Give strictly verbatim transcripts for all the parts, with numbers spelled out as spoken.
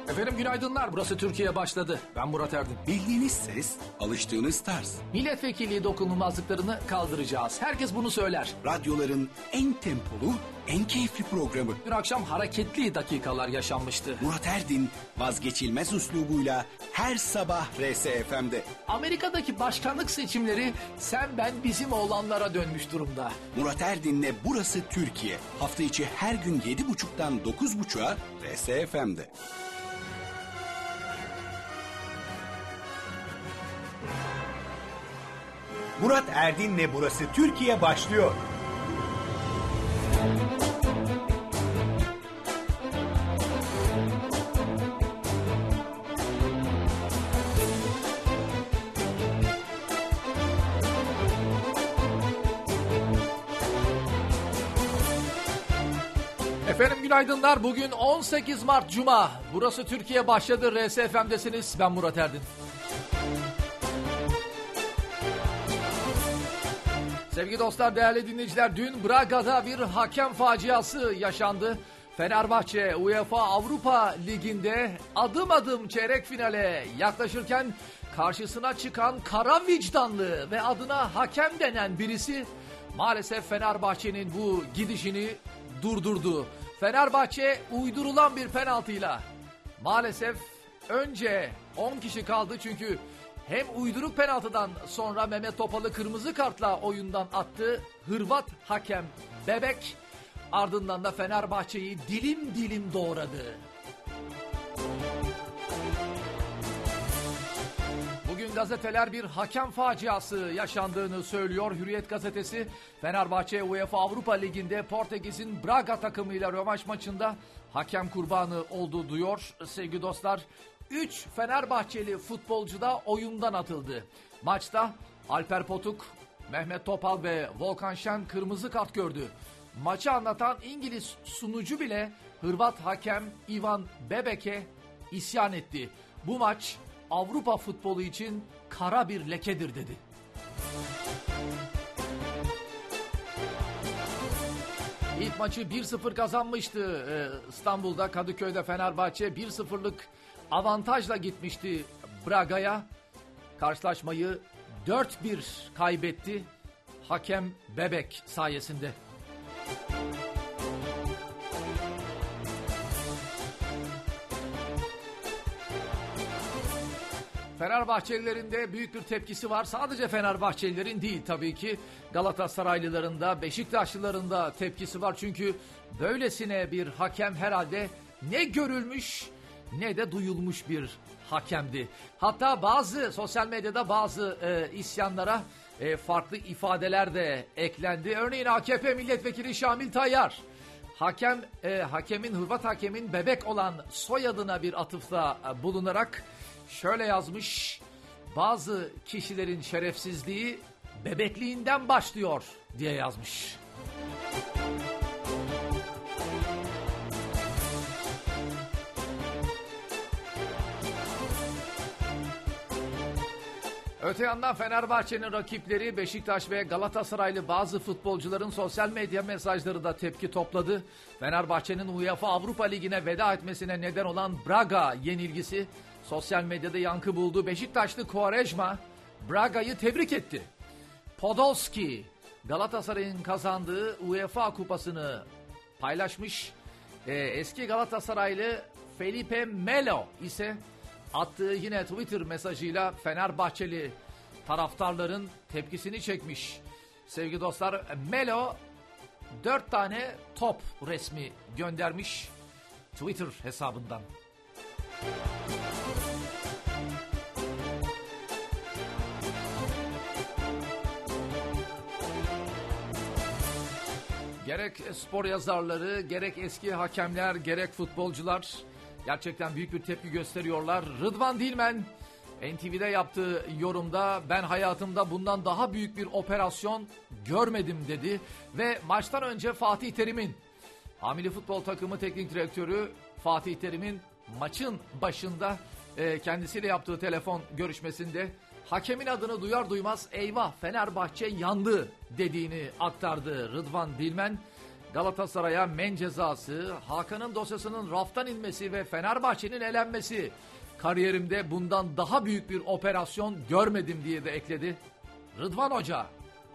Efendim günaydınlar. Burası Türkiye başladı. Ben Murat Erdin. Bildiğiniz ses, alıştığınız tarz. Milletvekili dokunulmazlıklarını kaldıracağız. Herkes bunu söyler. Radyoların en tempolu, en keyifli programı. Dün akşam hareketli dakikalar yaşanmıştı. Murat Erdin vazgeçilmez üslubuyla her sabah R S F M'de. Amerika'daki başkanlık seçimleri sen ben bizim oğlanlara dönmüş durumda. Murat Erdin'le Burası Türkiye. Hafta içi her gün yedi buçuktan dokuz buçuğa R S F M'de. Murat Erdin'le Burası Türkiye başlıyor. Efendim günaydınlar. Bugün on sekiz Mart Cuma. Burası Türkiye başladı. R S F M'desiniz. Ben Murat Erdin. Sevgili dostlar, değerli dinleyiciler, dün Braga'da bir hakem faciası yaşandı. Fenerbahçe UEFA Avrupa Ligi'nde adım adım çeyrek finale yaklaşırken karşısına çıkan kara vicdanlı ve adına hakem denen birisi maalesef Fenerbahçe'nin bu gidişini durdurdu. Fenerbahçe uydurulan bir penaltıyla maalesef önce on kişi kaldı çünkü hem uyduruk penaltıdan sonra Mehmet Topal'ı kırmızı kartla oyundan attı Hırvat hakem Bebek, ardından da Fenerbahçe'yi dilim dilim doğradı. Bugün gazeteler bir hakem faciası yaşandığını söylüyor. Hürriyet gazetesi Fenerbahçe UEFA Avrupa Ligi'nde Portekiz'in Braga takımıyla rövanş maçında hakem kurbanı oldu diyor. Sevgili dostlar, üç Fenerbahçeli futbolcu da oyundan atıldı. Maçta Alper Potuk, Mehmet Topal ve Volkan Şen kırmızı kart gördü. Maçı anlatan İngiliz sunucu bile Hırvat hakem Ivan Bebek'e isyan etti. Bu maç Avrupa futbolu için kara bir lekedir dedi. İlk maçı bir sıfır kazanmıştı İstanbul'da, Kadıköy'de Fenerbahçe bir sıfırlık avantajla gitmişti Braga'ya. Karşılaşmayı dört bir kaybetti hakem Bebek sayesinde. Fenerbahçelilerin de büyük bir tepkisi var. Sadece Fenerbahçelilerin değil tabii ki. Galatasaraylıların da, Beşiktaşlıların da tepkisi var. Çünkü böylesine bir hakem herhalde ne görülmüş ne de duyulmuş bir hakemdi. Hatta bazı sosyal medyada bazı e, isyanlara e, farklı ifadeler de eklendi. Örneğin A K P milletvekili Şamil Tayyar, hakem e, hakemin Hırvat hakemin Bebek olan soyadına bir atıfta e, bulunarak şöyle yazmış: bazı kişilerin şerefsizliği bebekliğinden başlıyor diye yazmış. Öte yandan Fenerbahçe'nin rakipleri Beşiktaş ve Galatasaraylı bazı futbolcuların sosyal medya mesajları da tepki topladı. Fenerbahçe'nin UEFA Avrupa Ligi'ne veda etmesine neden olan Braga yenilgisi sosyal medyada yankı buldu. Beşiktaşlı Quaresma Braga'yı tebrik etti. Podolski Galatasaray'ın kazandığı UEFA kupasını paylaşmış. Ee, eski Galatasaraylı Felipe Melo ise attığı yine Twitter mesajıyla Fenerbahçeli taraftarların tepkisini çekmiş. Sevgili dostlar, Melo dört tane top resmi göndermiş Twitter hesabından. Gerek spor yazarları, gerek eski hakemler, gerek futbolcular gerçekten büyük bir tepki gösteriyorlar. Rıdvan Dilmen N T V'de yaptığı yorumda ben hayatımda bundan daha büyük bir operasyon görmedim dedi. Ve maçtan önce Fatih Terim'in, Hamili Futbol Takımı Teknik Direktörü Fatih Terim'in maçın başında e, kendisiyle yaptığı telefon görüşmesinde hakemin adını duyar duymaz eyvah Fenerbahçe yandı dediğini aktardı Rıdvan Dilmen. Galatasaray'a men cezası, Hakan'ın dosyasının raftan inmesi ve Fenerbahçe'nin elenmesi. Kariyerimde bundan daha büyük bir operasyon görmedim diye de ekledi Rıdvan Hoca.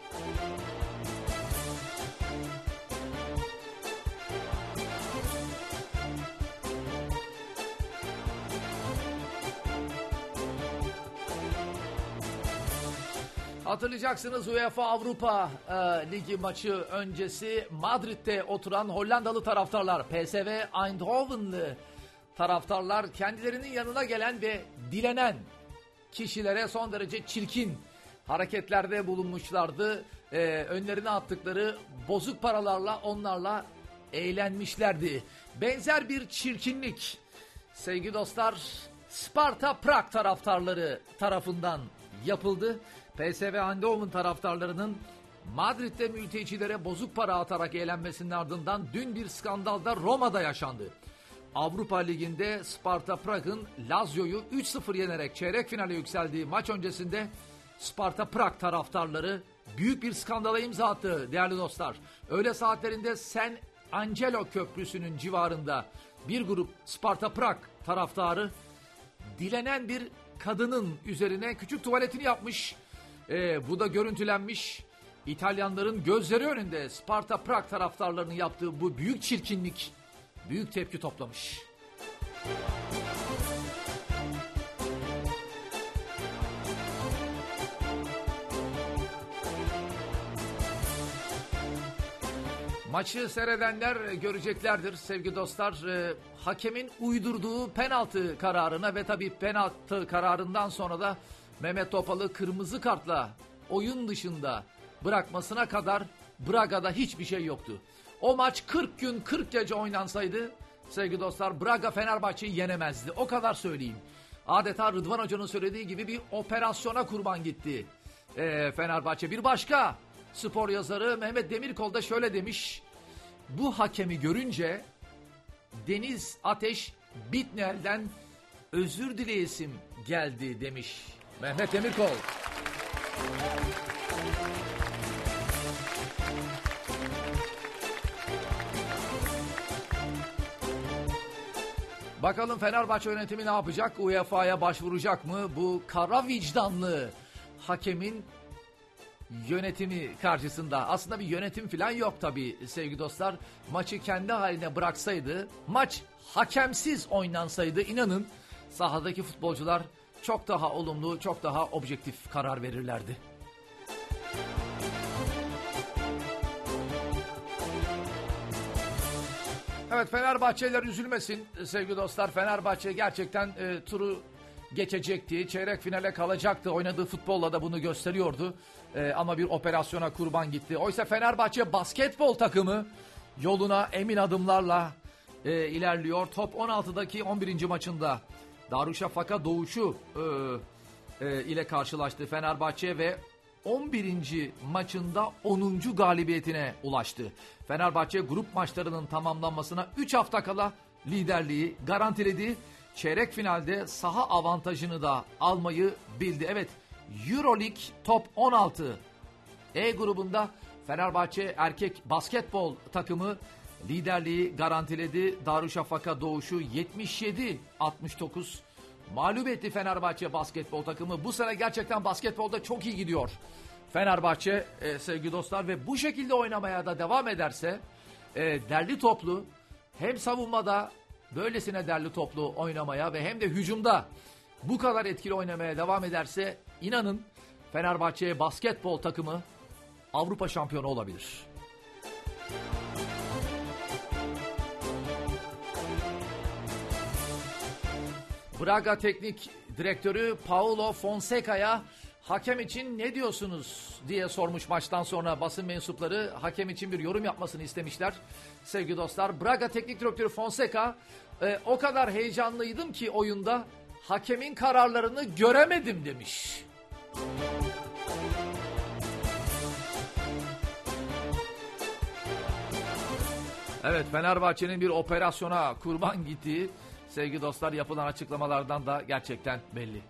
Hatırlayacaksınız UEFA Avrupa e, Ligi maçı öncesi Madrid'de oturan Hollandalı taraftarlar, P S V Eindhoven'lı taraftarlar kendilerinin yanına gelen ve dilenen kişilere son derece çirkin hareketlerde bulunmuşlardı. E, önlerine attıkları bozuk paralarla onlarla eğlenmişlerdi. Benzer bir çirkinlik sevgili dostlar Sparta Prag taraftarları tarafından yapıldı. P S V Eindhoven taraftarlarının Madrid'de mültecilere bozuk para atarak eğlenmesinin ardından dün bir skandal da Roma'da yaşandı. Avrupa Ligi'nde Sparta Prag'ın Lazio'yu üç sıfır yenerek çeyrek finale yükseldiği maç öncesinde Sparta Prag taraftarları büyük bir skandala imza attı değerli dostlar. Öğle saatlerinde San Angelo Köprüsü'nün civarında bir grup Sparta Prag taraftarı dilenen bir kadının üzerine küçük tuvaletini yapmış. Ee, bu da görüntülenmiş. İtalyanların gözleri önünde Sparta Prag taraftarlarının yaptığı bu büyük çirkinlik büyük tepki toplamış. Maçı seyredenler göreceklerdir sevgili dostlar. Ee, hakemin uydurduğu penaltı kararına ve tabii penaltı kararından sonra da Mehmet Topal'ı kırmızı kartla oyun dışında bırakmasına kadar Braga'da hiçbir şey yoktu. O maç kırk gün kırk gece oynansaydı sevgili dostlar Braga Fenerbahçe'yi yenemezdi. O kadar söyleyeyim. Adeta Rıdvan Hoca'nın söylediği gibi bir operasyona kurban gitti ee, Fenerbahçe. Bir başka spor yazarı Mehmet Demirkol da şöyle demiş. Bu hakemi görünce Deniz Ateş Bitnel'den özür dileyesim geldi demiş Mehmet Demirkol. Bakalım Fenerbahçe yönetimi ne yapacak? U E F A'ya başvuracak mı? Bu kara vicdanlı hakemin yönetimi karşısında. Aslında bir yönetim falan yok tabii sevgili dostlar. Maçı kendi haline bıraksaydı, maç hakemsiz oynansaydı inanın sahadaki futbolcular çok daha olumlu, çok daha objektif karar verirlerdi. Evet, Fenerbahçeliler üzülmesin sevgili dostlar. Fenerbahçe gerçekten e, turu geçecekti. Çeyrek finale kalacaktı. Oynadığı futbolla da bunu gösteriyordu. E, ama bir operasyona kurban gitti. Oysa Fenerbahçe basketbol takımı yoluna emin adımlarla e, ilerliyor. Top on altıdaki on birinci maçında Darüşşafaka Doğuş'u e, e, ile karşılaştı Fenerbahçe ve on birinci maçında onuncu galibiyetine ulaştı. Fenerbahçe grup maçlarının tamamlanmasına üç hafta kala liderliği garantiledi. Çeyrek finalde saha avantajını da almayı bildi. Evet, Euroleague Top on altı E grubunda Fenerbahçe erkek basketbol takımı liderliği garantiledi. Darüşşafaka Doğuş'u yetmiş yedi altmış dokuz mağlup etti Fenerbahçe basketbol takımı. Bu sene gerçekten basketbolda çok iyi gidiyor Fenerbahçe e, sevgili dostlar ve bu şekilde oynamaya da devam ederse e, derli toplu hem savunmada böylesine derli toplu oynamaya ve hem de hücumda bu kadar etkili oynamaya devam ederse inanın Fenerbahçe basketbol takımı Avrupa şampiyonu olabilir. Braga Teknik Direktörü Paulo Fonseca'ya hakem için ne diyorsunuz diye sormuş maçtan sonra basın mensupları. Hakem için bir yorum yapmasını istemişler. Sevgili dostlar, Braga Teknik Direktörü Fonseca e, o kadar heyecanlıydım ki oyunda hakemin kararlarını göremedim demiş. Evet, Fenerbahçe'nin bir operasyona kurban gittiği sevgili dostlar yapılan açıklamalardan da gerçekten belli.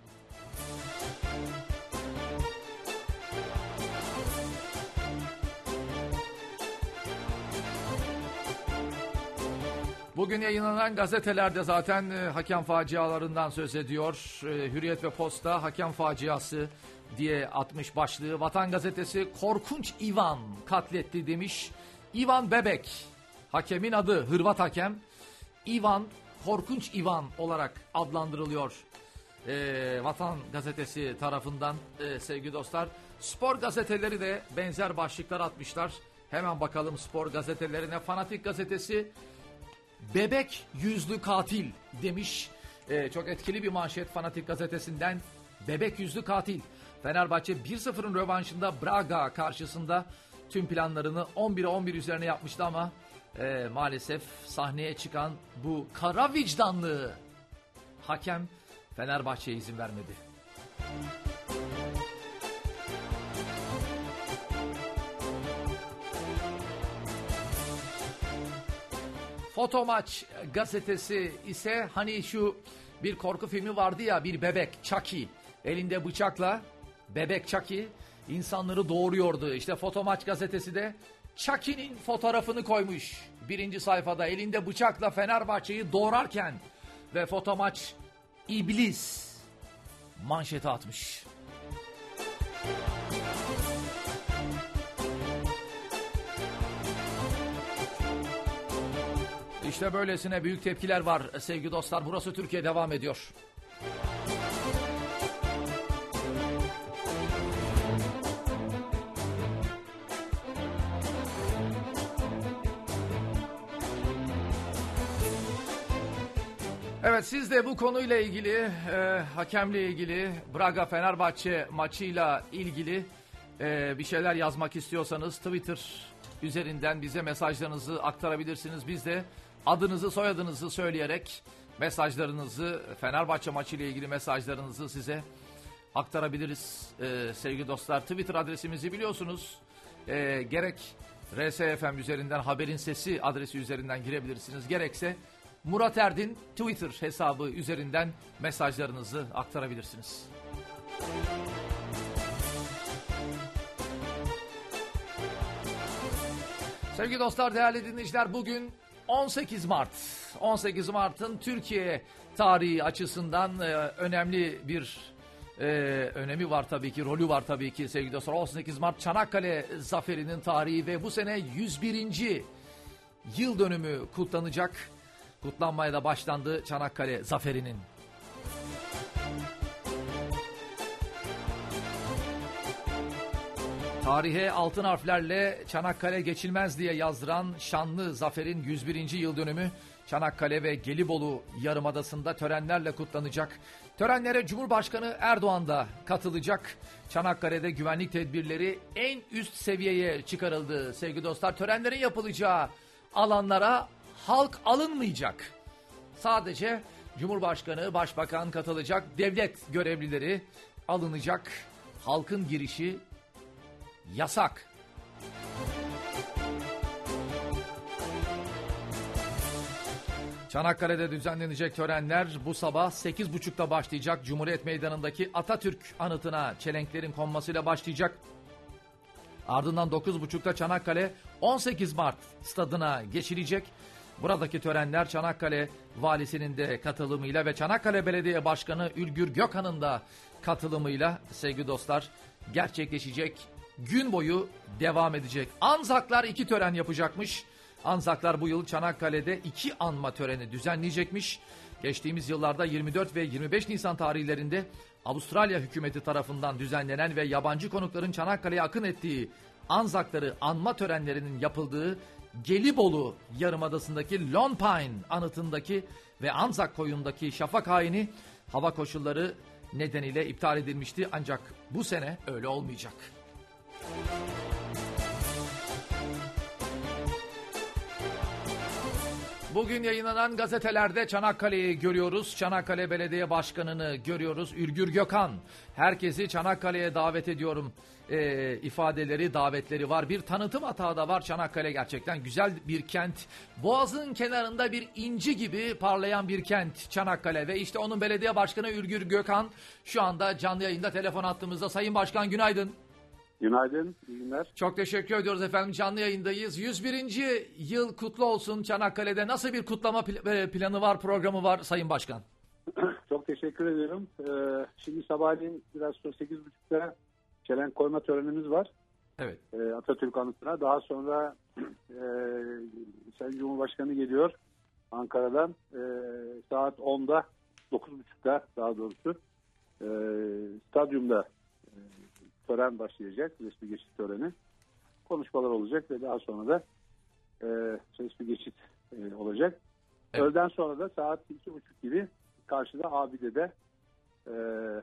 Bugün yayınlanan gazetelerde zaten e, hakem facialarından söz ediyor. E, Hürriyet ve Posta hakem faciası diye atmış başlığı. Vatan Gazetesi korkunç Ivan katletti demiş. Ivan Bebek hakemin adı, Hırvat hakem. Ivan, korkunç Ivan olarak adlandırılıyor. E, Vatan Gazetesi tarafından e, sevgili dostlar. Spor gazeteleri de benzer başlıklar atmışlar. Hemen bakalım spor gazetelerine. Fanatik Gazetesi bebek yüzlü katil demiş. Ee, çok etkili bir manşet Fanatik Gazetesi'nden. Bebek yüzlü katil. Fenerbahçe bir sıfırın rövanşında Braga karşısında tüm planlarını on bire on bir üzerine yapmıştı ama e, maalesef sahneye çıkan bu kara vicdanlı hakem Fenerbahçe'ye izin vermedi. Fotomaç gazetesi ise hani şu bir korku filmi vardı ya, bir bebek Chucky elinde bıçakla, bebek Chucky insanları doğuruyordu. İşte Fotomaç gazetesi de Chucky'nin fotoğrafını koymuş birinci sayfada elinde bıçakla Fenerbahçe'yi doğrarken ve Fotomaç iblis manşeti atmış. İşte böylesine büyük tepkiler var sevgili dostlar. Burası Türkiye devam ediyor. Evet, siz de bu konuyla ilgili, e, hakemle ilgili, Braga Fenerbahçe maçıyla ilgili e, bir şeyler yazmak istiyorsanız Twitter üzerinden bize mesajlarınızı aktarabilirsiniz. Biz de adınızı, soyadınızı söyleyerek mesajlarınızı, Fenerbahçe maçıyla ilgili mesajlarınızı size aktarabiliriz ee, sevgili dostlar. Twitter adresimizi biliyorsunuz. Ee, gerek R S F M üzerinden, Haberin Sesi adresi üzerinden girebilirsiniz. Gerekse Murat Erdin Twitter hesabı üzerinden mesajlarınızı aktarabilirsiniz. Sevgili dostlar, değerli dinleyiciler, bugün on sekiz Mart. on sekiz Mart'ın Türkiye tarihi açısından e, önemli bir e, önemi var tabii ki, rolü var tabii ki sevgili dostlar. on sekiz Mart Çanakkale Zaferi'nin tarihi ve bu sene yüz birinci yıl dönümü kutlanacak. Kutlanmaya da başlandı Çanakkale Zaferi'nin. Tarihe altın harflerle Çanakkale geçilmez diye yazdıran şanlı zaferin yüz birinci yıl dönümü Çanakkale ve Gelibolu Yarımadası'nda törenlerle kutlanacak. Törenlere Cumhurbaşkanı Erdoğan da katılacak. Çanakkale'de güvenlik tedbirleri en üst seviyeye çıkarıldı sevgili dostlar. Törenlerin yapılacağı alanlara halk alınmayacak. Sadece Cumhurbaşkanı, Başbakan katılacak, devlet görevlileri alınacak. Halkın girişi yasak. Çanakkale'de düzenlenecek törenler bu sabah sekiz buçukta başlayacak. Cumhuriyet Meydanı'ndaki Atatürk anıtına çelenklerin konmasıyla başlayacak. Ardından dokuz buçukta Çanakkale on sekiz Mart stadına geçilecek. Buradaki törenler Çanakkale Valisi'nin de katılımıyla ve Çanakkale Belediye Başkanı Ülgür Gökhan'ın da katılımıyla sevgili dostlar gerçekleşecek. Gün boyu devam edecek. Anzaklar iki tören yapacakmış. Anzaklar bu yıl Çanakkale'de iki anma töreni düzenleyecekmiş. Geçtiğimiz yıllarda yirmi dört ve yirmi beş Nisan tarihlerinde Avustralya hükümeti tarafından düzenlenen ve yabancı konukların Çanakkale'ye akın ettiği Anzakları anma törenlerinin yapıldığı Gelibolu Yarımadası'ndaki Lone Pine anıtındaki ve Anzak koyundaki şafak ayini hava koşulları nedeniyle iptal edilmişti. Ancak bu sene öyle olmayacak. Bugün yayınlanan gazetelerde Çanakkale'yi görüyoruz. Çanakkale Belediye Başkanı'nı görüyoruz. Ülgür Gökhan, herkesi Çanakkale'ye davet ediyorum e, ifadeleri, davetleri var. Bir tanıtım hatağı da var. Çanakkale gerçekten güzel bir kent. Boğaz'ın kenarında bir inci gibi parlayan bir kent Çanakkale ve işte onun belediye başkanı Ülgür Gökhan şu anda canlı yayında telefon attığımızda. Sayın Başkan, günaydın. Günaydın, iyi günler. Çok teşekkür ediyoruz efendim. Canlı yayındayız. yüz birinci yıl kutlu olsun Çanakkale'de. Nasıl bir kutlama planı var, programı var Sayın Başkan? Çok teşekkür ediyorum. Ee, şimdi sabahleyin biraz sonra sekiz buçukta çelenk koyma törenimiz var. Evet. Ee, Atatürk anıtına. Daha sonra e, Sayın Cumhurbaşkanı geliyor Ankara'dan. E, saat onda, dokuz buçukta daha doğrusu e, stadyumda e, tören başlayacak. Resmi geçit töreni. Konuşmalar olacak ve daha sonra da e, resmi geçit e, olacak. Evet. Öğleden sonra da saat iki buçuk gibi karşıda Abide'de e,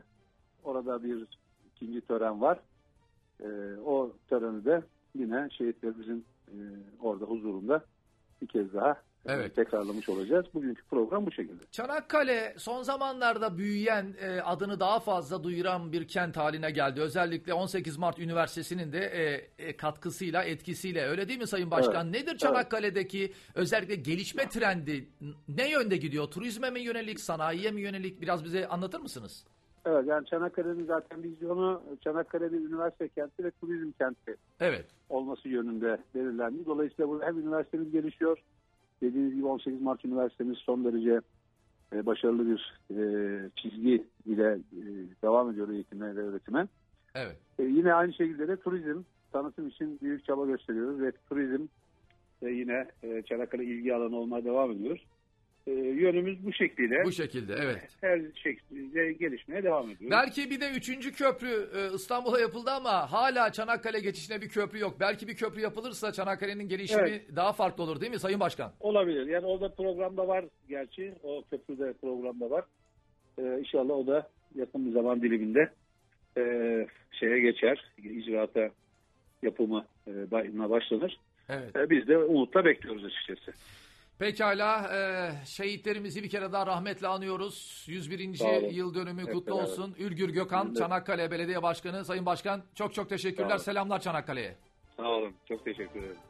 orada bir ikinci tören var. E, o töreni de yine şehitlerimizin e, orada huzurunda bir kez daha evet. tekrarlamış olacağız. Bugünkü program bu şekilde. Çanakkale son zamanlarda büyüyen, e, adını daha fazla duyuran bir kent haline geldi. Özellikle on sekiz Mart Üniversitesi'nin de e, e, katkısıyla, etkisiyle. Öyle değil mi Sayın Başkan? Evet. Nedir Çanakkale'deki evet. özellikle gelişme trendi? Ne yönde gidiyor? Turizme mi yönelik, sanayiye mi yönelik? Biraz bize anlatır mısınız? Evet, yani Çanakkale'nin zaten vizyonu Çanakkale'de üniversite kenti ve turizm kenti evet. olması yönünde belirlendi. Dolayısıyla burada hem üniversitemiz gelişiyor, dediğiniz gibi on sekiz Mart Üniversitemiz son derece e, başarılı bir e, çizgi ile e, devam ediyor eğitime ve öğretime. Evet. E, yine aynı şekilde de turizm tanıtım için büyük çaba gösteriyoruz ve turizm e, yine e, Çanakkale ilgi alanı olmaya devam ediyor. E, yönümüz bu şekilde. Bu şekilde evet. Her şekilde gelişmeye devam ediyor. Belki bir de üçüncü köprü e, İstanbul'a yapıldı ama hala Çanakkale geçişine bir köprü yok. Belki bir köprü yapılırsa Çanakkale'nin gelişimi evet. daha farklı olur değil mi Sayın Başkan? Olabilir. Yani orada programda var gerçi. O köprüde programda var. E, inşallah o da yakın bir zaman diliminde e, şeye geçer. İcraata yapımı e, başlanır. Evet. E, biz de umutla bekliyoruz açıkçası. Pekala, e, şehitlerimizi bir kere daha rahmetle anıyoruz. yüz birinci yıl dönümü Hep kutlu beraber. olsun. Ülgür Gökhan, Çanakkale Belediye Başkanı. Sayın Başkan çok çok teşekkürler. Selamlar Çanakkale'ye. Sağ olun, çok teşekkür ederim.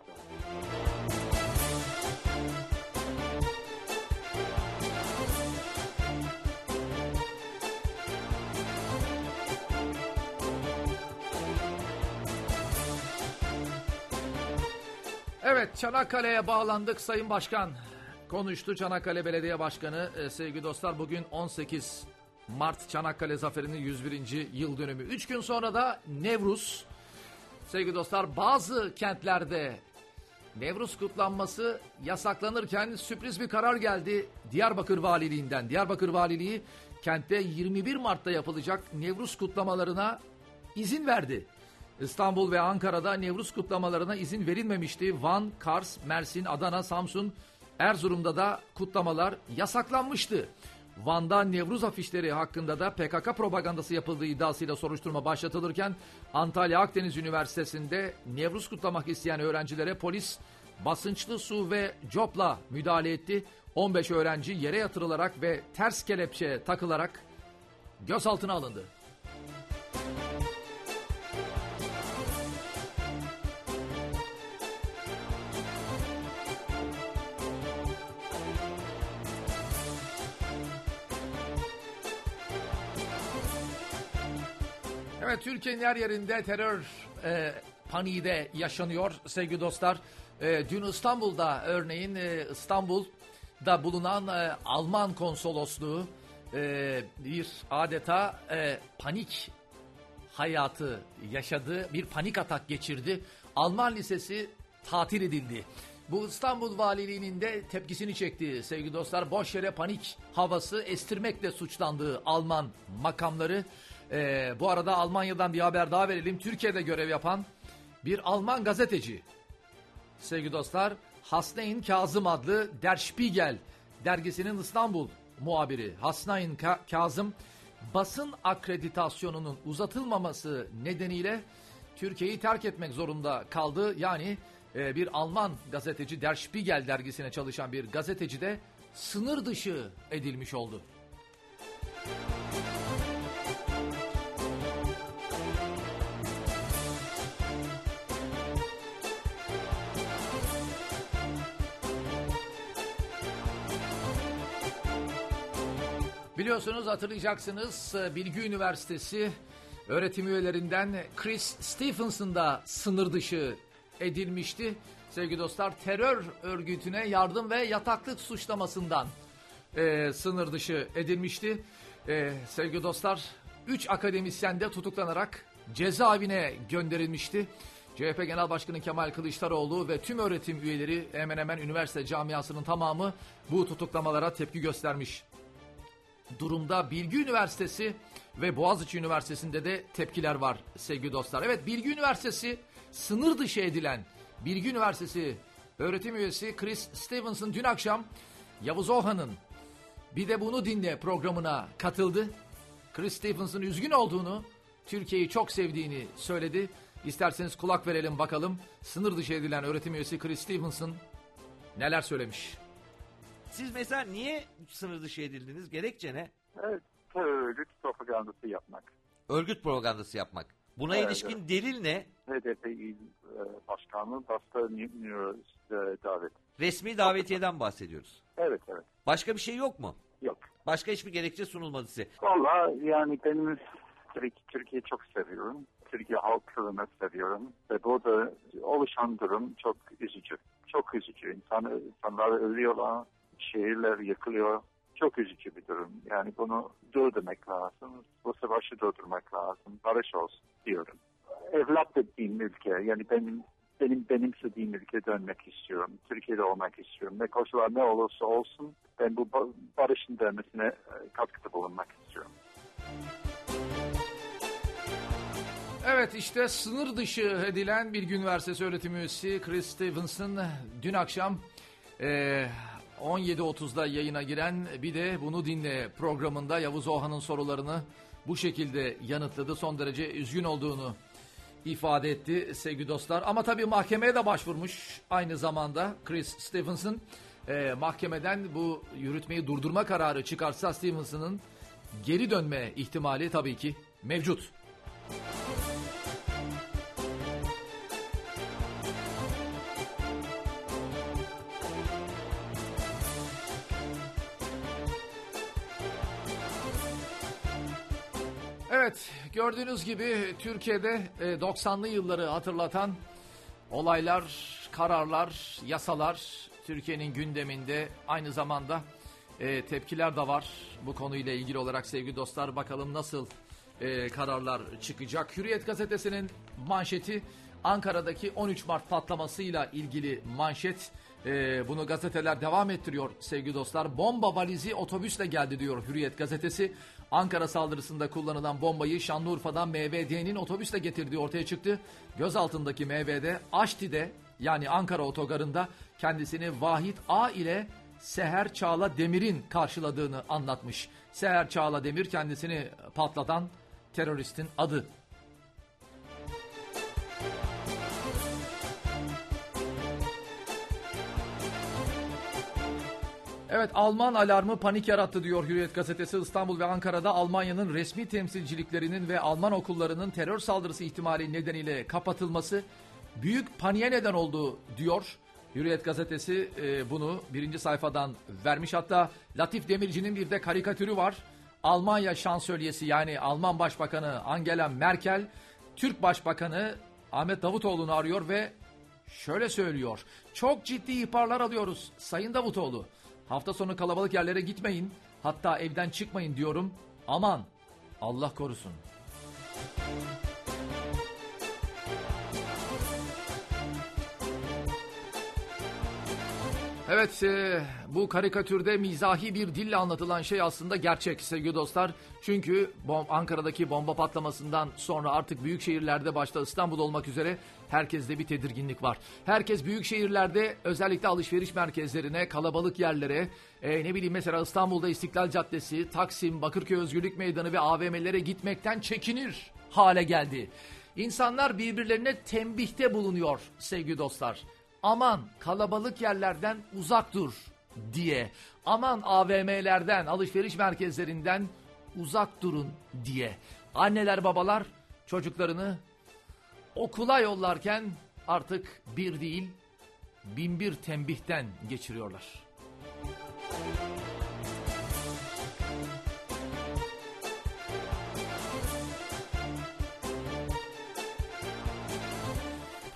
Evet, Çanakkale'ye bağlandık Sayın Başkan. Konuştu Çanakkale Belediye Başkanı. Ee, sevgili dostlar, bugün on sekiz Mart Çanakkale Zaferi'nin yüz birinci yıl dönümü. Üç gün sonra da Nevruz. Sevgili dostlar, bazı kentlerde Nevruz kutlanması yasaklanırken sürpriz bir karar geldi Diyarbakır Valiliğinden. Diyarbakır Valiliği kentte yirmi bir Mart'ta yapılacak Nevruz kutlamalarına izin verdi. İstanbul ve Ankara'da Nevruz kutlamalarına izin verilmemişti. Van, Kars, Mersin, Adana, Samsun, Erzurum'da da kutlamalar yasaklanmıştı. Van'da Nevruz afişleri hakkında da P K K propagandası yapıldığı iddiasıyla soruşturma başlatılırken Antalya Akdeniz Üniversitesi'nde Nevruz kutlamak isteyen öğrencilere polis basınçlı su ve copla müdahale etti. on beş öğrenci yere yatırılarak ve ters kelepçe takılarak gözaltına alındı. Evet, Türkiye'nin her yerinde terör e, paniği de yaşanıyor sevgili dostlar. E, dün İstanbul'da örneğin e, İstanbul'da bulunan e, Alman konsolosluğu e, bir adeta e, panik hayatı yaşadı. Bir panik atak geçirdi. Alman lisesi tatil edildi. Bu İstanbul Valiliği'nin de tepkisini çekti sevgili dostlar. Boş yere panik havası estirmekle suçlandığı Alman makamları. Ee, bu arada Almanya'dan bir haber daha verelim. Türkiye'de görev yapan bir Alman gazeteci sevgili dostlar, Hasnain Kazım adlı Der Spiegel dergisinin İstanbul muhabiri Hasnain Ka- Kazım basın akreditasyonunun uzatılmaması nedeniyle Türkiye'yi terk etmek zorunda kaldı. Yani e, bir Alman gazeteci, Der Spiegel dergisine çalışan bir gazeteci de sınır dışı edilmiş oldu. Biliyorsunuz, hatırlayacaksınız, Bilgi Üniversitesi öğretim üyelerinden Chris Stephenson da sınır dışı edilmişti. Sevgili dostlar, terör örgütüne yardım ve yataklık suçlamasından e, sınır dışı edilmişti. E, sevgili dostlar, üç akademisyen de tutuklanarak cezaevine gönderilmişti. C H P Genel Başkanı Kemal Kılıçdaroğlu ve tüm öğretim üyeleri, hemen hemen üniversite camiasının tamamı bu tutuklamalara tepki göstermiş durumda. Bilgi Üniversitesi ve Boğaziçi Üniversitesi'nde de tepkiler var sevgili dostlar. Evet, Bilgi Üniversitesi sınır dışı edilen Bilgi Üniversitesi öğretim üyesi Chris Stephenson dün akşam Yavuz Ohan'ın "Bir de Bunu Dinle" programına katıldı. Chris Stephenson üzgün olduğunu, Türkiye'yi çok sevdiğini söyledi. İsterseniz kulak verelim bakalım sınır dışı edilen öğretim üyesi Chris Stephenson neler söylemiş. Siz mesela niye sınır dışı edildiniz? Gerekçe ne? Evet, terör örgüt propagandası yapmak. Örgüt propagandası yapmak. Buna Evet, ilişkin evet. delil ne? H D P İl Başkanlığı Basta Üniversitesi davet. Resmi davetiyeden bahsediyoruz. Evet, evet. Başka bir şey yok mu? Yok. Başka hiçbir gerekçe sunulmadı size. Valla yani benim tabii ki Türkiye'yi çok seviyorum. Türkiye halkını seviyorum. Ve burada oluşan durum çok üzücü. Çok üzücü. İnsan, insanlar ölüyorlar, şehirler yıkılıyor. Çok üzücü bir durum. Yani bunu durdurmak lazım. Bu savaşı durdurmak lazım. Barış olsun diyorum. Evlat dediğim ülke, yani benim benim benimsediğim ülke dönmek istiyorum. Türkiye'de olmak istiyorum. Ne koşullar ne olursa olsun ben bu barışın dönmesine katkıda bulunmak istiyorum. Evet, işte sınır dışı edilen Bilgi Üniversitesi öğretim üyesi Chris Stephenson dün akşam e, on yedi otuzda yayına giren Bir de Bunu Dinle programında Yavuz Ohan'ın sorularını bu şekilde yanıtladı. Son derece üzgün olduğunu ifade etti sevgili dostlar. Ama tabii mahkemeye de başvurmuş aynı zamanda Chris Stephenson. E, mahkemeden bu yürütmeyi durdurma kararı çıkarsa Stephenson'ın geri dönme ihtimali tabii ki mevcut. Evet, gördüğünüz gibi Türkiye'de doksanlı yılları hatırlatan olaylar, kararlar, yasalar Türkiye'nin gündeminde, aynı zamanda e, tepkiler de var bu konuyla ilgili olarak sevgili dostlar. Bakalım nasıl e, kararlar çıkacak. Hürriyet gazetesinin manşeti Ankara'daki on üç Mart patlamasıyla ilgili manşet. E, bunu gazeteler devam ettiriyor sevgili dostlar. Bomba valizi otobüsle geldi diyor Hürriyet gazetesi. Ankara saldırısında kullanılan bombayı Şanlıurfa'dan M V D'nin otobüsle getirdiği ortaya çıktı. Gözaltındaki M V D Aşti'de, yani Ankara otogarında kendisini Vahit A ile Seher Çağla Demir'in karşıladığını anlatmış. Seher Çağla Demir kendisini patlatan teröristin adı. Evet, Alman alarmı panik yarattı diyor Hürriyet gazetesi. İstanbul ve Ankara'da Almanya'nın resmi temsilciliklerinin ve Alman okullarının terör saldırısı ihtimali nedeniyle kapatılması büyük paniğe neden oldu diyor. Hürriyet gazetesi e, bunu birinci sayfadan vermiş. Hatta Latif Demirci'nin bir de karikatürü var. Almanya şansölyesi, yani Alman Başbakanı Angela Merkel, Türk Başbakanı Ahmet Davutoğlu'nu arıyor ve şöyle söylüyor. Çok ciddi ihbarlar alıyoruz Sayın Davutoğlu. Hafta sonu kalabalık yerlere gitmeyin, hatta evden çıkmayın diyorum. Aman Allah korusun. Evet, e, bu karikatürde mizahi bir dille anlatılan şey aslında gerçek sevgili dostlar. Çünkü bom, Ankara'daki bomba patlamasından sonra artık büyük şehirlerde, başta İstanbul olmak üzere, herkeste bir tedirginlik var. Herkes büyük şehirlerde, özellikle alışveriş merkezlerine, kalabalık yerlere, e, ne bileyim mesela İstanbul'da İstiklal Caddesi, Taksim, Bakırköy Özgürlük Meydanı ve A V M'lere gitmekten çekinir hale geldi. İnsanlar birbirlerine tembihte bulunuyor sevgili dostlar. Aman kalabalık yerlerden uzak dur diye. Aman A V M'lerden, alışveriş merkezlerinden uzak durun diye. Anneler, babalar çocuklarını okula yollarken artık bir değil, bin bir tembihten geçiriyorlar.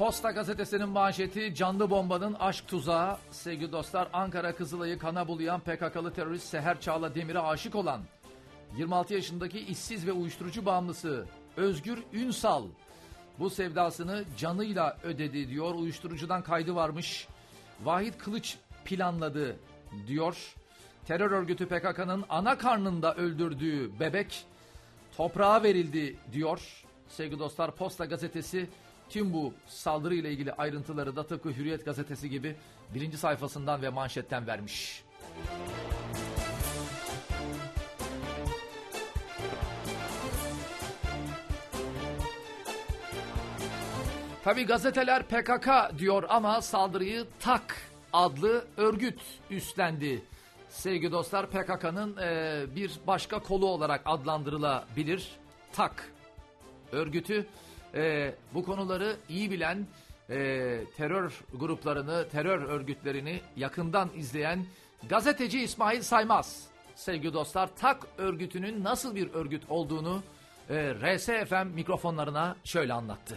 Posta gazetesinin manşeti canlı bombanın aşk tuzağı. Sevgili dostlar, Ankara Kızılay'ı kana bulayan P K K'lı terörist Seher Çağla Demir'e aşık olan yirmi altı yaşındaki işsiz ve uyuşturucu bağımlısı Özgür Ünsal bu sevdasını canıyla ödedi diyor. Uyuşturucudan kaydı varmış. Vahit Kılıç planladı diyor. Terör örgütü P K K'nın ana karnında öldürdüğü bebek toprağa verildi diyor. Sevgili dostlar, Posta gazetesi tüm bu saldırıyla ilgili ayrıntıları da tıpkı Hürriyet gazetesi gibi birinci sayfasından ve manşetten vermiş. Tabii gazeteler P K K diyor ama saldırıyı Tak adlı örgüt üstlendi. Sevgili dostlar, P K K'nın e, bir başka kolu olarak adlandırılabilir Tak örgütü. E, bu konuları iyi bilen, e, terör gruplarını, terör örgütlerini yakından izleyen gazeteci İsmail Saymaz, sevgili dostlar, Tak örgütünün nasıl bir örgüt olduğunu e, R S F M mikrofonlarına şöyle anlattı.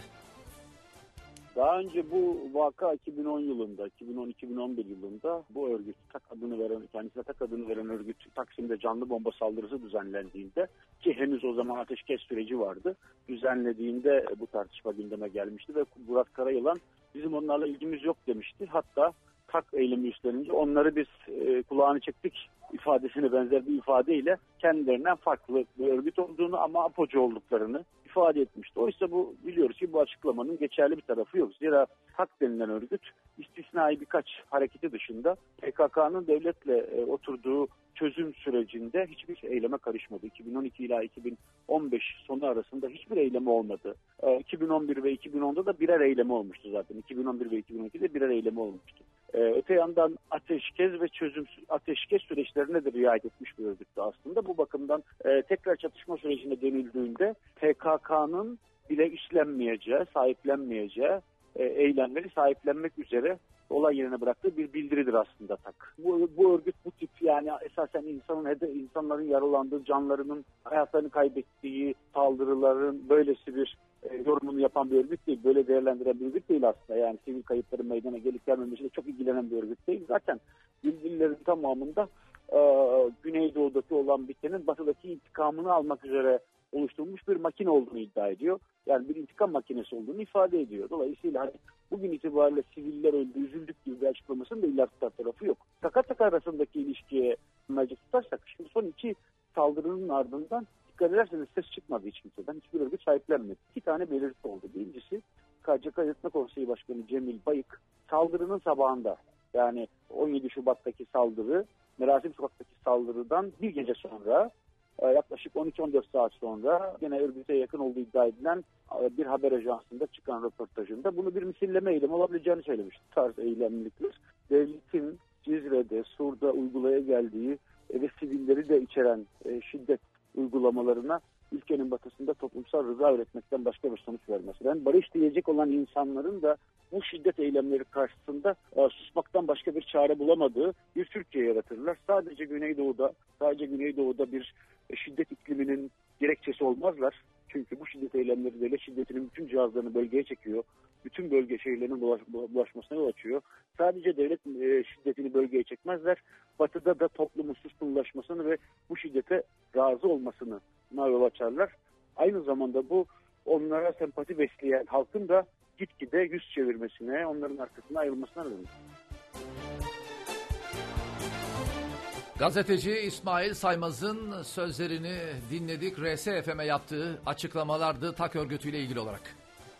Daha önce bu vaka iki bin on yılında, iki bin on iki bin on bir yılında bu örgüt, Tak adını veren, kendisine Tak adını veren örgüt Taksim'de canlı bomba saldırısı düzenlendiğinde, ki henüz o zaman ateşkes süreci vardı, düzenlediğinde bu tartışma gündeme gelmişti ve Murat Karayılan bizim onlarla ilgimiz yok demişti. Hatta Tak eylemi üstlenince onları biz e, kulağını çektik ifadesine benzer bir ifadeyle kendilerinden farklı bir örgüt olduğunu ama apocu olduklarını ifade etmişti. Oysa bu, biliyoruz ki bu açıklamanın geçerli bir tarafı yok. Zira Tak denilen örgüt istisnai birkaç hareketi dışında P K K'nın devletle e, oturduğu çözüm sürecinde hiçbir eyleme karışmadı. iki bin on iki ila iki bin on beş sonu arasında hiçbir eylemi olmadı. E, iki bin on bir ve iki bin onda da birer eylemi olmuştu zaten. iki bin on bir ve iki bin on ikide birer eylemi olmuştu. Ee, öte yandan ateşkes ve çözüm ateşkes süreçlerine de riayet etmiş bir örgüttü aslında. Bu bakımdan e, tekrar çatışma sürecine dönüldüğünde P K K'nın bile işlenmeyeceği, sahiplenmeyeceği e, eylemleri sahiplenmek üzere olay yerine bıraktığı bir bildiridir aslında Tak. Bu, bu örgüt bu tip, yani esasen insanın insanların yaralandığı, canlarının hayatlarını kaybettiği saldırıların böylesi bir e, yorumunu yapan bir örgüt değil. Böyle değerlendiren bir örgüt değil aslında. Yani sivil kayıpların meydana gelip gelmemesiyle çok ilgilenen bir örgüt değil. Zaten bildirilerin tamamında e, Güneydoğu'daki olan bitenin batıdaki intikamını almak üzere oluşturulmuş bir makine olduğunu iddia ediyor. Yani bir intikam makinesi olduğunu ifade ediyor. Dolayısıyla hani bugün itibariyle siviller öldü, üzüldük gibi bir açıklamasının da illa tutar tarafı yok. Taka taka arasındaki ilişkiye mercek tutarsak, şimdi son iki saldırının ardından dikkat ederseniz ses çıkmadı hiç kimseden. Hiçbir örgüt sahiplenmedi. İki tane belirti oldu. Birincisi K C K Yönetme Konseyi Başkanı Cemil Bayık saldırının sabahında, yani on yedi Şubat'taki saldırı, Merasim Sokak'taki saldırıdan bir gece sonra, yaklaşık on üç on dört saat sonra yine örgüte yakın olduğu iddia edilen bir haber ajansında çıkan röportajında bunu bir misilleme eylemi olabileceğini söylemişti. Tarz eylemlikler devletin Cizre'de, Sur'da uygulaya geldiği ve sivilleri de içeren şiddet uygulamalarına ülkenin batısında toplumsal rıza üretmekten başka bir sonuç vermesi. Yani barış diyecek olan insanların da bu şiddet eylemleri karşısında e, susmaktan başka bir çare bulamadığı bir Türkiye yaratırlar. Sadece Güneydoğu'da, sadece Güneydoğu'da bir e, şiddet ikliminin gerekçesi olmazlar. Çünkü bu şiddet eylemleri devlet şiddetinin bütün cihazlarını bölgeye çekiyor. Bütün bölge şehirlerinin bulaş, bulaşmasına yol açıyor. Sadece devlet e, şiddetini bölgeye çekmezler. Batı'da da toplumun suskunlaşmasını ve bu şiddete razı olmasını yol açarlar. Aynı zamanda bu onlara sempati besleyen halkın da gitgide yüz çevirmesine, onların arkasına ayrılmasına neden olur. Gazeteci İsmail Saymaz'ın sözlerini dinledik. R S F M'e yaptığı açıklamalardı Tak örgütüyle ilgili olarak.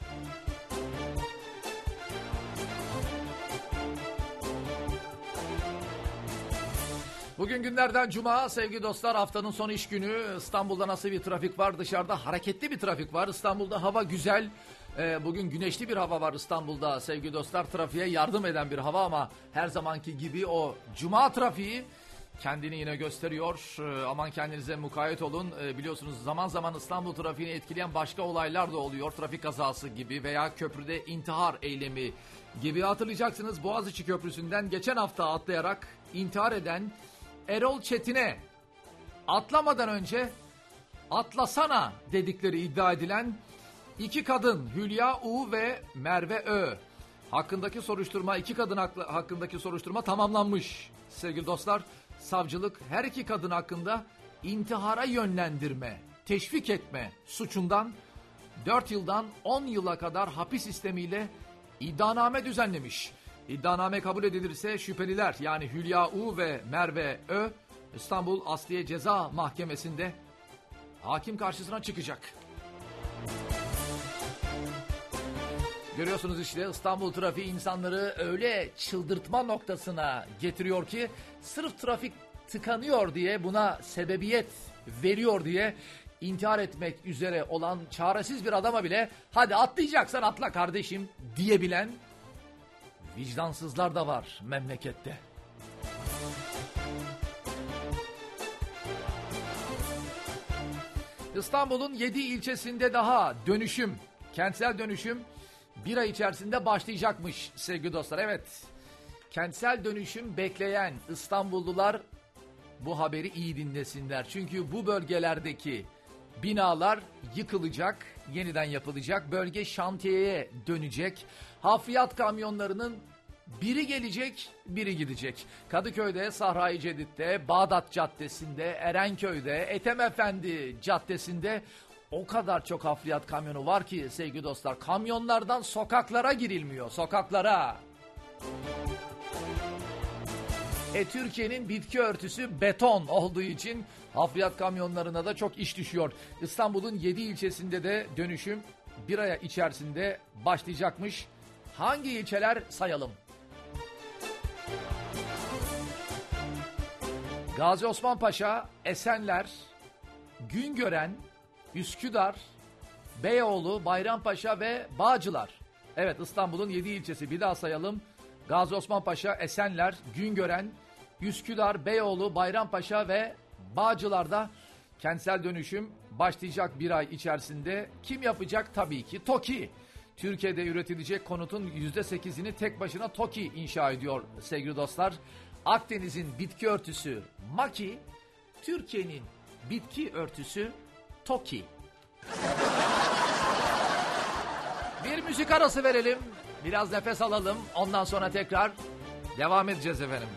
Bugün günlerden cuma sevgili dostlar, haftanın son iş günü. İstanbul'da nasıl bir trafik var? Dışarıda hareketli bir trafik var. İstanbul'da hava güzel. Ee, bugün güneşli bir hava var İstanbul'da sevgili dostlar. Trafiğe yardım eden bir hava ama her zamanki gibi o cuma trafiği kendini yine gösteriyor. Ee, aman kendinize mukayyet olun. Ee, biliyorsunuz zaman zaman İstanbul trafiğini etkileyen başka olaylar da oluyor. Trafik kazası gibi veya köprüde intihar eylemi gibi. Hatırlayacaksınız, Boğaziçi Köprüsü'nden geçen hafta atlayarak intihar eden Erol Çetin'e atlamadan önce atlasana dedikleri iddia edilen İki kadın Hülya U ve Merve Ö hakkındaki soruşturma iki kadın hakkındaki soruşturma tamamlanmış. Sevgili dostlar, savcılık her iki kadın hakkında intihara yönlendirme, teşvik etme suçundan dört yıldan on yıla kadar hapis sistemiyle iddianame düzenlemiş. İddianame kabul edilirse şüpheliler yani Hülya U ve Merve Ö İstanbul Asliye Ceza Mahkemesi'nde hakim karşısına çıkacak. Görüyorsunuz işte İstanbul trafiği insanları öyle çıldırtma noktasına getiriyor ki sırf trafik tıkanıyor diye, buna sebebiyet veriyor diye intihar etmek üzere olan çaresiz bir adama bile hadi atlayacaksan atla kardeşim diyebilen vicdansızlar da var memlekette. İstanbul'un yedi ilçesinde daha dönüşüm, kentsel dönüşüm bir ay içerisinde başlayacakmış sevgili dostlar. Evet, kentsel dönüşüm bekleyen İstanbullular bu haberi iyi dinlesinler. Çünkü bu bölgelerdeki binalar yıkılacak, yeniden yapılacak, bölge şantiyeye dönecek. Hafriyat kamyonlarının biri gelecek, biri gidecek. Kadıköy'de, Sahra-i Cedid'de, Bağdat Caddesi'nde, Erenköy'de, Ethem Efendi Caddesi'nde o kadar çok hafriyat kamyonu var ki sevgili dostlar, kamyonlardan sokaklara girilmiyor, sokaklara. E Türkiye'nin bitki örtüsü beton olduğu için hafriyat kamyonlarına da çok iş düşüyor. İstanbul'un yedi ilçesinde de dönüşüm bir ay içerisinde başlayacakmış. Hangi ilçeler sayalım? Gazi Osman Paşa, Esenler, Güngören, Üsküdar, Beyoğlu, Bayrampaşa ve Bağcılar. Evet, İstanbul'un yedi ilçesi, bir daha sayalım. Gazi Osman Paşa, Esenler, Güngören, Üsküdar, Beyoğlu, Bayrampaşa ve Bağcılar'da kentsel dönüşüm başlayacak bir ay içerisinde. Kim yapacak? Tabii ki TOKİ. Türkiye'de üretilecek konutun yüzde sekizini tek başına TOKİ inşa ediyor sevgili dostlar. Akdeniz'in bitki örtüsü Maki, Türkiye'nin bitki örtüsü TOKİ. Bir müzik arası verelim, biraz nefes alalım, ondan sonra tekrar devam edeceğiz efendim.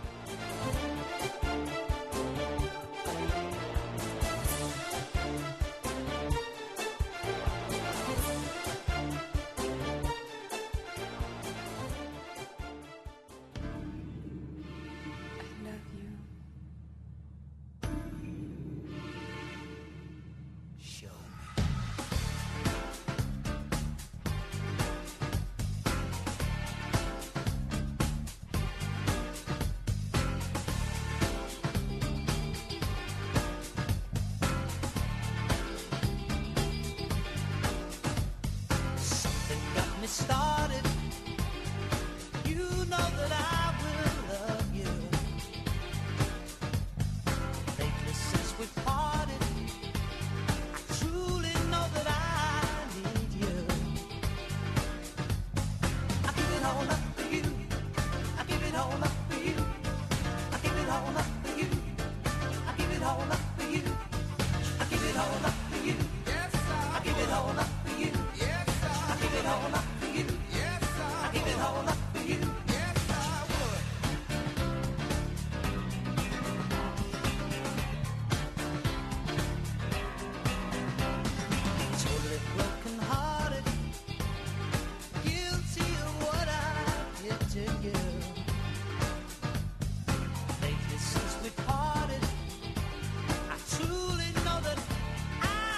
Since we parted, I truly know that I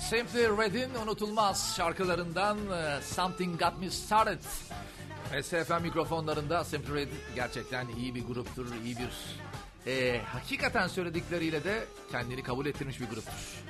Simply Red'in unutulmaz şarkılarından e, Something Got Me Started. S F M mikrofonlarında Simply Red gerçekten iyi bir gruptur, iyi bir e, hakikaten söyledikleriyle de kendini kabul ettirmiş bir gruptur.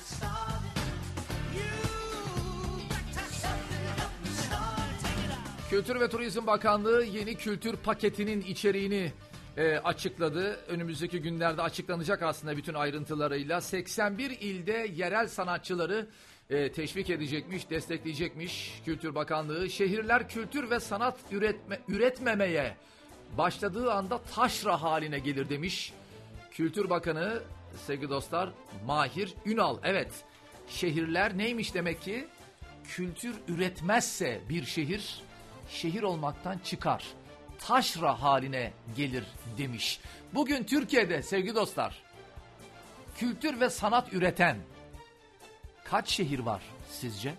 Kültür ve Turizm Bakanlığı yeni kültür paketinin içeriğini e, açıkladı. Önümüzdeki günlerde açıklanacak aslında bütün ayrıntılarıyla. seksen bir ilde yerel sanatçıları e, teşvik edecekmiş, destekleyecekmiş Kültür Bakanlığı. Şehirler kültür ve sanat üretme, üretmemeye başladığı anda taşra haline gelir demiş. Kültür Bakanı sevgili dostlar Mahir Ünal. Evet, şehirler neymiş demek ki? Kültür üretmezse bir şehir, şehir olmaktan çıkar. Taşra haline gelir demiş. Bugün Türkiye'de sevgili dostlar, kültür ve sanat üreten kaç şehir var sizce?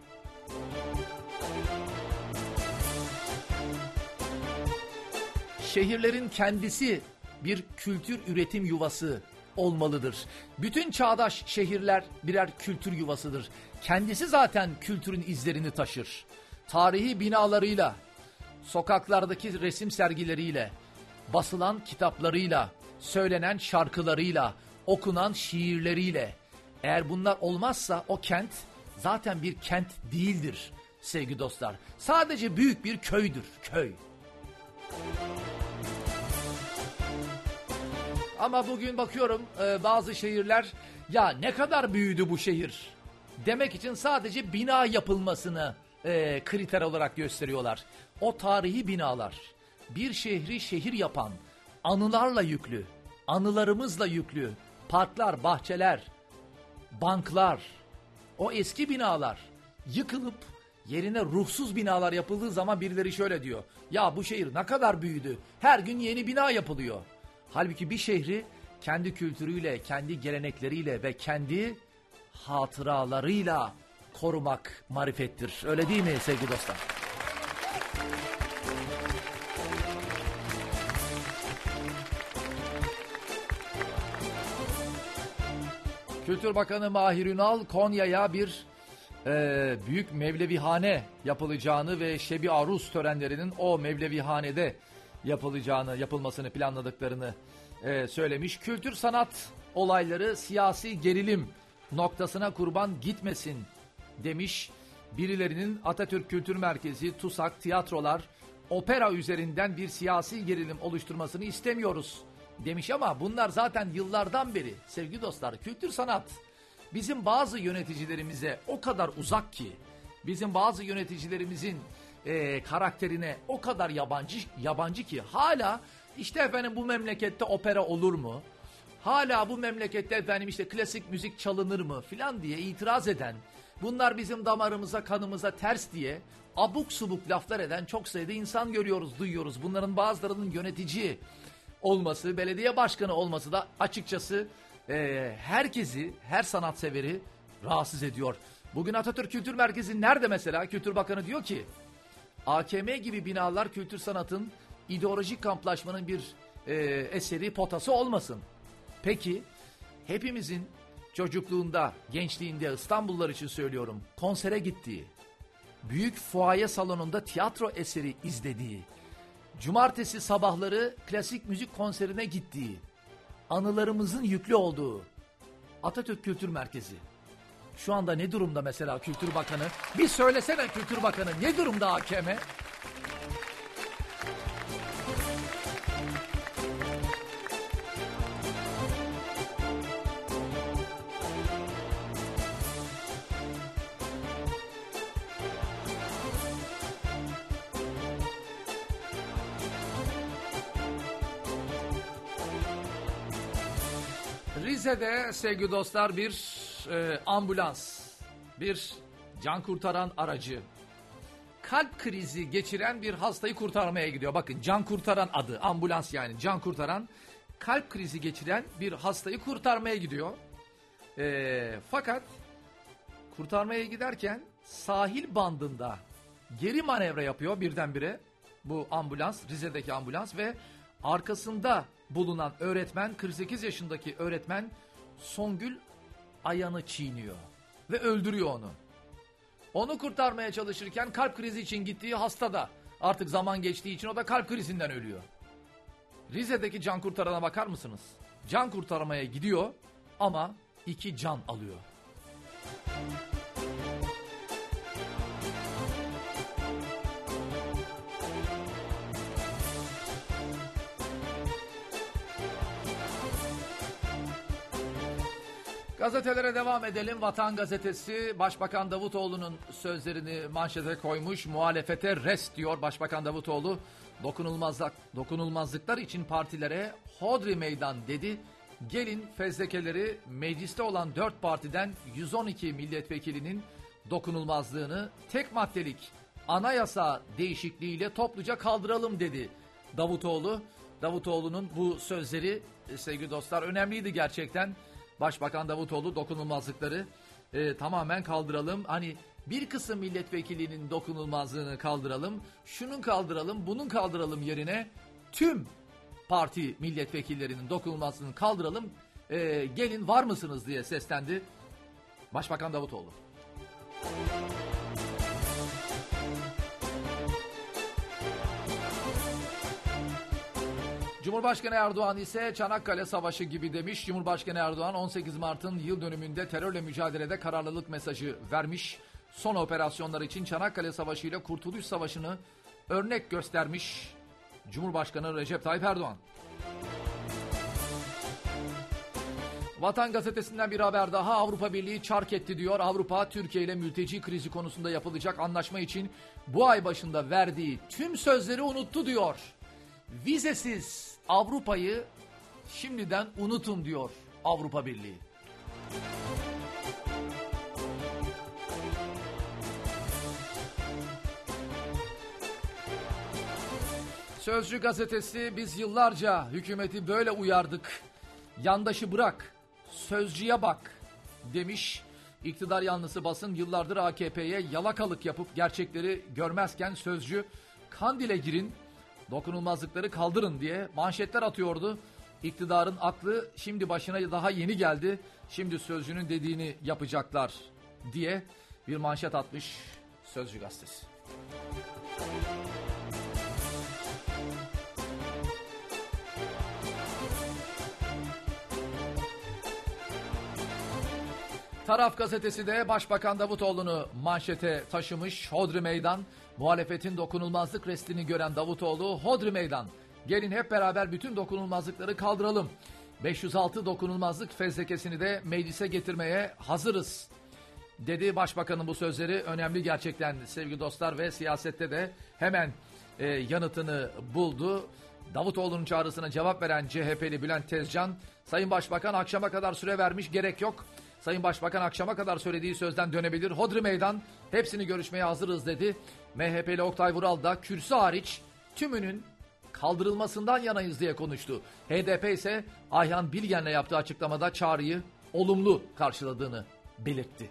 Şehirlerin kendisi bir kültür üretim yuvası olmalıdır. Bütün çağdaş şehirler birer kültür yuvasıdır. Kendisi zaten kültürün izlerini taşır. Tarihi binalarıyla, sokaklardaki resim sergileriyle, basılan kitaplarıyla, söylenen şarkılarıyla, okunan şiirleriyle. Eğer bunlar olmazsa o kent zaten bir kent değildir sevgili dostlar. Sadece büyük bir köydür, köy. Ama bugün bakıyorum e, bazı şehirler ya ne kadar büyüdü bu şehir demek için sadece bina yapılmasını e, kriter olarak gösteriyorlar. O tarihi binalar bir şehri şehir yapan, anılarla yüklü, anılarımızla yüklü parklar, bahçeler, banklar, o eski binalar yıkılıp yerine ruhsuz binalar yapıldığı zaman birileri şöyle diyor. Ya bu şehir ne kadar büyüdü, her gün yeni bina yapılıyor. Halbuki bir şehri kendi kültürüyle, kendi gelenekleriyle ve kendi hatıralarıyla korumak marifettir. Öyle değil mi sevgili dostlar? Kültür Bakanı Mahir Ünal Konya'ya bir e, büyük mevlevihane yapılacağını ve Şebi Aruz törenlerinin o mevlevihanede yapılacağını, yapılmasını planladıklarını e, söylemiş. Kültür sanat olayları siyasi gerilim noktasına kurban gitmesin demiş. Birilerinin Atatürk Kültür Merkezi, TUSAK, tiyatrolar, opera üzerinden bir siyasi gerilim oluşturmasını istemiyoruz demiş ama bunlar zaten yıllardan beri sevgili dostlar kültür sanat bizim bazı yöneticilerimize o kadar uzak ki, bizim bazı yöneticilerimizin e, karakterine o kadar yabancı yabancı ki hala işte efendim bu memlekette opera olur mu? Hala bu memlekette efendim işte klasik müzik çalınır mı filan diye itiraz eden, bunlar bizim damarımıza, kanımıza ters diye abuk subuk laflar eden çok sayıda insan görüyoruz, duyuyoruz. Bunların bazılarının yönetici olması, belediye başkanı olması da açıkçası e, herkesi, her sanatseveri rahatsız ediyor. Bugün Atatürk Kültür Merkezi nerede mesela? Kültür Bakanı diyor ki A K M gibi binalar kültür sanatın ideolojik kamplaşmanın bir e, eseri, potası olmasın. Peki hepimizin çocukluğunda, gençliğinde, İstanbullular için söylüyorum, konsere gittiği, büyük fuaye salonunda tiyatro eseri izlediği, cumartesi sabahları klasik müzik konserine gittiği, anılarımızın yüklü olduğu Atatürk Kültür Merkezi. Şu anda ne durumda mesela Kültür Bakanı? Bir söylesene Kültür Bakanı, ne durumda A K M? Rize'de sevgili dostlar bir e, ambulans, bir can kurtaran aracı, kalp krizi geçiren bir hastayı kurtarmaya gidiyor. Bakın can kurtaran adı, ambulans yani can kurtaran, kalp krizi geçiren bir hastayı kurtarmaya gidiyor. E, fakat kurtarmaya giderken sahil bandında geri manevra yapıyor birdenbire bu ambulans, Rize'deki ambulans ve arkasında bulunan öğretmen, kırk sekiz yaşındaki öğretmen Songül Ayan'ı çiğniyor. ve öldürüyor onu. Onu kurtarmaya çalışırken kalp krizi için gittiği hasta da artık zaman geçtiği için o da kalp krizinden ölüyor. Rize'deki can kurtarana bakar mısınız? Can kurtarmaya gidiyor ama iki can alıyor. Gazetelere devam edelim. Vatan Gazetesi Başbakan Davutoğlu'nun sözlerini manşete koymuş. Muhalefete rest diyor Başbakan Davutoğlu. Dokunulmazlık, dokunulmazlıklar için partilere hodri meydan dedi. Gelin fezlekeleri mecliste olan dört partiden yüz on iki milletvekilinin dokunulmazlığını tek maddelik anayasa değişikliğiyle topluca kaldıralım dedi Davutoğlu. Davutoğlu'nun bu sözleri sevgili dostlar önemliydi gerçekten. Başbakan Davutoğlu dokunulmazlıkları e, tamamen kaldıralım. Hani bir kısım milletvekilinin dokunulmazlığını kaldıralım. Şunun kaldıralım, bunun kaldıralım yerine tüm parti milletvekillerinin dokunulmazlığını kaldıralım. E, gelin var mısınız diye seslendi Başbakan Davutoğlu. Cumhurbaşkanı Erdoğan ise Çanakkale Savaşı gibi demiş. Cumhurbaşkanı Erdoğan on sekiz Mart'ın yıl dönümünde terörle mücadelede kararlılık mesajı vermiş. Son operasyonlar için Çanakkale Savaşı ile Kurtuluş Savaşı'nı örnek göstermiş Cumhurbaşkanı Recep Tayyip Erdoğan. Vatan Gazetesi'nden bir haber daha. Avrupa Birliği çark etti diyor. Avrupa, Türkiye ile mülteci krizi konusunda yapılacak anlaşma için bu ay başında verdiği tüm sözleri unuttu diyor. Vizesiz Avrupa'yı şimdiden unutun diyor Avrupa Birliği. Sözcü gazetesi biz yıllarca hükümeti böyle uyardık. Yandaşı bırak, sözcüye bak demiş. İktidar yanlısı basın yıllardır A K P'ye yalakalık yapıp gerçekleri görmezken Sözcü Kandil'e girin, dokunulmazlıkları kaldırın diye manşetler atıyordu. İktidarın aklı şimdi başına daha yeni geldi. Şimdi Sözcü'nün dediğini yapacaklar diye bir manşet atmış Sözcü gazetesi. Taraf gazetesi de Başbakan Davutoğlu'nu manşete taşımış. Hodri meydan, muhalefetin dokunulmazlık restini gören Davutoğlu, hodri meydan, gelin hep beraber bütün dokunulmazlıkları kaldıralım. beş yüz altı dokunulmazlık fezlekesini de meclise getirmeye hazırız dedi. Başbakanın bu sözleri önemli gerçekten sevgili dostlar ve siyasette de hemen e, yanıtını buldu. Davutoğlu'nun çağrısına cevap veren C H P'li Bülent Tezcan, Sayın Başbakan akşama kadar süre vermiş, gerek yok. Sayın Başbakan akşama kadar söylediği sözden dönebilir. Hodri meydan, hepsini görüşmeye hazırız dedi. M H P'li Oktay Vural da kürsü hariç tümünün kaldırılmasından yanayız diye konuştu. H D P ise Ayhan Bilgen'le yaptığı açıklamada çağrıyı olumlu karşıladığını belirtti.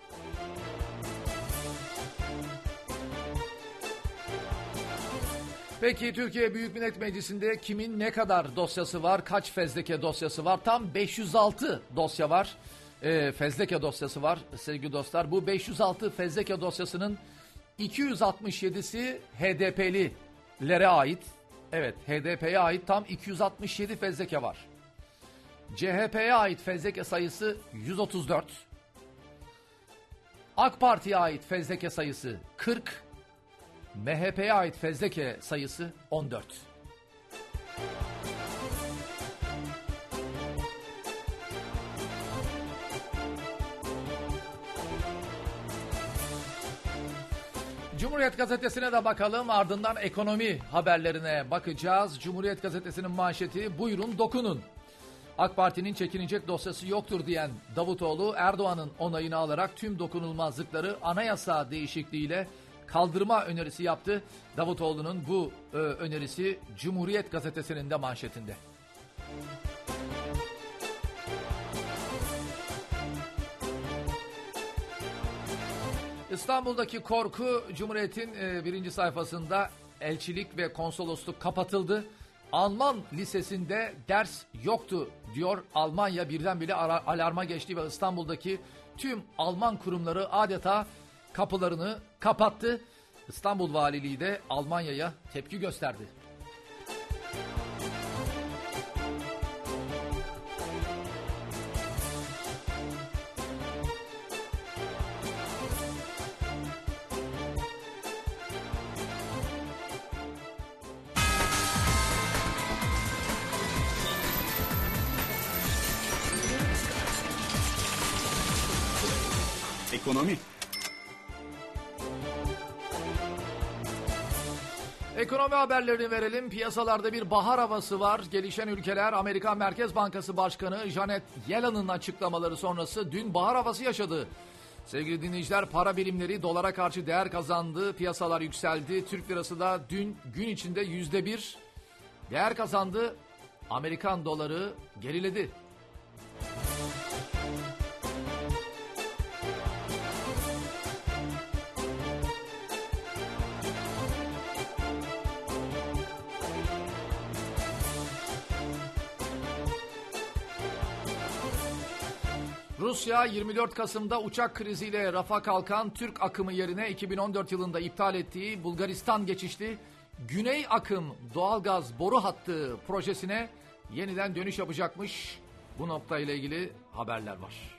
Peki Türkiye Büyük Millet Meclisi'nde kimin ne kadar dosyası var, kaç fezleke dosyası var? Tam beş yüz altı dosya var. E, fezleke dosyası var sevgili dostlar. Bu beş yüz altı fezleke dosyasının iki yüz altmış yedisi H D P'lilere ait. Evet, H D P'ye ait tam iki yüz altmış yedi fezleke var. C H P'ye ait fezleke sayısı yüz otuz dört. AK Parti'ye ait fezleke sayısı kırk. M H P'ye ait fezleke sayısı on dört. Cumhuriyet Gazetesi'ne de bakalım, ardından ekonomi haberlerine bakacağız. Cumhuriyet Gazetesi'nin manşeti buyurun dokunun. AK Parti'nin çekinecek dosyası yoktur diyen Davutoğlu, Erdoğan'ın onayını alarak tüm dokunulmazlıkları anayasa değişikliğiyle kaldırma önerisi yaptı. Davutoğlu'nun bu e, önerisi Cumhuriyet Gazetesi'nin de manşetinde. İstanbul'daki korku, Cumhuriyet'in e, birinci sayfasında elçilik ve konsolosluk kapatıldı. Alman lisesinde ders yoktu diyor. Almanya birdenbire ara- alarma geçti ve İstanbul'daki tüm Alman kurumları adeta kapılarını kapattı. İstanbul Valiliği de Almanya'ya tepki gösterdi. Ekonomi. Ekonomi haberlerini verelim. Piyasalarda bir bahar havası var. Gelişen ülkeler Amerikan Merkez Bankası Başkanı Janet Yellen'ın açıklamaları sonrası dün bahar havası yaşadı. Sevgili dinleyiciler, para birimleri dolara karşı değer kazandı. Piyasalar yükseldi. Türk lirası da dün gün içinde yüzde bir değer kazandı. Amerikan doları geriledi. Rusya yirmi dört Kasım'da uçak kriziyle rafa kalkan Türk akımı yerine iki bin on dört yılında iptal ettiği Bulgaristan geçişli Güney Akım doğalgaz boru hattı projesine yeniden dönüş yapacakmış. Bu noktayla ilgili haberler var.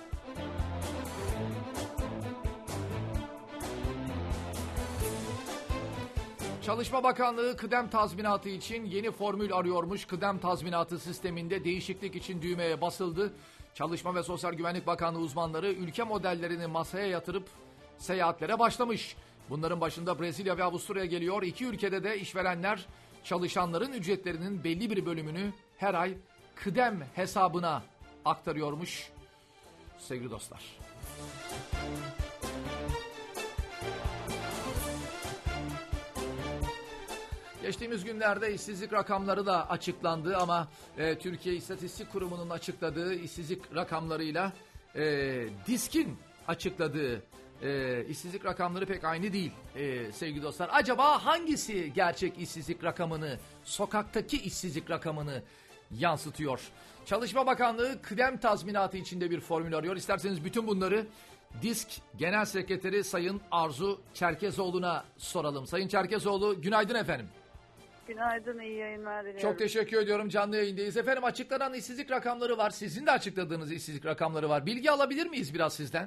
Çalışma Bakanlığı kıdem tazminatı için yeni formül arıyormuş. Kıdem tazminatı sisteminde değişiklik için düğmeye basıldı. Çalışma ve Sosyal Güvenlik Bakanlığı uzmanları ülke modellerini masaya yatırıp seyahatlere başlamış. Bunların başında Brezilya ve Avusturya geliyor. İki ülkede de işverenler çalışanların ücretlerinin belli bir bölümünü her ay kıdem hesabına aktarıyormuş. Sevgili dostlar. Geçtiğimiz günlerde işsizlik rakamları da açıklandı ama e, Türkiye İstatistik Kurumu'nun açıkladığı işsizlik rakamlarıyla e, DİSK'in açıkladığı e, işsizlik rakamları pek aynı değil e, sevgili dostlar. Acaba hangisi gerçek işsizlik rakamını, sokaktaki işsizlik rakamını yansıtıyor? Çalışma Bakanlığı kıdem tazminatı içinde bir formül arıyor. İsterseniz bütün bunları DİSK Genel Sekreteri Sayın Arzu Çerkezoğlu'na soralım. Sayın Çerkezoğlu, günaydın efendim. Günaydın, iyi yayınlar diliyorum. Çok teşekkür ediyorum, canlı yayındayız. Efendim, açıklanan işsizlik rakamları var. Sizin de açıkladığınız işsizlik rakamları var. Bilgi alabilir miyiz biraz sizden?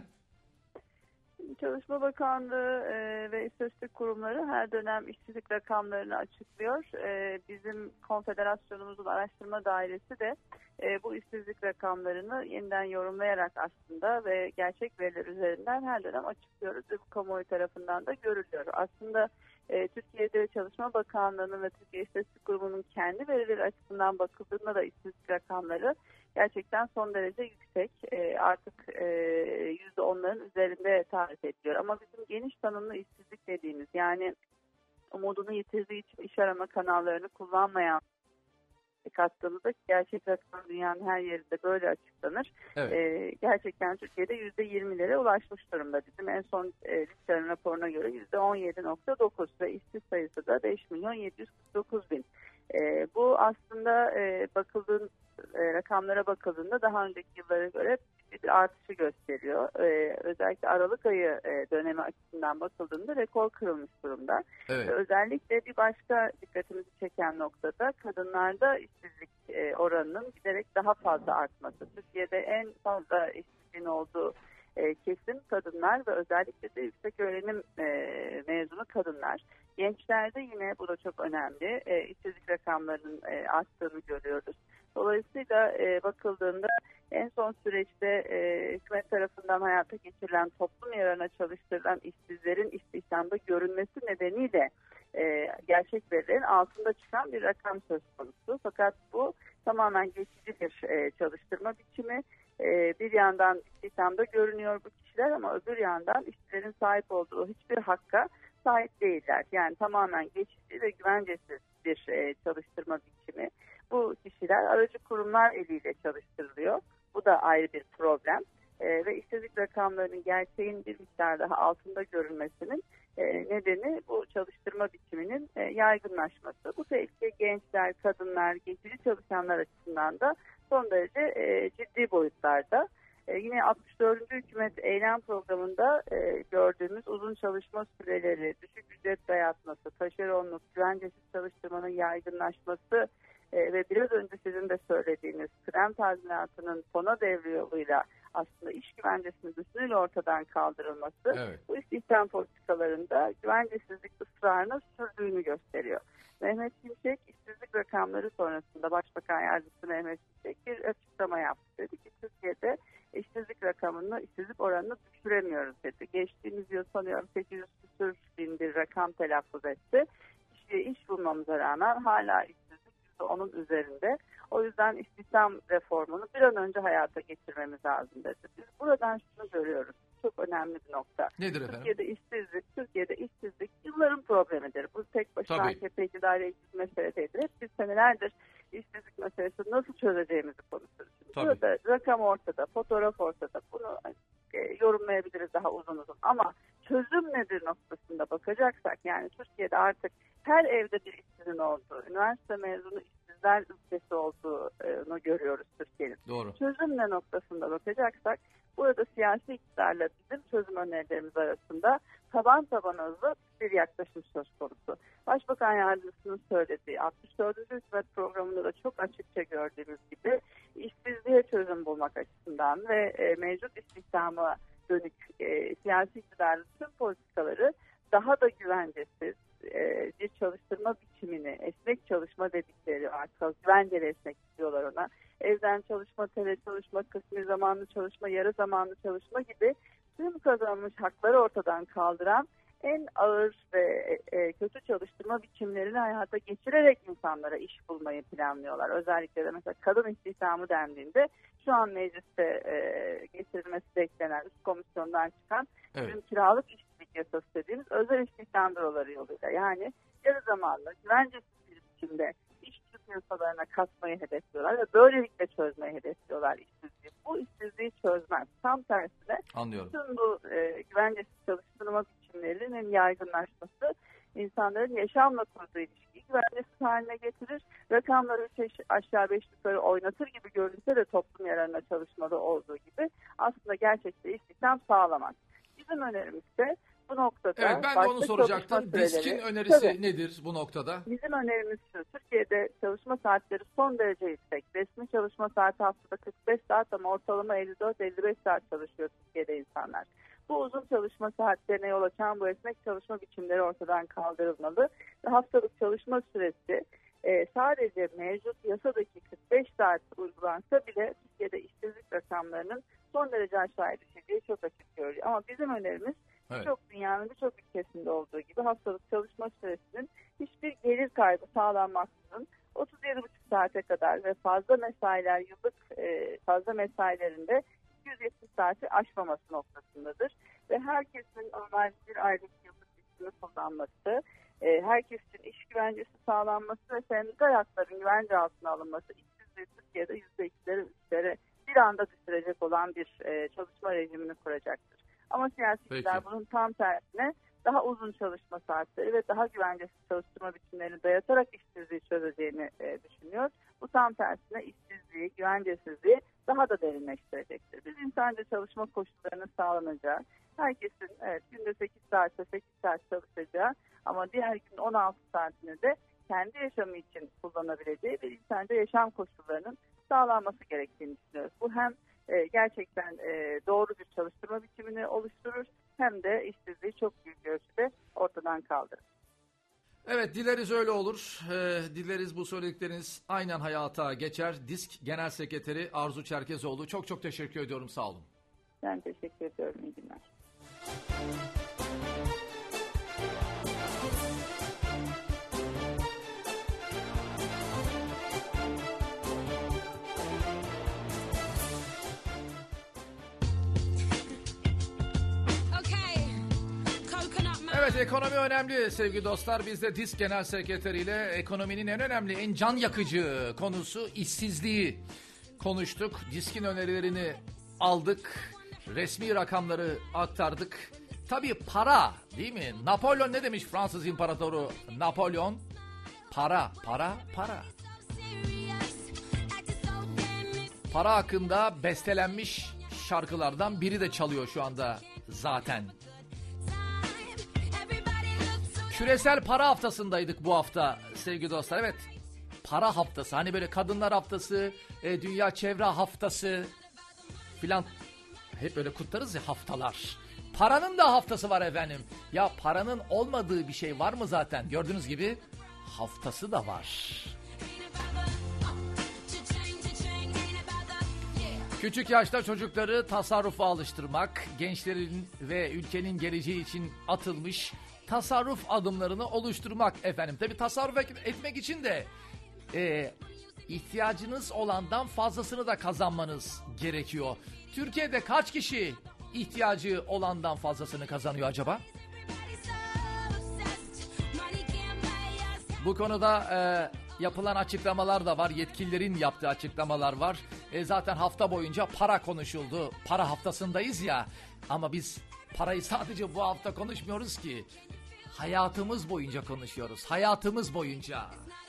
Çalışma Bakanlığı e, ve İstatistik Kurumları her dönem işsizlik rakamlarını açıklıyor. E, bizim konfederasyonumuzun araştırma dairesi de e, bu işsizlik rakamlarını yeniden yorumlayarak aslında ve gerçek veriler üzerinden her dönem açıklıyoruz ve bu kamuoyu tarafından da görülüyor. Aslında e, Türkiye'de Çalışma Bakanlığı'nın ve Türkiye İstatistik Kurumu'nun kendi verileri açısından bakıldığında da işsizlik rakamları gerçekten son derece yüksek. E, artık e, yüzde onların üzerinde tarif ediliyor. Ama bizim geniş tanımlı işsizlik dediğimiz, yani umudunu yitirdiği için iş arama kanallarını kullanmayan kattığımızda gerçek rakam dünyanın her yerinde böyle açıklanır. Evet. E, gerçekten Türkiye'de yüzde yirmilere ulaşmış durumda. Bizim en son e, listenin raporuna göre yüzde on yedi nokta dokuz ve işsiz sayısı da beş milyon yedi yüz kırk dokuz bin. E, bu aslında e, bakıldığın e, rakamlara bakıldığında daha önceki yıllara göre bir artışı gösteriyor. Ee, özellikle Aralık ayı e, dönemi açısından bakıldığında rekor kırılmış durumda. Evet. Ee, özellikle bir başka dikkatimizi çeken noktada kadınlarda işsizlik e, oranının giderek daha fazla artması. Türkiye'de en fazla işsizliğin olduğu e, kesim kadınlar ve özellikle de yüksek öğrenim e, mezunu kadınlar. Gençlerde yine bu da çok önemli. E, işsizlik rakamlarının e, arttığını görüyoruz. Dolayısıyla e, bakıldığında en son süreçte e, hükümet tarafından hayata geçirilen toplum yararına çalıştırılan işsizlerin istihdamda görünmesi nedeniyle e, gerçek verilerin altında çıkan bir rakam söz konusu. Fakat bu tamamen geçici bir e, çalıştırma biçimi. E, bir yandan istihdamda görünüyor bu kişiler ama öbür yandan işçilerin sahip olduğu hiçbir hakka sahip değiller. Yani tamamen geçici ve güvencesiz bir e, çalıştırma biçimi. Bu kişiler aracı kurumlar eliyle çalıştırılıyor. Bu da ayrı bir problem. E, ve işsizlik rakamlarının gerçeğin bir miktar daha altında görülmesinin E, nedeni bu çalıştırma biçiminin e, yaygınlaşması. Bu tehlike gençler, kadınlar, geçici çalışanlar açısından da son derece e, ciddi boyutlarda. E, yine altmış dördüncü hükümet eylem programında e, gördüğümüz uzun çalışma süreleri, düşük ücret dayatması, taşeronluk, güvencesiz çalıştırmanın yaygınlaşması e, ve biraz önce sizin de söylediğiniz krem tazminatının fona devri yoluyla aslında iş güvencesinin bütünüyle ortadan kaldırılması, evet, bu istihdam politikalarında güvencesizlik ısrarının sürdüğünü gösteriyor. Mehmet Şimşek işsizlik rakamları sonrasında Başbakan Yardımcısı Mehmet Şimşek bir açıklama yaptı. Dedi ki Türkiye'de işsizlik rakamını, işsizlik oranını düşüremiyoruz dedi. Geçtiğimiz yıl sanıyorum sekiz yüz küsur bin bir rakam telaffuz etti. İş, iş bulmamıza rağmen hala işsizlik yüzde onun üzerinde. O yüzden istihdam reformunu bir an önce hayata geçirmemiz lazım dedi. Biz buradan şunu görüyoruz. Çok önemli bir nokta. Nedir efendim? Türkiye'de işsizlik, Türkiye'de işsizlik yılların problemidir. Bu tek başına A K P iktidarıyla ilgili mesele değildir. Hep biz senelerdir işsizlik meselesini nasıl çözeceğimizi konuşuyoruz. Burada rakam ortada, fotoğraf ortada. Bunu e, yorumlayabiliriz daha uzun uzun. Ama çözüm nedir noktasında bakacaksak, yani Türkiye'de artık her evde bir işsizin olduğu, üniversite mezunu işsizler ülkesi olduğunu görüyoruz Türkiye'nin. Doğru. Çözüm ne noktasında bakacaksak, burada siyasi iktidarla bizim çözüm önerilerimiz arasında taban tabana hızlı bir yaklaşım söz konusu. Başbakan Yardımcısının söylediği altmış dördüncü hükümet programında da çok açıkça gördüğümüz gibi işsizliğe çözüm bulmak açısından ve e, mevcut istihdama dönük e, siyasi iktidarın tüm politikaları daha da güvencesiz e, bir çalıştırma biçimini, esnek çalışma dedikleri, artık güvenceli esnek diyorlar ona, evden çalışma, tele çalışma, kısmi zamanlı çalışma, yarı zamanlı çalışma gibi tüm kazanılmış hakları ortadan kaldıran en ağır ve e, kötü çalıştırma biçimlerini hayata geçirerek insanlara iş bulmayı planlıyorlar. Özellikle de mesela kadın istihdamı dendiğinde şu an mecliste e, getirilmesi beklenen üst komisyondan çıkan evet, bizim kiralık işçilik yasası dediğimiz özel istihdam büroları yoluyla, yani yarı zamanlı güvencesiz bir biçimde işçi piyasalarına katmayı hedefliyorlar ve böylelikle çözmeyi hedefliyorlar işsizliği. Bu işsizliği çözmez. Tam tersine anlıyorum, tüm bu e, güvencesiz çalıştırma biçimlerinin yaygınlaşması insanların yaşamla kurduğu ilişkiyi güvencesiz haline getirir. Rakamları üç aşağı beş yukarı oynatır gibi görünse de toplum yararına çalışmada olduğu gibi aslında gerçekte istihdam sağlamaz. Bizim önerimiz de bu noktada... Evet, ben de onu soracaktım. DİSK'in önerisi tabii nedir bu noktada? Bizim önerimiz şu: Türkiye'de çalışma saatleri son derece yüksek. Resmi çalışma saati haftada kırk beş saat ama ortalama elli dört elli beş saat çalışıyor Türkiye'de insanlar. Bu uzun çalışma saatlerine yol açan bu esnek çalışma biçimleri ortadan kaldırılmalı ve haftalık çalışma süresi e, sadece mevcut yasadaki kırk beş saat uygulansa bile Türkiye'de işsizlik rakamlarının son derece aşağıya düşeceği çok açık görülüyor. Ama bizim önerimiz evet, birçok dünyanın birçok ülkesinde olduğu gibi haftalık çalışma süresinin hiçbir gelir kaybı sağlanmaksızın otuz yedi buçuk saate kadar ve fazla mesailer yıllık e, fazla mesailerinde iki yüz yetmiş saati aşmaması noktasındadır. Ve herkesin normal bir aylık yıllık işini kullanması, e, herkes için iş güvencesi sağlanması ve sendikal hakların güvence altına alınması işsizliği Türkiye'de yüzde ikilere üçlere bir anda düşürecek olan bir e, çalışma rejimini kuracaktır. Ama siyasetçiler bunun tam tersine daha uzun çalışma saatleri ve daha güvencesiz çalıştırma biçimlerini dayatarak işsizliği çözeceğini e, düşünüyor. Bu tam tersine işsizliği, güvencesizliği daha da derinleştirecektir. Biz insanca çalışma koşullarının sağlanacağı, herkesin evet, günde sekiz saatte sekiz saat çalışacağı ama diğer gün on altı saatini de kendi yaşamı için kullanabileceği bir insanca yaşam koşullarının sağlanması gerektiğini düşünüyoruz. Bu hem e, gerçekten e, doğru bir çalıştırma biçimini oluşturur hem de işsizliği çok büyük ölçüde ortadan kaldırır. Evet, dileriz öyle olur. Ee, dileriz bu söyledikleriniz aynen hayata geçer. DİSK Genel Sekreteri Arzu Çerkezoğlu, çok çok teşekkür ediyorum, sağ olun. Ben teşekkür ediyorum, iyi günler. Evet, ekonomi önemli sevgili dostlar. Biz de DİSK Genel Sekreteri ile ekonominin en önemli, en can yakıcı konusu işsizliği konuştuk. DİSK'in önerilerini aldık. Resmi rakamları aktardık. tabii para değil mi? Napolyon ne demiş Fransız İmparatoru Napolyon? Para, para, para. Para hakkında bestelenmiş şarkılardan biri de çalıyor şu anda zaten. Küresel para haftasındaydık bu hafta sevgili dostlar. Evet, para haftası. Hani böyle kadınlar haftası, e, dünya çevre haftası filan. Hep böyle kutlarız ya haftalar. Paranın da haftası var efendim. Ya paranın olmadığı bir şey var mı zaten? Gördüğünüz gibi haftası da var. Küçük yaşta çocukları tasarrufa alıştırmak, gençlerin ve ülkenin geleceği için atılmış tasarruf adımlarını oluşturmak efendim. Tabii tasarruf etmek için de e, ihtiyacınız olandan fazlasını da kazanmanız gerekiyor. Türkiye'de kaç kişi ihtiyacı olandan fazlasını kazanıyor acaba? Bu konuda e, yapılan açıklamalar da var. Yetkililerin yaptığı açıklamalar var. E, zaten hafta boyunca para konuşuldu. Para haftasındayız ya. Ama biz parayı sadece bu hafta konuşmuyoruz ki. Hayatımız boyunca konuşuyoruz. Hayatımız boyunca.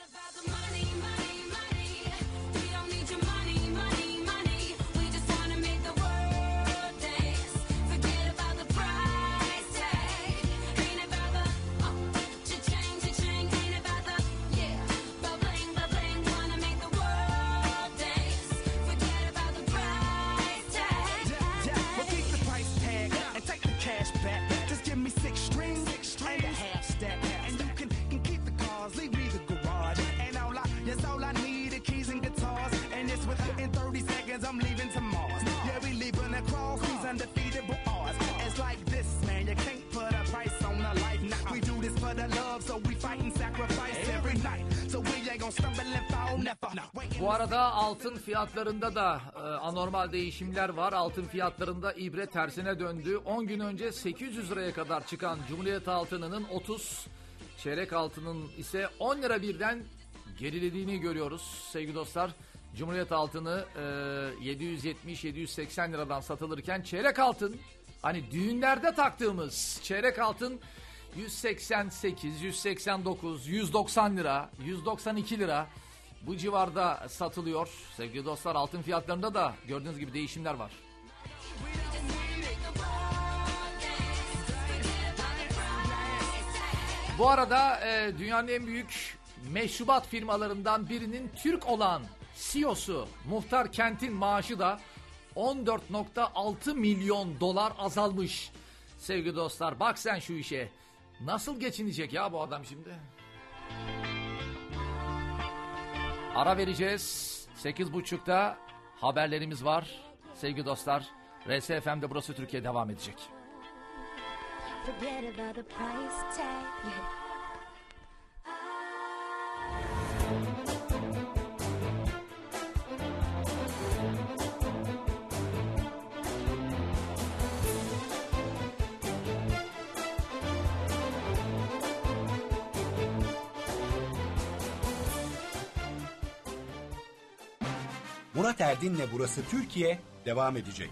Bu arada altın fiyatlarında da e, anormal değişimler var. Altın fiyatlarında ibre tersine döndü. on gün önce sekiz yüz liraya kadar çıkan Cumhuriyet altınının otuz, çeyrek altının ise on lira birden gerilediğini görüyoruz sevgili dostlar. Cumhuriyet altını e, yedi yüz yetmiş yedi yüz seksen liradan satılırken çeyrek altın, hani düğünlerde taktığımız çeyrek altın yüz seksen sekiz, yüz seksen dokuz, yüz doksan lira, yüz doksan iki lira bu civarda satılıyor. Sevgili dostlar, altın fiyatlarında da gördüğünüz gibi değişimler var. Bu arada e, dünyanın en büyük meşrubat firmalarından birinin Türk olan C E O'su Muhtar Kent'in maaşı da on dört nokta altı milyon dolar azalmış. Sevgili dostlar, bak sen şu işe. Nasıl geçinecek ya bu adam şimdi? Ara vereceğiz. sekiz buçukta haberlerimiz var. Sevgili dostlar, R S F M'de Burası Türkiye devam edecek. Murat Erdin'le Burası Türkiye devam edecek.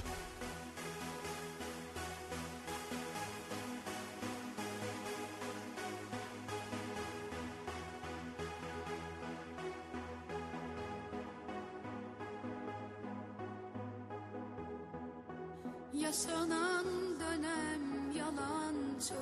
Yaşanan dönem yalancı,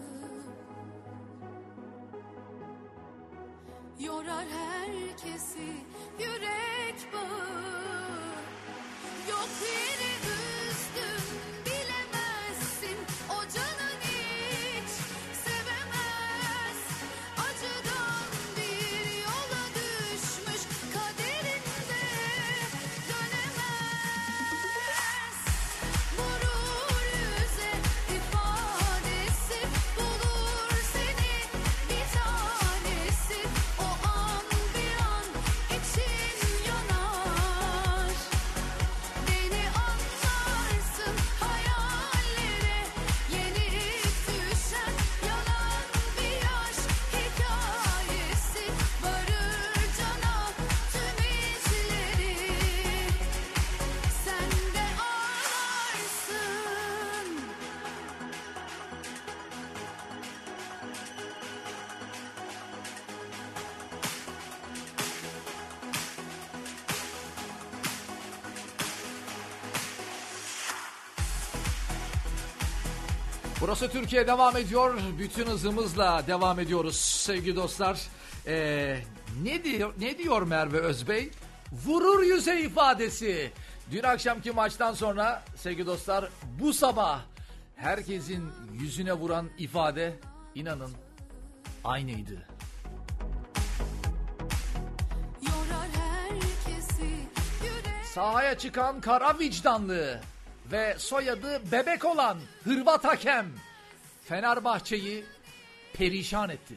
yorar herkesi yürek bağı. Yok biri üzdün bilemezsin, o canın hiç sevemez. Acıdan bir yola düşmüş, kaderinde dönemez. Vurur yüze ifadesi, bulur seni bir tanesi. O an bir an için yanar. Burası Türkiye devam ediyor. Bütün hızımızla devam ediyoruz sevgili dostlar. Ee, ne diyor ne diyor Merve Özbey? Vurur yüze ifadesi. Dün akşamki maçtan sonra sevgili dostlar bu sabah herkesin yüzüne vuran ifade inanın aynıydı. Sahaya çıkan kara vicdanlı ve soyadı Bebek olan Hırvat hakem Fenerbahçe'yi perişan etti.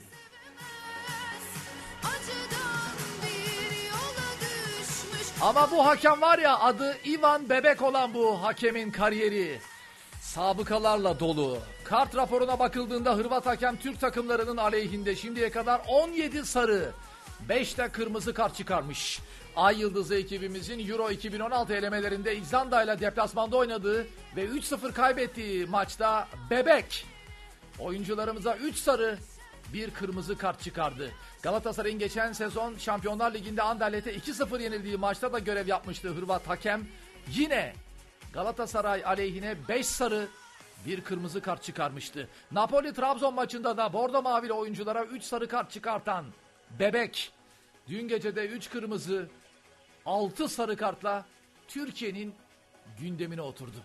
Ama bu hakem var ya, adı Ivan Bebek olan bu hakemin kariyeri sabıkalarla dolu. Kart raporuna bakıldığında Hırvat hakem Türk takımlarının aleyhinde şimdiye kadar on yedi sarı, beş de kırmızı kart çıkarmış. Ay Yıldızı ekibimizin Euro iki bin on altı elemelerinde İzlanda ile deplasmanda oynadığı ve üç sıfır kaybettiği maçta Bebek oyuncularımıza üç sarı, bir kırmızı kart çıkardı. Galatasaray'ın geçen sezon Şampiyonlar Ligi'nde Anderlet'e iki sıfır yenildiği maçta da görev yapmıştı Hırvat hakem. Yine Galatasaray aleyhine beş sarı, bir kırmızı kart çıkarmıştı. Napoli-Trabzon maçında da bordo mavili oyunculara üç sarı kart çıkartan Bebek dün gece de üç kırmızı, altı sarı kartla Türkiye'nin gündemine oturdu.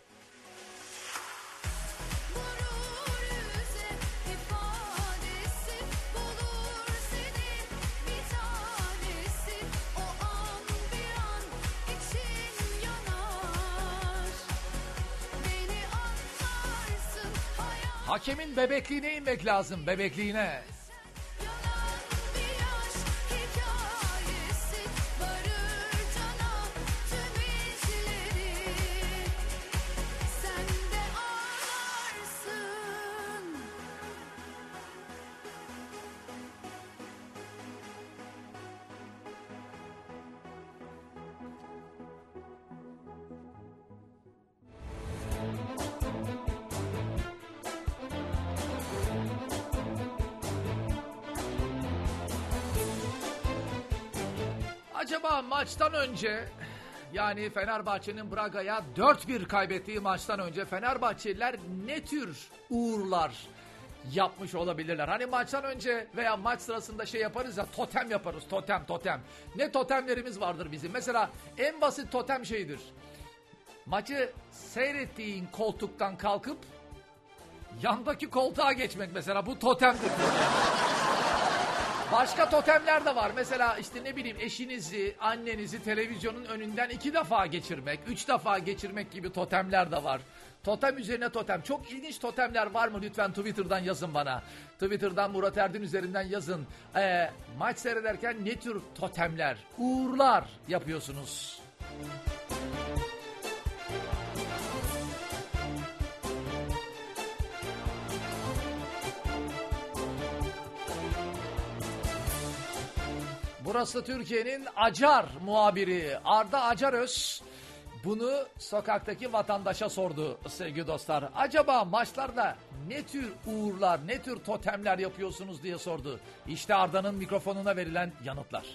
Hakemin bebekliğine inmek lazım, bebekliğine. Acaba maçtan önce, yani Fenerbahçe'nin Braga'ya dört bir kaybettiği maçtan önce Fenerbahçeliler ne tür uğurlar yapmış olabilirler? Hani maçtan önce veya maç sırasında şey yaparız ya, totem yaparız, totem totem. Ne totemlerimiz vardır bizim? Mesela en basit totem şeydir. Maçı seyrettiğin koltuktan kalkıp yandaki koltuğa geçmek mesela, bu totemdir. Başka totemler de var. Mesela işte ne bileyim, eşinizi, annenizi televizyonun önünden iki defa geçirmek, üç defa geçirmek gibi totemler de var. Totem üzerine totem. Çok ilginç totemler var mı? Lütfen Twitter'dan yazın bana. Twitter'dan Murat Erdin üzerinden yazın. Ee, maç seyrederken ne tür totemler, uğurlar yapıyorsunuz? Burası Türkiye'nin Acar muhabiri Arda Acaröz bunu sokaktaki vatandaşa sordu sevgili dostlar. Acaba maçlarda ne tür uğurlar, ne tür totemler yapıyorsunuz diye sordu. İşte Arda'nın mikrofonuna verilen yanıtlar.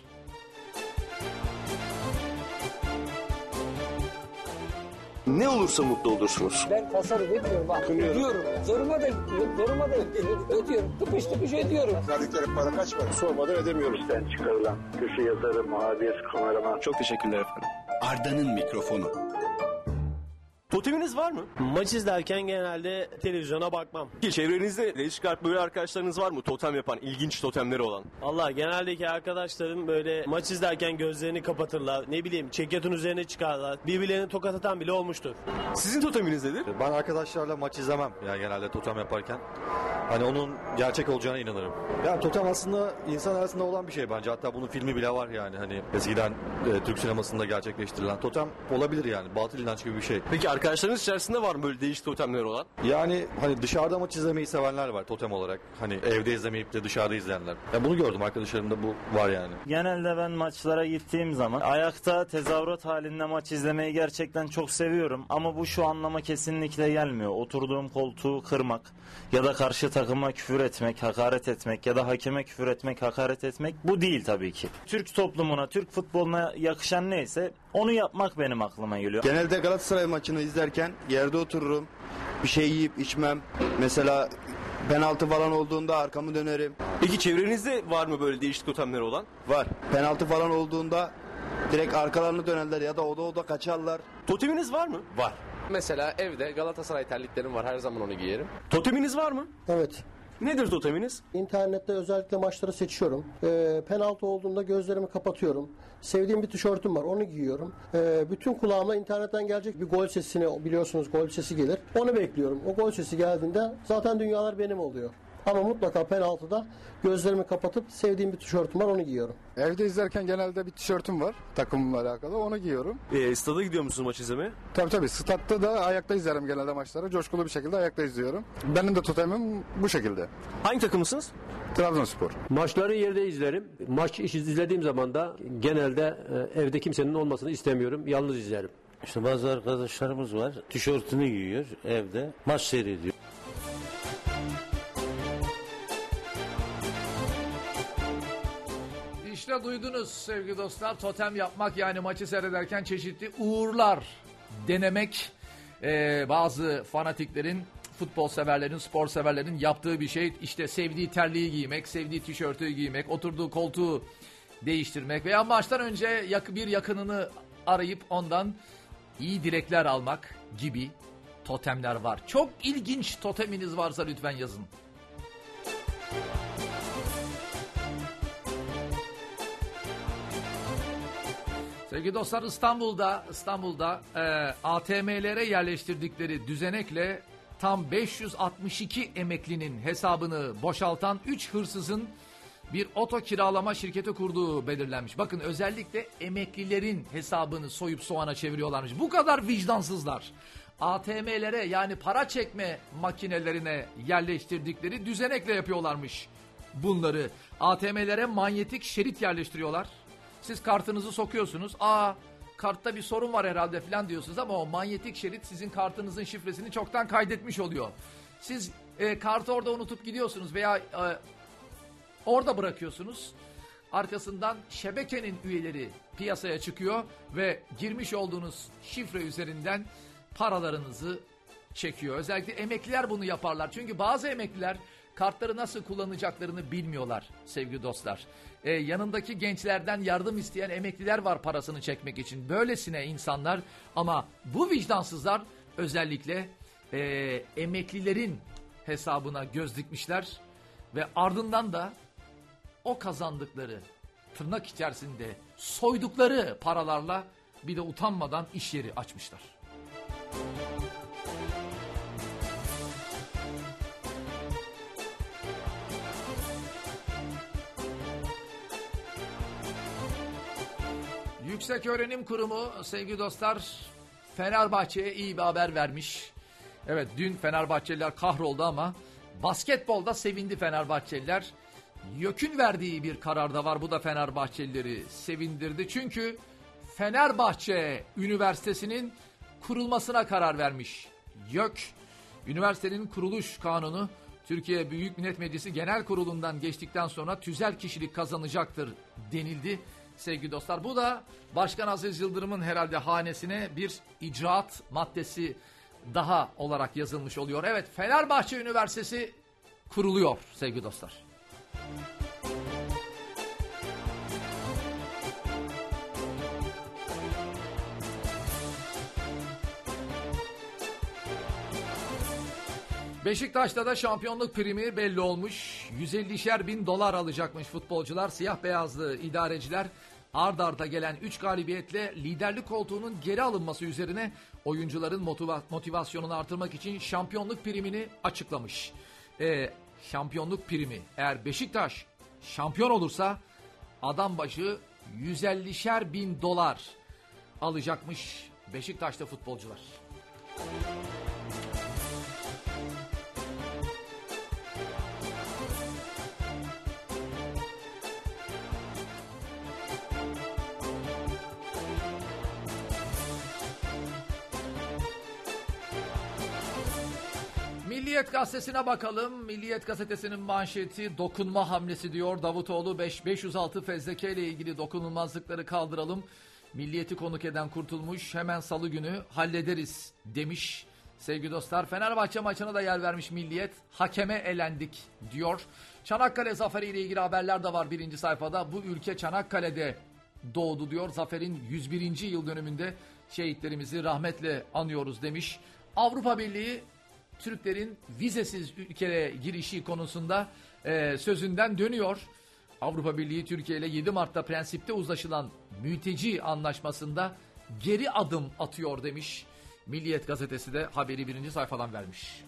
Ne olursa mutlu olursunuz. Ben tasarruf etmiyorum bak. Ödüyorum. Zoruma da gidiyor. Zoruma da gidiyor. Ödüyorum. Tıpış tıpış ödüyorum. Verdikleri para kaç para? Sormadan ödemiyorum. İşten çıkarılan köşe yazarı, muhabir, kameraman. Çok teşekkürler efendim. Arda'nın mikrofonu. Toteminiz var mı? Maç izlerken genelde televizyona bakmam. Çevrenizde reis çıkart böyle arkadaşlarınız var mı? Totem yapan, ilginç totemleri olan. Allah, geneldeki arkadaşlarım böyle maç izlerken gözlerini kapatırlar. Ne bileyim, çekyatın üzerine çıkarlar. Birbirlerine tokat atan bile olmuştur. Sizin toteminiz nedir? Ben arkadaşlarla maç izlemem. Yani genelde totem yaparken. Hani onun gerçek olacağına inanırım. Yani totem aslında insan arasında olan bir şey bence. Hatta bunun filmi bile var yani. Hani eskiden e, Türk sinemasında gerçekleştirilen. Totem olabilir yani. Batıl inanç gibi bir şey. Peki arkadaşlarınız içerisinde var mı böyle değişik totemler olan? Yani hani dışarıda maç izlemeyi sevenler var totem olarak. Hani evde izlemeyip de dışarıda izleyenler. Ya bunu gördüm, arkadaşlarımda bu var yani. Genelde ben maçlara gittiğim zaman ayakta tezahürat halinde maç izlemeyi gerçekten çok seviyorum. Ama bu şu anlama kesinlikle gelmiyor. Oturduğum koltuğu kırmak ya da karşı takıma küfür etmek, hakaret etmek ya da hakeme küfür etmek, hakaret etmek bu değil tabii ki. Türk toplumuna, Türk futboluna yakışan neyse onu yapmak benim aklıma geliyor. Genelde Galatasaray maçını izlerken yerde otururum. bir şey yiyip içmem. Mesela penaltı falan olduğunda arkamı dönerim. Peki çevrenizde var mı böyle değişik totemleri olan? Var. Penaltı falan olduğunda direkt arkalarını dönerler ya da oda oda kaçarlar. Toteminiz var mı? Var. Mesela evde Galatasaray terliklerim var. Her zaman onu giyerim. Toteminiz var mı? Evet. Nedir toteminiz? İnternette özellikle maçları seçiyorum. E, penaltı olduğunda gözlerimi kapatıyorum. Sevdiğim bir tişörtüm var, onu giyiyorum. E, bütün kulağıma internetten gelecek bir gol sesini, biliyorsunuz gol sesi gelir. Onu bekliyorum. O gol sesi geldiğinde zaten dünyalar benim oluyor. Ama mutlaka penaltıda gözlerimi kapatıp sevdiğim bir tişörtüm var, onu giyiyorum. Evde izlerken genelde bir tişörtüm var takımımla alakalı, onu giyiyorum. E, stada gidiyor musunuz maç izlemeye? Tabii tabii, statta da ayakta izlerim genelde maçları. Coşkulu bir şekilde ayakta izliyorum. Benim de totemim bu şekilde. Hangi takımısınız? Trabzonspor. Maçları yerde izlerim. Maç izlediğim zaman da genelde e, evde kimsenin olmasını istemiyorum. Yalnız izlerim. İşte bazı arkadaşlarımız var. Tişörtünü giyiyor evde. Maç seyrediyor. İşte duydunuz sevgili dostlar, totem yapmak yani maçı seyrederken çeşitli uğurlar denemek e, bazı fanatiklerin, futbol severlerin, spor severlerin yaptığı bir şey. İşte sevdiği terliği giymek, sevdiği tişörtü giymek, oturduğu koltuğu değiştirmek veya maçtan önce bir yakınını arayıp ondan iyi dilekler almak gibi totemler var. Çok ilginç toteminiz varsa lütfen yazın. Sevgili dostlar, İstanbul'da İstanbul'da e, A T M'lere yerleştirdikleri düzenekle tam beş yüz altmış iki emeklinin hesabını boşaltan üç hırsızın bir oto kiralama şirketi kurduğu belirlenmiş. Bakın, özellikle emeklilerin hesabını soyup soğana çeviriyorlarmış. Bu kadar vicdansızlar. A T M'lere yani para çekme makinelerine yerleştirdikleri düzenekle yapıyorlarmış bunları. A T M'lere manyetik şerit yerleştiriyorlar. Siz kartınızı sokuyorsunuz. Aa, kartta bir sorun var herhalde falan diyorsunuz ama o manyetik şerit sizin kartınızın şifresini çoktan kaydetmiş oluyor. Siz e, kartı orada unutup gidiyorsunuz veya e, orada bırakıyorsunuz. Arkasından şebekenin üyeleri piyasaya çıkıyor ve girmiş olduğunuz şifre üzerinden paralarınızı çekiyor. Özellikle emekliler bunu yaparlar. Çünkü bazı emekliler kartları nasıl kullanacaklarını bilmiyorlar sevgili dostlar. Ee, yanındaki gençlerden yardım isteyen emekliler var parasını çekmek için. Böylesine insanlar, ama bu vicdansızlar özellikle e, emeklilerin hesabına göz dikmişler ve ardından da o kazandıkları, tırnak içerisinde soydukları paralarla bir de utanmadan iş yeri açmışlar. Yükseköğrenim Kurumu sevgili dostlar Fenerbahçe'ye iyi bir haber vermiş. Evet, dün Fenerbahçeliler kahroldu ama basketbolda sevindi Fenerbahçeliler. YÖK'ün verdiği bir karar da var. Bu da Fenerbahçelileri sevindirdi. Çünkü Fenerbahçe Üniversitesi'nin kurulmasına karar vermiş. YÖK, üniversitenin kuruluş kanunu Türkiye Büyük Millet Meclisi Genel Kurulu'ndan geçtikten sonra tüzel kişilik kazanacaktır denildi. Sevgili dostlar, bu da Başkan Aziz Yıldırım'ın herhalde hanesine bir icraat maddesi daha olarak yazılmış oluyor. Evet, Fenerbahçe Üniversitesi kuruluyor sevgili dostlar. Beşiktaş'ta da şampiyonluk primi belli olmuş. yüz ellişer bin dolar alacakmış futbolcular. Siyah beyazlı idareciler ard arda gelen üç galibiyetle liderlik koltuğunun geri alınması üzerine oyuncuların motiva- motivasyonunu artırmak için şampiyonluk primini açıklamış. Ee, şampiyonluk primi, eğer Beşiktaş şampiyon olursa adam başı yüz ellişer bin dolar alacakmış Beşiktaş'ta futbolcular. Milliyet Gazetesi'ne bakalım. Milliyet Gazetesi'nin manşeti dokunma hamlesi diyor. Davutoğlu beş yüz altı fezleke ile ilgili dokunulmazlıkları kaldıralım. Milliyeti konuk eden Kurtulmuş hemen salı günü hallederiz demiş Sevgili dostlar, Fenerbahçe maçına da yer vermiş Milliyet. Hakeme elendik diyor. Çanakkale Zaferi ile ilgili haberler de var birinci sayfada. Bu ülke Çanakkale'de doğdu diyor. Zafer'in yüz birinci yıl dönümünde şehitlerimizi rahmetle anıyoruz demiş. Avrupa Birliği Türklerin vizesiz ülkeye girişi konusunda e, sözünden dönüyor. Avrupa Birliği Türkiye ile yedi Mart'ta prensipte uzlaşılan mülteci anlaşmasında geri adım atıyor demiş. Milliyet gazetesi de haberi birinci sayfadan vermiş.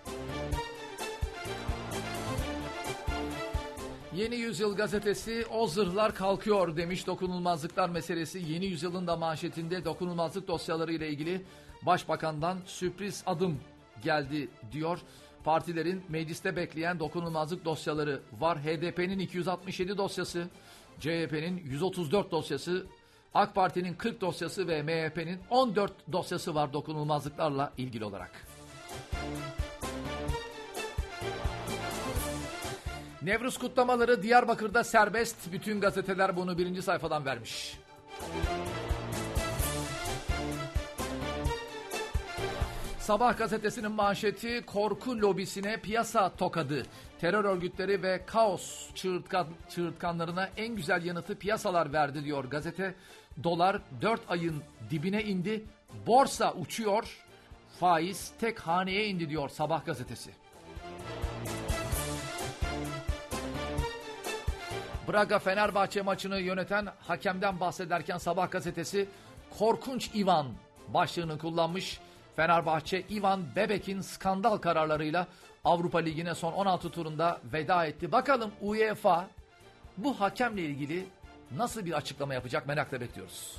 Yeni Yüzyıl gazetesi o zırhlar kalkıyor demiş. Dokunulmazlıklar meselesi Yeni Yüzyıl'ın da manşetinde dokunulmazlık dosyaları ile ilgili Başbakan'dan sürpriz adım geldi diyor. Partilerin mecliste bekleyen dokunulmazlık dosyaları var. H D P'nin iki yüz altmış yedi dosyası, C H P'nin yüz otuz dört dosyası, AK Parti'nin kırk dosyası ve M H P'nin on dört dosyası var dokunulmazlıklarla ilgili olarak. Nevruz kutlamaları Diyarbakır'da serbest. Bütün gazeteler bunu birinci sayfadan vermiş. Sabah gazetesinin manşeti korku lobisine piyasa tokadı. Terör örgütleri ve kaos çığırtkan, çığırtkanlarına en güzel yanıtı piyasalar verdi diyor gazete. Dolar dört ayın dibine indi. Borsa uçuyor. Faiz tek haneye indi diyor Sabah gazetesi. Braga Fenerbahçe maçını yöneten hakemden bahsederken Sabah gazetesi korkunç Ivan başlığını kullanmış. Fenerbahçe Ivan Bebek'in skandal kararlarıyla Avrupa Ligi'ne son on altı turunda veda etti. Bakalım UEFA bu hakemle ilgili nasıl bir açıklama yapacak, merakla bekliyoruz.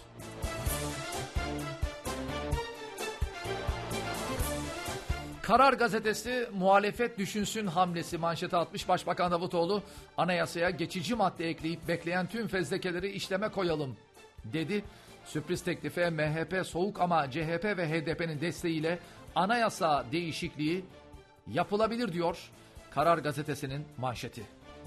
Karar gazetesi muhalefet düşünsün hamlesi manşete atmış. Başbakan Davutoğlu anayasaya geçici madde ekleyip bekleyen tüm fezlekeleri işleme koyalım dedi. Sürpriz teklife M H P soğuk ama C H P ve H D P'nin desteğiyle anayasa değişikliği yapılabilir diyor Karar gazetesinin manşeti.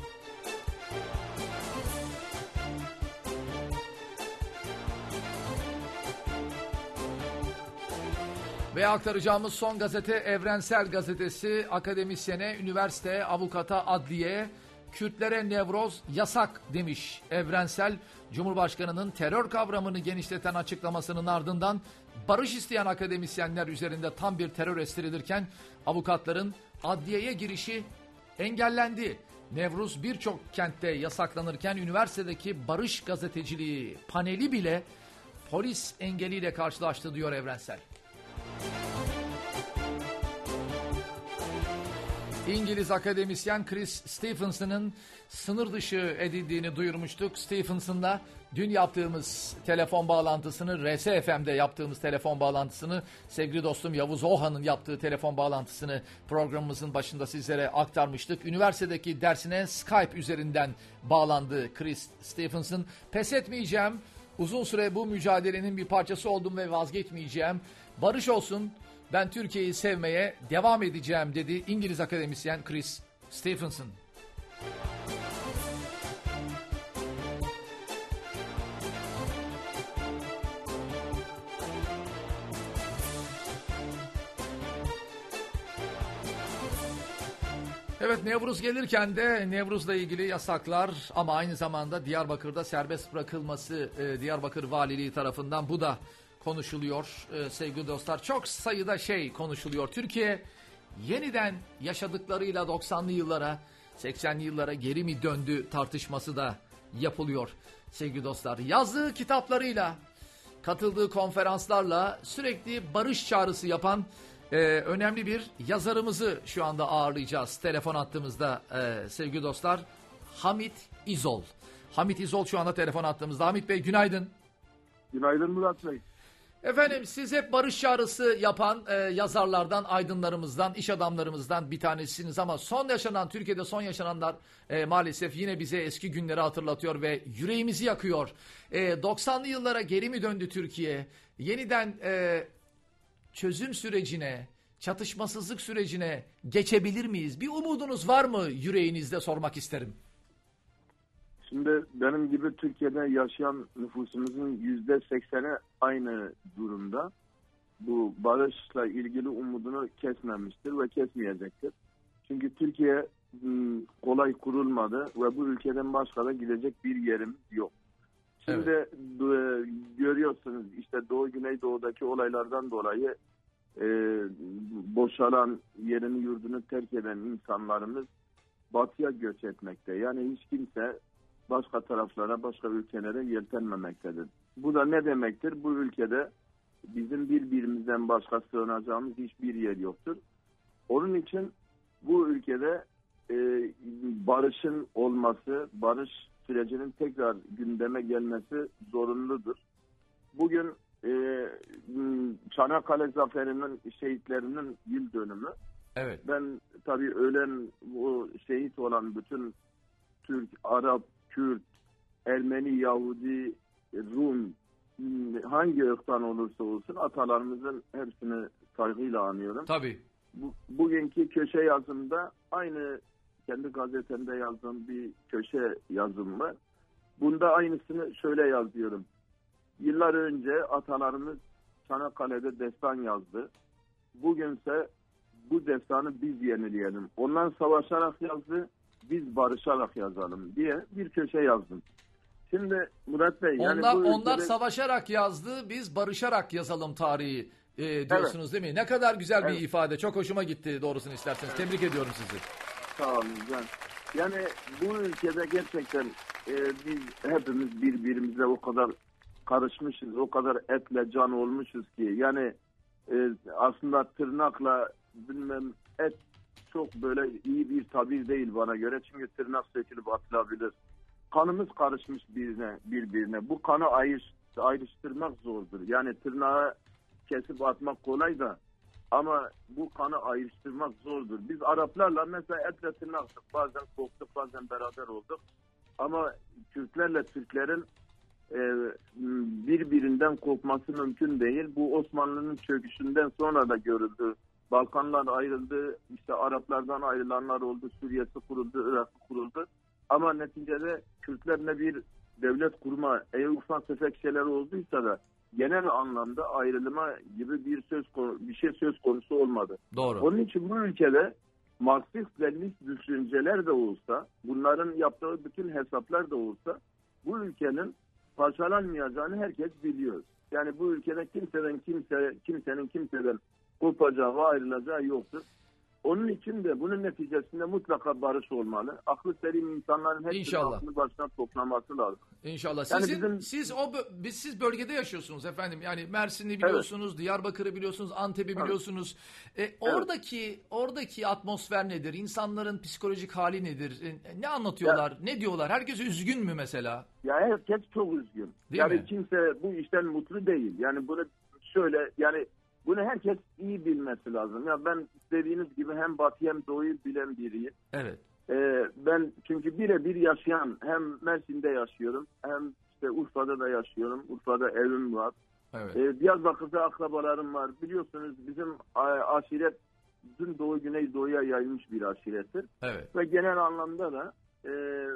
Ve aktaracağımız son gazete Evrensel Gazetesi. Akademisyene, üniversite, avukata, adliye, Kürtlere nevroz yasak demiş Evrensel. Cumhurbaşkanının terör kavramını genişleten açıklamasının ardından barış isteyen akademisyenler üzerinde tam bir terör estirilirken avukatların adliyeye girişi engellendi. Nevruz birçok kentte yasaklanırken üniversitedeki barış gazeteciliği paneli bile polis engeliyle karşılaştı diyor Evrensel. İngiliz akademisyen Chris Stephenson'ın sınır dışı edildiğini duyurmuştuk. Stephenson'la dün yaptığımız telefon bağlantısını, R S F M'de yaptığımız telefon bağlantısını, sevgili dostum Yavuz Ohan'ın yaptığı telefon bağlantısını programımızın başında sizlere aktarmıştık. Üniversitedeki dersine Skype üzerinden bağlandı Chris Stephenson. Pes etmeyeceğim, uzun süre bu mücadelenin bir parçası oldum ve vazgeçmeyeceğim. Barış olsun, ben Türkiye'yi sevmeye devam edeceğim dedi İngiliz akademisyen Chris Stephenson. Evet, Nevruz gelirken de Nevruz'la ilgili yasaklar ama aynı zamanda Diyarbakır'da serbest bırakılması e, Diyarbakır Valiliği tarafından bu da konuşuluyor ee, sevgili dostlar. Çok sayıda şey konuşuluyor. Türkiye yeniden yaşadıklarıyla doksanlı yıllara, seksenli yıllara geri mi döndü tartışması da yapılıyor sevgili dostlar. Yazdığı kitaplarıyla, katıldığı konferanslarla sürekli barış çağrısı yapan e, önemli bir yazarımızı şu anda ağırlayacağız. Telefon attığımızda e, sevgili dostlar, Hamit İzol. Hamit İzol şu anda telefon attığımızda. Hamit Bey günaydın. Günaydın Murat Bey. Efendim, siz hep barış çağrısı yapan e, yazarlardan, aydınlarımızdan, iş adamlarımızdan bir tanesiniz ama son yaşanan, Türkiye'de son yaşananlar e, maalesef yine bize eski günleri hatırlatıyor ve yüreğimizi yakıyor. E, doksanlı yıllara geri mi döndü Türkiye? Yeniden e, çözüm sürecine, çatışmasızlık sürecine geçebilir miyiz? Bir umudunuz var mı yüreğinizde, sormak isterim. Şimdi benim gibi Türkiye'de yaşayan nüfusumuzun yüzde sekseni aynı durumda. bu barışla ilgili umudunu kesmemiştir ve kesmeyecektir. Çünkü Türkiye m, kolay kurulmadı ve bu ülkeden başka da gidecek bir yerim yok. Şimdi e, görüyorsunuz işte Doğu Güneydoğu'daki olaylardan dolayı e, boşalan, yerini yurdunu terk eden insanlarımız batıya göç etmekte. Yani hiç kimse başka taraflara, başka ülkelere yeltenmemektedir. Bu da ne demektir? Bu ülkede bizim birbirimizden başka sığınacağımız hiçbir yer yoktur. Onun için bu ülkede e, barışın olması, barış sürecinin tekrar gündeme gelmesi zorunludur. Bugün e, Çanakkale Zaferi'nin şehitlerinin yıl dönümü. Evet. Ben tabii ölen, o şehit olan bütün Türk, Arap, Kürt, Ermeni, Yahudi, Rum, hangi ırktan olursa olsun atalarımızın hepsini saygıyla anıyorum. Tabii. Bu, bugünkü köşe yazımda aynı kendi gazetemde yazdığım bir köşe yazım var. Bunda aynısını şöyle yazıyorum. Yıllar önce atalarımız Çanakkale'de destan yazdı. Bugünse bu destanı biz yenileyelim. Onlar savaşarak yazdı, biz barışarak yazalım diye bir köşe yazdım. Şimdi Murat Bey, yani onlar, bu ülkede... onlar savaşarak yazdı, biz barışarak yazalım tarihi e, diyorsunuz, evet, değil mi? Ne kadar güzel bir evet. ifade. Çok hoşuma gitti doğrusunu isterseniz. Evet. Tebrik ediyorum sizi. Sağ olun. Yani, yani bu ülkede gerçekten e, biz hepimiz birbirimize o kadar karışmışız, o kadar etle can olmuşuz ki. Yani e, aslında tırnakla bilmem et çok böyle iyi bir tabir değil bana göre. Çünkü tırnak sökülüp atılabilir. Kanımız karışmış birine, birbirine. Bu kanı ayrış, ayrıştırmak zordur. Yani tırnağı kesip atmak kolay da ama bu kanı ayrıştırmak zordur. Biz Araplarla mesela etle tırnaktık. Bazen korktuk, bazen beraber olduk. Ama Kürtlerle Türklerin e, birbirinden kopması mümkün değil. Bu Osmanlı'nın çöküşünden sonra da görüldü. Balkanlar ayrıldı, işte Araplardan ayrılanlar oldu, Suriye'si kuruldu, Irak'ı kuruldu. Ama neticede Kürtlerle bir devlet kurma, eğer ufak tefek şeyler olduysa da genel anlamda ayrılıma gibi bir söz bir şey söz konusu olmadı. Doğru. Onun için bu ülkede Marksist-Leninist düşünceler de olsa, bunların yaptığı bütün hesaplar da olsa bu ülkenin parçalanmayacağını herkes biliyor. Yani bu ülkede kimseden kimse, kimsenin kimseden kopacağı ve ayrılacağı yoktur. Onun için de bunun neticesinde mutlaka barış olmalı. Aklı selim insanların hepsinin aklını başına toplaması lazım. İnşallah. Yani Sizin, bizim... siz o biz siz bölgede yaşıyorsunuz efendim. Yani Mersin'i biliyorsunuz, evet, Diyarbakır'ı biliyorsunuz, Antep'i biliyorsunuz. Evet. E, oradaki evet. oradaki atmosfer nedir? İnsanların psikolojik hali nedir? E, ne anlatıyorlar? Ya, ne diyorlar? Herkes üzgün mü mesela? Ya herkes çok üzgün. Değil yani mi? Kimse bu işten mutlu değil. Yani bunu şöyle yani bunu herkes iyi bilmesi lazım. Ya ben dediğiniz gibi hem Batı hem Doğu'yu bilen biriyim. Evet. Ee, ben çünkü birebir yaşayan, hem Mersin'de yaşıyorum, hem işte Urfa'da da yaşıyorum. Urfa'da evim var. Evet. Ee, Diyarbakır'da akrabalarım var. Biliyorsunuz bizim aşiret bütün Doğu Güneydoğu'ya yayılmış bir aşirettir. Evet. Ve genel anlamda da e,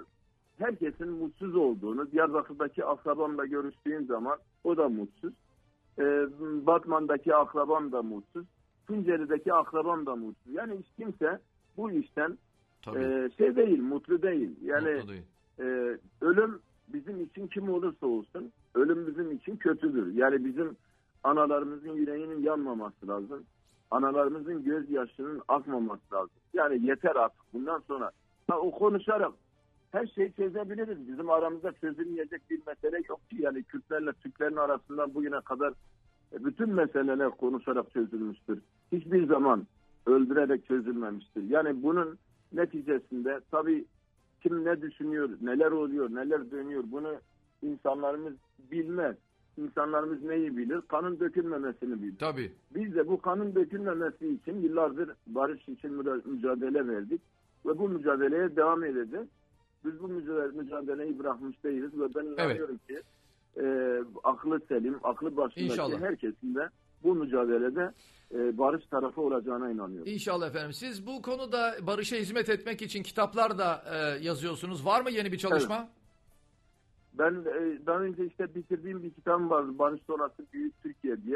herkesin mutsuz olduğunu, Diyarbakır'daki akrabamla görüştüğüm zaman o da mutsuz. E, Batman'daki akrabam da mutsuz. Tunceli'deki akrabam da mutsuz. Yani hiç kimse bu işten e, şey değil, mutlu değil. Yani mutlu değil. E, ölüm bizim için kim olursa olsun, ölüm bizim için kötüdür. Yani bizim analarımızın yüreğinin yanmaması lazım. Analarımızın gözyaşının akmaması lazım. Yani yeter artık bundan sonra. Ha, o konuşarak her şeyi çözebiliriz. Bizim aramızda çözülmeyecek bir mesele yok ki. Yani Kürtlerle Türklerin arasından bugüne kadar bütün meseleler konuşarak çözülmüştür. Hiçbir zaman öldürerek çözülmemiştir. Yani bunun neticesinde tabii kim ne düşünüyor, neler oluyor, neler dönüyor bunu insanlarımız bilmez. İnsanlarımız neyi bilir? Kanın dökülmemesini bilir. Tabii. Biz de bu kanın dökülmemesi için yıllardır barış için mücadele verdik. Ve bu mücadeleye devam edeceğiz. Biz bu mücadeleyi bırakmış değiliz ve ben inanıyorum evet. ki e, aklı selim, aklı başındaki İnşallah. herkesin de bu mücadelede e, barış tarafı olacağına inanıyorum. İnşallah efendim. Siz bu konuda barışa hizmet etmek için kitaplar da e, yazıyorsunuz. Var mı yeni bir çalışma? Evet. Ben e, daha önce işte bitirdiğim bir kitabım vardı. Barış Sonrası Büyük Türkiye diye.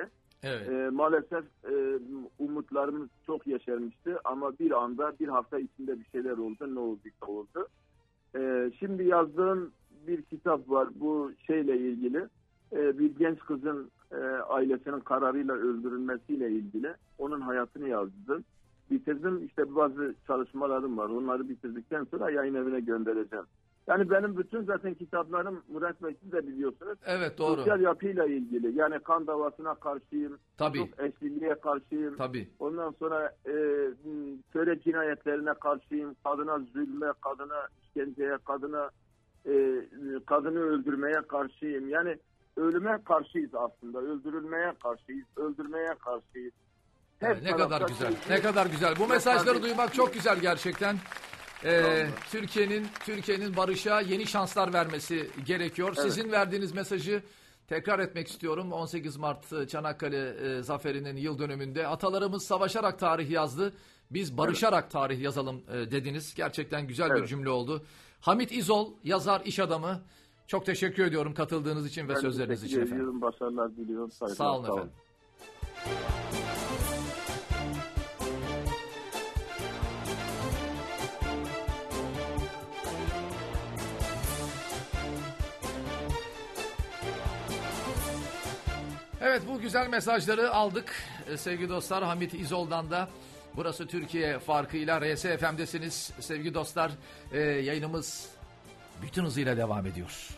Evet. E, maalesef e, umutlarımız çok yeşermişti ama bir anda bir hafta içinde bir şeyler oldu. Ne olduysa oldu. E, şimdi yazdığım bir kitap var bu şeyle ilgili. E, bir genç kızın e, ailesinin kararıyla öldürülmesiyle ilgili. Onun hayatını yazdım. Bitirdim. İşte bazı çalışmalarım var. Onları bitirdikten sonra yayın evine göndereceğim. Yani benim bütün zaten kitaplarım, Murat Bey siz de biliyorsunuz. Evet, doğru. Sosyal yapıyla ilgili. Yani kan davasına karşıyım. Tabii. Çok eşliliğe karşıyım. Tabii. Ondan sonra e, töre cinayetlerine karşıyım. Kadına zulme, kadına işkenceye, kadına e, kadını öldürmeye karşıyım. Yani ölüme karşıyız aslında. Öldürülmeye karşıyız. Öldürmeye karşıyız. Yani ne kadar güzel. Ne kadar güzel. Bu mesajları duymak çok güzel gerçekten. Ee, Türkiye'nin Türkiye'nin barışa yeni şanslar vermesi gerekiyor. Evet. Sizin verdiğiniz mesajı tekrar etmek istiyorum. on sekiz Mart Çanakkale e, zaferinin yıl dönümünde atalarımız savaşarak tarih yazdı. Biz barışarak evet. tarih yazalım e, dediniz. Gerçekten güzel evet. bir cümle oldu. Hamit İzol, yazar, iş adamı. Çok teşekkür ediyorum katıldığınız için ve ben sözleriniz için efendim. Başarılar diliyorum. Saygılar, sağ olun efendim. Sağ olun. Evet, bu güzel mesajları aldık ee, sevgili dostlar. Hamit İzol'dan da burası Türkiye farkıyla R S F M'desiniz sevgili dostlar. Ee, yayınımız bütün hızıyla devam ediyor.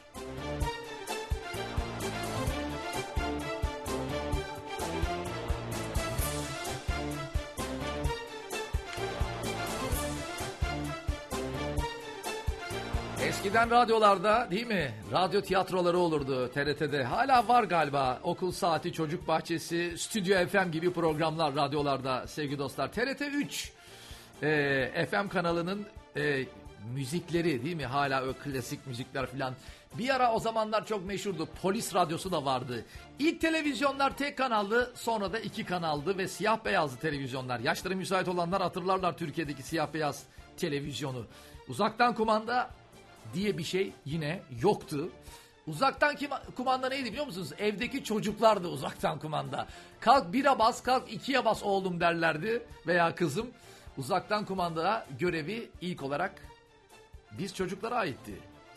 Eskiden radyolarda değil mi? Radyo tiyatroları olurdu T R T'de. Hala var galiba. Okul Saati, Çocuk Bahçesi, Stüdyo F M gibi programlar radyolarda sevgili dostlar. T R T üç e, F M kanalının e, müzikleri değil mi? Hala o klasik müzikler falan. Bir ara o zamanlar çok meşhurdu. Polis radyosu da vardı. İlk televizyonlar tek kanaldı, sonra da iki kanaldı ve siyah beyazlı televizyonlar. Yaşları müsait olanlar hatırlarlar Türkiye'deki siyah beyaz televizyonu. Uzaktan kumanda diye bir şey yine yoktu. Uzaktan kumanda neydi biliyor musunuz? Evdeki çocuklardı uzaktan kumanda. Kalk bire bas, kalk ikiye bas oğlum derlerdi veya kızım. Uzaktan kumanda görevi ilk olarak biz çocuklara aitti.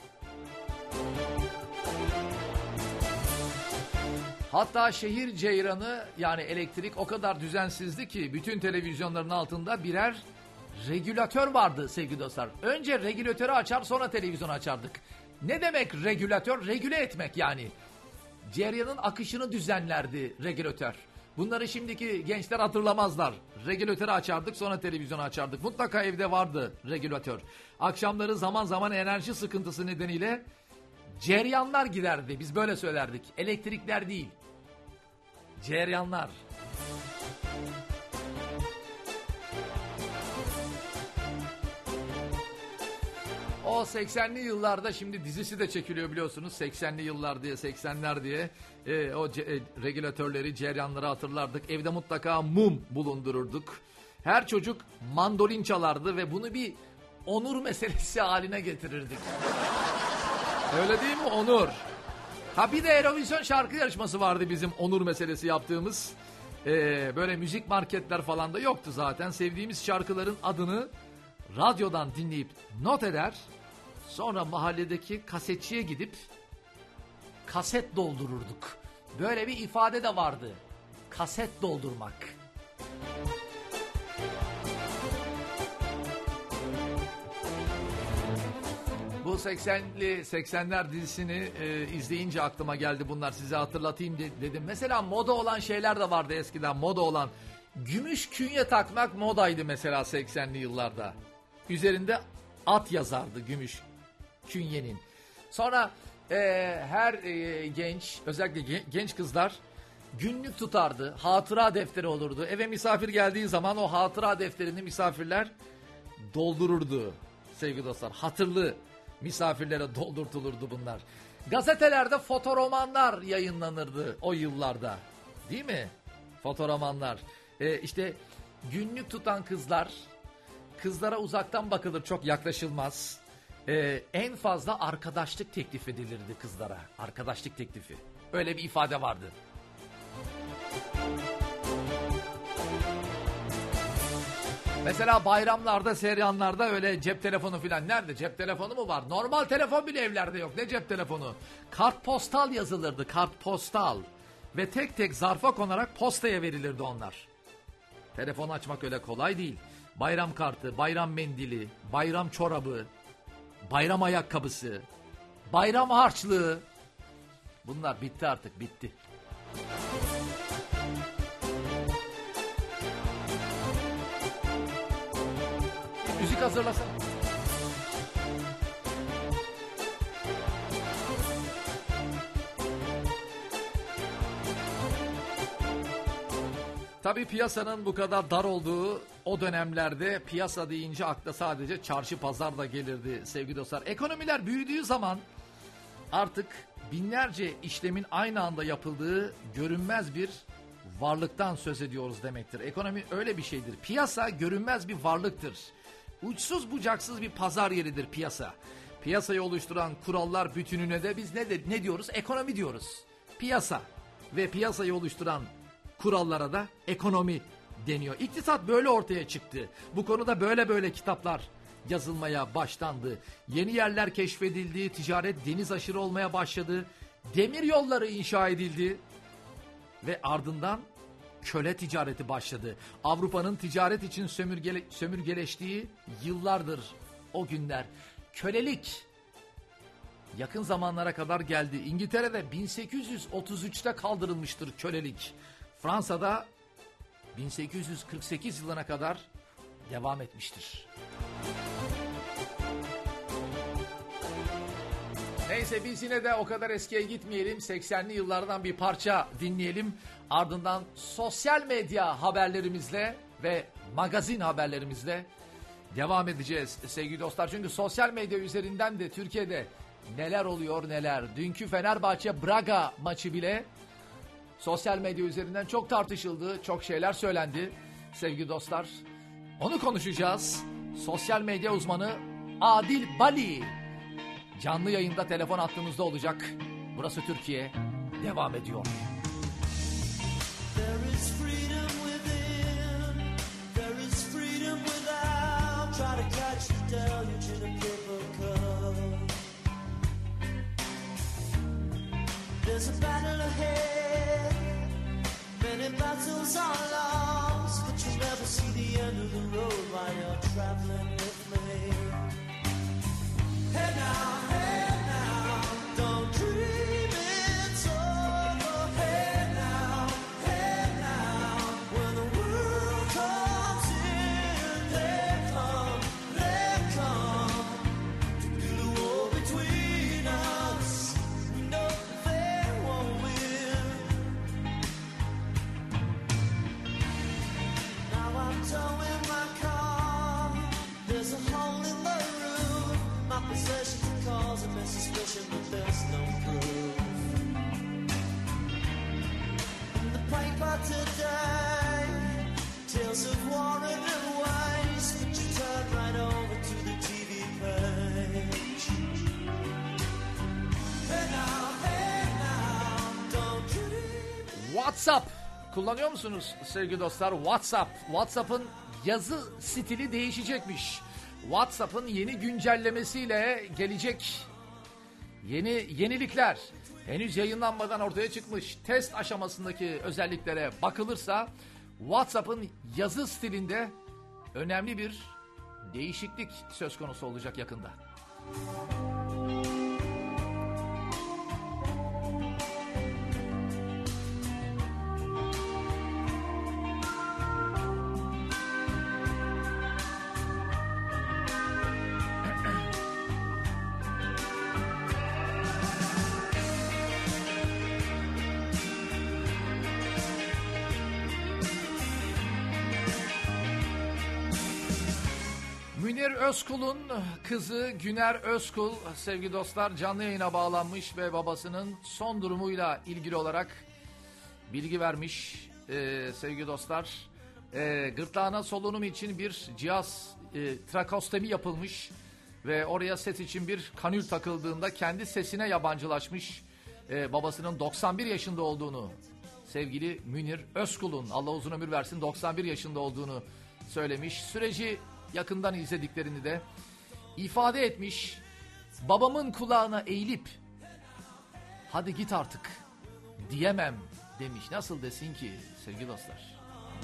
Hatta şehir ceyranı yani elektrik o kadar düzensizdi ki bütün televizyonların altında birer regülatör vardı sevgili dostlar. Önce regülatörü açar sonra televizyonu açardık. Ne demek regülatör? Regüle etmek yani. Cereyanın akışını düzenlerdi regülatör. Bunları şimdiki gençler hatırlamazlar. Regülatörü açardık sonra televizyonu açardık. Mutlaka evde vardı regülatör. Akşamları zaman zaman enerji sıkıntısı nedeniyle cereyanlar giderdi. Biz böyle söylerdik. Elektrikler değil. Cereyanlar. O seksenli yıllarda şimdi dizisi de çekiliyor biliyorsunuz. seksenli yıllar diye, seksenler diye e, o ce, e, regülatörleri, cereyanları hatırlardık. Evde mutlaka mum bulundururduk. Her çocuk mandolin çalardı ve bunu bir onur meselesi haline getirirdik. Öyle değil mi? Onur. Ha bir de Eurovision şarkı yarışması vardı bizim onur meselesi yaptığımız. Ee, böyle müzik marketler falan da yoktu zaten. Sevdiğimiz şarkıların adını radyodan dinleyip not eder. Sonra mahalledeki kasetçiye gidip kaset doldururduk. Böyle bir ifade de vardı. Kaset doldurmak. Bu seksenli seksenler dizisini e, izleyince aklıma geldi bunlar, size hatırlatayım de, dedim. Mesela moda olan şeyler de vardı eskiden, moda olan. Gümüş künye takmak modaydı mesela seksenli yıllarda. Üzerinde at yazardı gümüş künyenin. Sonra e, her e, genç, özellikle gen, genç kızlar günlük tutardı. Hatıra defteri olurdu. Eve misafir geldiği zaman o hatıra defterini misafirler doldururdu sevgili dostlar. Hatırlı misafirlere doldurtulurdu bunlar. Gazetelerde fotoromanlar yayınlanırdı o yıllarda. Değil mi? Fotoromanlar. Ee, işte günlük tutan kızlar, kızlara uzaktan bakılır, çok yaklaşılmaz. Ee, en fazla arkadaşlık teklif edilirdi kızlara. Arkadaşlık teklifi. Öyle bir ifade vardı. Mesela bayramlarda, seyranlarda öyle cep telefonu filan. Nerede? Cep telefonu mu var? Normal telefon bile evlerde yok. Ne cep telefonu? Kartpostal yazılırdı. Kartpostal. Ve tek tek zarfa konarak postaya verilirdi onlar. Telefon açmak öyle kolay değil. Bayram kartı, bayram mendili, bayram çorabı, bayram ayakkabısı, bayram harçlığı. Bunlar bitti artık, bitti. Müzik hazırlasana. Tabii piyasanın bu kadar dar olduğu o dönemlerde piyasa deyince akla sadece çarşı pazar da gelirdi sevgili dostlar. Ekonomiler büyüdüğü zaman artık binlerce işlemin aynı anda yapıldığı görünmez bir varlıktan söz ediyoruz demektir. Ekonomi öyle bir şeydir. Piyasa görünmez bir varlıktır. Uçsuz bucaksız bir pazar yeridir piyasa. Piyasayı oluşturan kurallar bütününe de biz ne, de, ne diyoruz? Ekonomi diyoruz. Piyasa ve piyasayı oluşturan kurallara da ekonomi deniyor. İktisat böyle ortaya çıktı. Bu konuda böyle böyle kitaplar yazılmaya başlandı. Yeni yerler keşfedildi, ticaret deniz aşırı olmaya başladı. Demir yolları inşa edildi ve ardından köle ticareti başladı. Avrupa'nın ticaret için sömürgele, sömürgeleştiği yıllardır o günler. Kölelik yakın zamanlara kadar geldi. İngiltere'de bin sekiz yüz otuz üçte kaldırılmıştır kölelik. Fransa'da bin sekiz yüz kırk sekiz yılına kadar devam etmiştir. Neyse biz yine de o kadar eskiye gitmeyelim. seksenli yıllardan bir parça dinleyelim. Ardından sosyal medya haberlerimizle ve magazin haberlerimizle devam edeceğiz sevgili dostlar. Çünkü sosyal medya üzerinden de Türkiye'de neler oluyor neler. Dünkü Fenerbahçe Braga maçı bile sosyal medya üzerinden çok tartışıldı. Çok şeyler söylendi sevgili dostlar. Onu konuşacağız. Sosyal medya uzmanı Adil Bali canlı yayında telefon hattımızda olacak. Burası Türkiye devam ediyor. There is freedom within, there is freedom without. Try to catch the deluge in a paper cup. There's a battle ahead, many battles are lost, but you never see the end of the road while you're traveling with me. Hey now, hey now, don't dream it's over. Hey now, hey now, when the world comes in, they come, they come to build a wall between us. We know they won't win. Now I'm towing my car. There's a hole in the roof. My possessions are causing me suspicion, but there's no proof. In the paper today, tales of war and waste, but you turn right over to the T V page. Hey now, hey now, don't dream. WhatsApp kullanıyor musunuz sevgili dostlar? WhatsApp. WhatsApp'ın yazı stili değişecekmiş. WhatsApp'ın yeni güncellemesiyle gelecek yeni yenilikler henüz yayınlanmadan ortaya çıkmış. Test aşamasındaki özelliklere bakılırsa WhatsApp'ın yazı stilinde önemli bir değişiklik söz konusu olacak yakında. Münir Özkul'un kızı Güner Özkul sevgili dostlar canlı yayına bağlanmış ve babasının son durumuyla ilgili olarak bilgi vermiş ee, sevgili dostlar. Ee, gırtlağına solunum için bir cihaz e, trakostomi yapılmış ve oraya ses için bir kanül takıldığında kendi sesine yabancılaşmış. Ee, babasının doksan bir yaşında olduğunu sevgili Münir Özkul'un, Allah uzun ömür versin, doksan bir yaşında olduğunu söylemiş. Süreci yakından izlediklerini de ifade etmiş. Babamın kulağına eğilip hadi git artık diyemem demiş. Nasıl desin ki sevgili dostlar?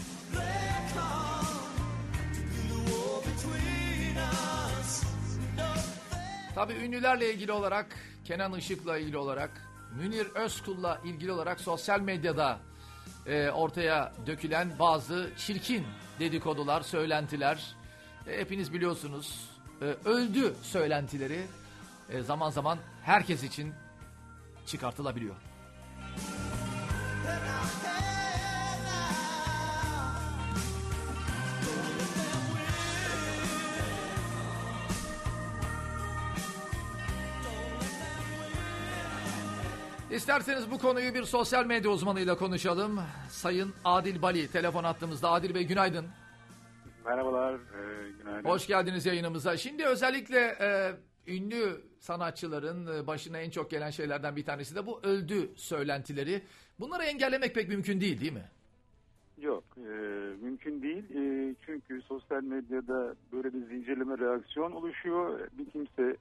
Tabii ünlülerle ilgili olarak, Kenan Işık'la ilgili olarak, Münir Özkul'la ilgili olarak sosyal medyada e, ortaya dökülen bazı çirkin dedikodular, söylentiler, e, hepiniz biliyorsunuz, e, öldü söylentileri e, zaman zaman herkes için çıkartılabiliyor. İsterseniz bu konuyu bir sosyal medya uzmanıyla konuşalım. Sayın Adil Bali telefon attığımızda. Adil Bey günaydın. Merhabalar, e, günaydın. Hoş geldiniz yayınımıza. Şimdi özellikle e, ünlü sanatçıların başına en çok gelen şeylerden bir tanesi de bu öldü söylentileri. Bunları engellemek pek mümkün değil, değil mi? Yok, e, mümkün değil. E, çünkü sosyal medyada böyle bir zincirleme reaksiyon oluşuyor. Bir kimse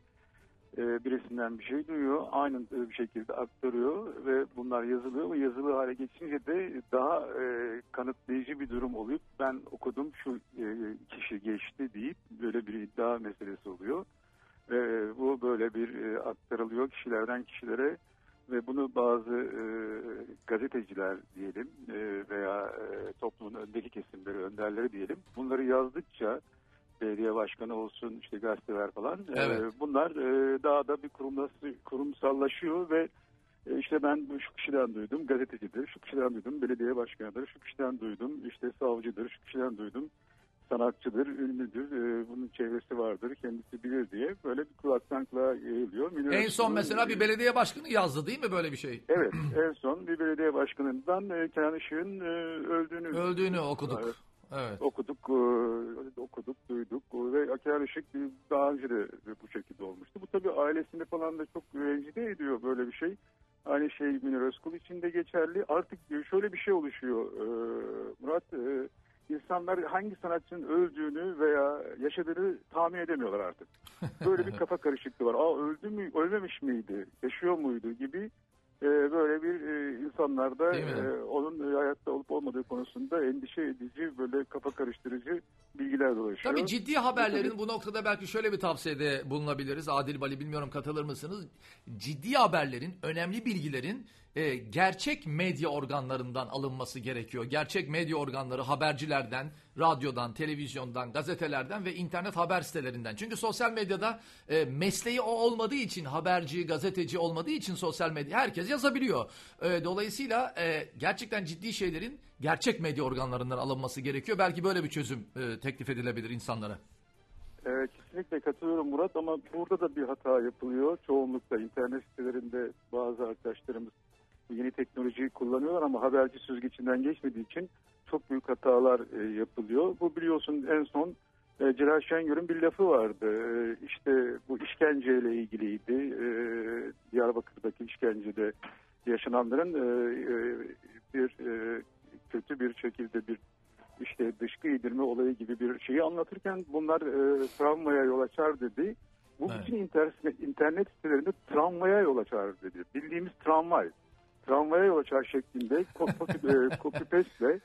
e, birisinden bir şey duyuyor, aynı bir şekilde aktarıyor ve bunlar yazılıyor ve yazılı hale geçince de daha e, kanıtlayıcı bir durum olup ben okudum şu e, kişi geçti deyip böyle bir iddia meselesi oluyor. Ve bu böyle bir e, aktarılıyor kişilerden kişilere ve bunu bazı e, gazeteciler diyelim e, veya e, toplumun öndeki kesimleri, önderleri diyelim. Bunları yazdıkça belediye başkanı olsun, işte gazeteler falan. Evet. E, bunlar e, daha da bir kurumsallaşıyor ve e, işte ben şu kişiden duydum, gazetecidir, şu kişiden duydum, belediye başkanıdır, şu kişiden duydum, işte savcıdır, şu kişiden duydum, sanatçıdır, ünlüdür, e, bunun çevresi vardır, kendisi bilir diye böyle bir kulaktan kulağa yayılıyor. Münir en son Özkul'un, mesela bir belediye başkanı yazdı değil mi böyle bir şey? Evet, en son bir belediye başkanından e, Kenan Işık'ın e, öldüğünü öldüğünü okuduk. Evet. Evet. Okuduk, e, okuduk, duyduk ve Kenan Işık daha önce de bu şekilde olmuştu. Bu tabii ailesini falan da çok rencide ediyor böyle bir şey. Aynı şey Münir Özkul için de geçerli. Artık şöyle bir şey oluşuyor e, Murat. E, insanlar hangi sanatçının öldüğünü veya yaşadığını tahmin edemiyorlar artık. Böyle bir kafa karışıklığı var. Aa öldü mü, ölmemiş miydi, yaşıyor muydu gibi e, böyle bir e, insanlarda e, onun hayatta olup olmadığı konusunda endişe edici, böyle kafa karıştırıcı bilgiler dolaşıyor. Tabii ciddi haberlerin bu noktada belki şöyle bir tavsiyede bulunabiliriz. Adil Bali, bilmiyorum katılır mısınız? Ciddi haberlerin, önemli bilgilerin e, gerçek medya organlarından alınması gerekiyor. Gerçek medya organları habercilerden, radyodan, televizyondan, gazetelerden ve internet haber sitelerinden. Çünkü sosyal medyada e, mesleği o olmadığı için, haberci, gazeteci olmadığı için sosyal medya herkes yazabiliyor. E, dolayısıyla e, gerçekten ciddi şeylerin gerçek medya organlarından alınması gerekiyor. Belki böyle bir çözüm e, teklif edilebilir insanlara. Evet, kesinlikle katılıyorum Murat, ama burada da bir hata yapılıyor. Çoğunlukla internet sitelerinde bazı arkadaşlarımız yeni teknolojiyi kullanıyorlar ama haberci süzgecinden geçmediği için çok büyük hatalar e, yapılıyor. Bu biliyorsun en son e, Celal Şengör'ün bir lafı vardı. E, işte bu işkenceyle ilgiliydi. E, Diyarbakır'daki işkencede yaşananların e, e, bir e, kötü bir şekilde bir işte dışkı yedirme olayı gibi bir şeyi anlatırken bunlar e, travmaya yol açar dedi. Bu evet. bütün internet, internet sitelerinde travmaya yol açar dedi. Bildiğimiz tramvay. Tramvaya yol açar şeklinde copy paste'le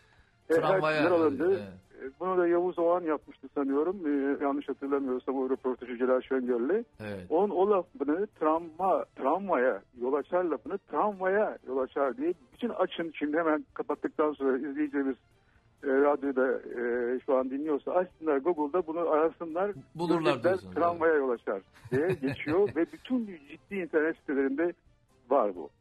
her alındı. Evet. Bunu da Yavuz Oğan yapmıştı sanıyorum. Ee, yanlış hatırlamıyorsam o röportajı Celal Şengör'le. Evet. Onun o lafını travma, travmaya yol açar lafını tramvaya yol açar diye bütün açın, şimdi hemen kapattıktan sonra izleyeceğimiz e, radyoda e, şu an dinliyorsa açsınlar Google'da, bunu arasınlar. Bulurlar diyorsun. Tramvaya yol açar diye geçiyor ve bütün ciddi internet sitelerinde var bu.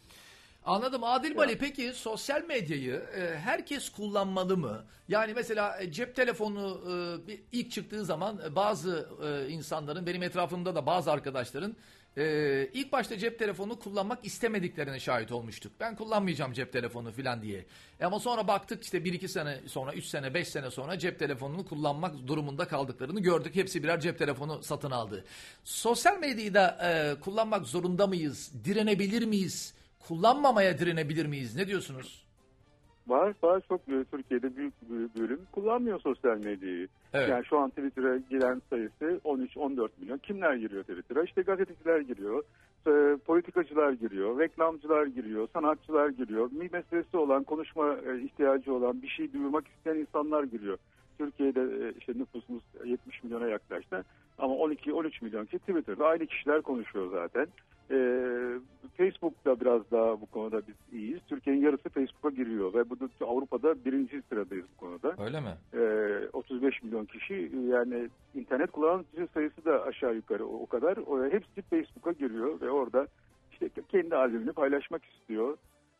Anladım. Adil Bali, peki sosyal medyayı e, herkes kullanmalı mı? Yani mesela e, cep telefonu e, bir, ilk çıktığı zaman e, bazı e, insanların, benim etrafımda da bazı arkadaşların e, ilk başta cep telefonu kullanmak istemediklerine şahit olmuştuk. Ben kullanmayacağım cep telefonu falan diye. E, ama sonra baktık işte bir iki sene sonra, üç sene, beş sene sonra cep telefonunu kullanmak durumunda kaldıklarını gördük. Hepsi birer cep telefonu satın aldı. Sosyal medyayı da e, kullanmak zorunda mıyız? Direnebilir miyiz? Kullanmamaya direnebilir miyiz? Ne diyorsunuz? Var, var çok e, Türkiye'de büyük bir bölüm kullanmıyor sosyal medyayı. Evet. Yani şu an Twitter'a giren sayısı on üç on dört milyon. Kimler giriyor Twitter'a? İşte gazeteciler giriyor, e, politikacılar giriyor, reklamcılar giriyor, sanatçılar giriyor. Bir meselesi olan, konuşma e, ihtiyacı olan, bir şey duyurmak isteyen insanlar giriyor. Türkiye'de e, işte nüfusumuz yetmiş milyona yaklaştı. Ama on iki on üç milyon kişi Twitter'da aynı kişiler konuşuyor zaten. Ee, Facebook'ta biraz daha bu konuda biz iyiyiz. Türkiye'nin yarısı Facebook'a giriyor ve bu da Avrupa'da birinci sıradayız bu konuda. Öyle mi? Ee, otuz beş milyon kişi, yani internet kullanıcı sayısı da aşağı yukarı o, o kadar. O, hepsi Facebook'a giriyor ve orada işte kendi albümünü paylaşmak istiyor.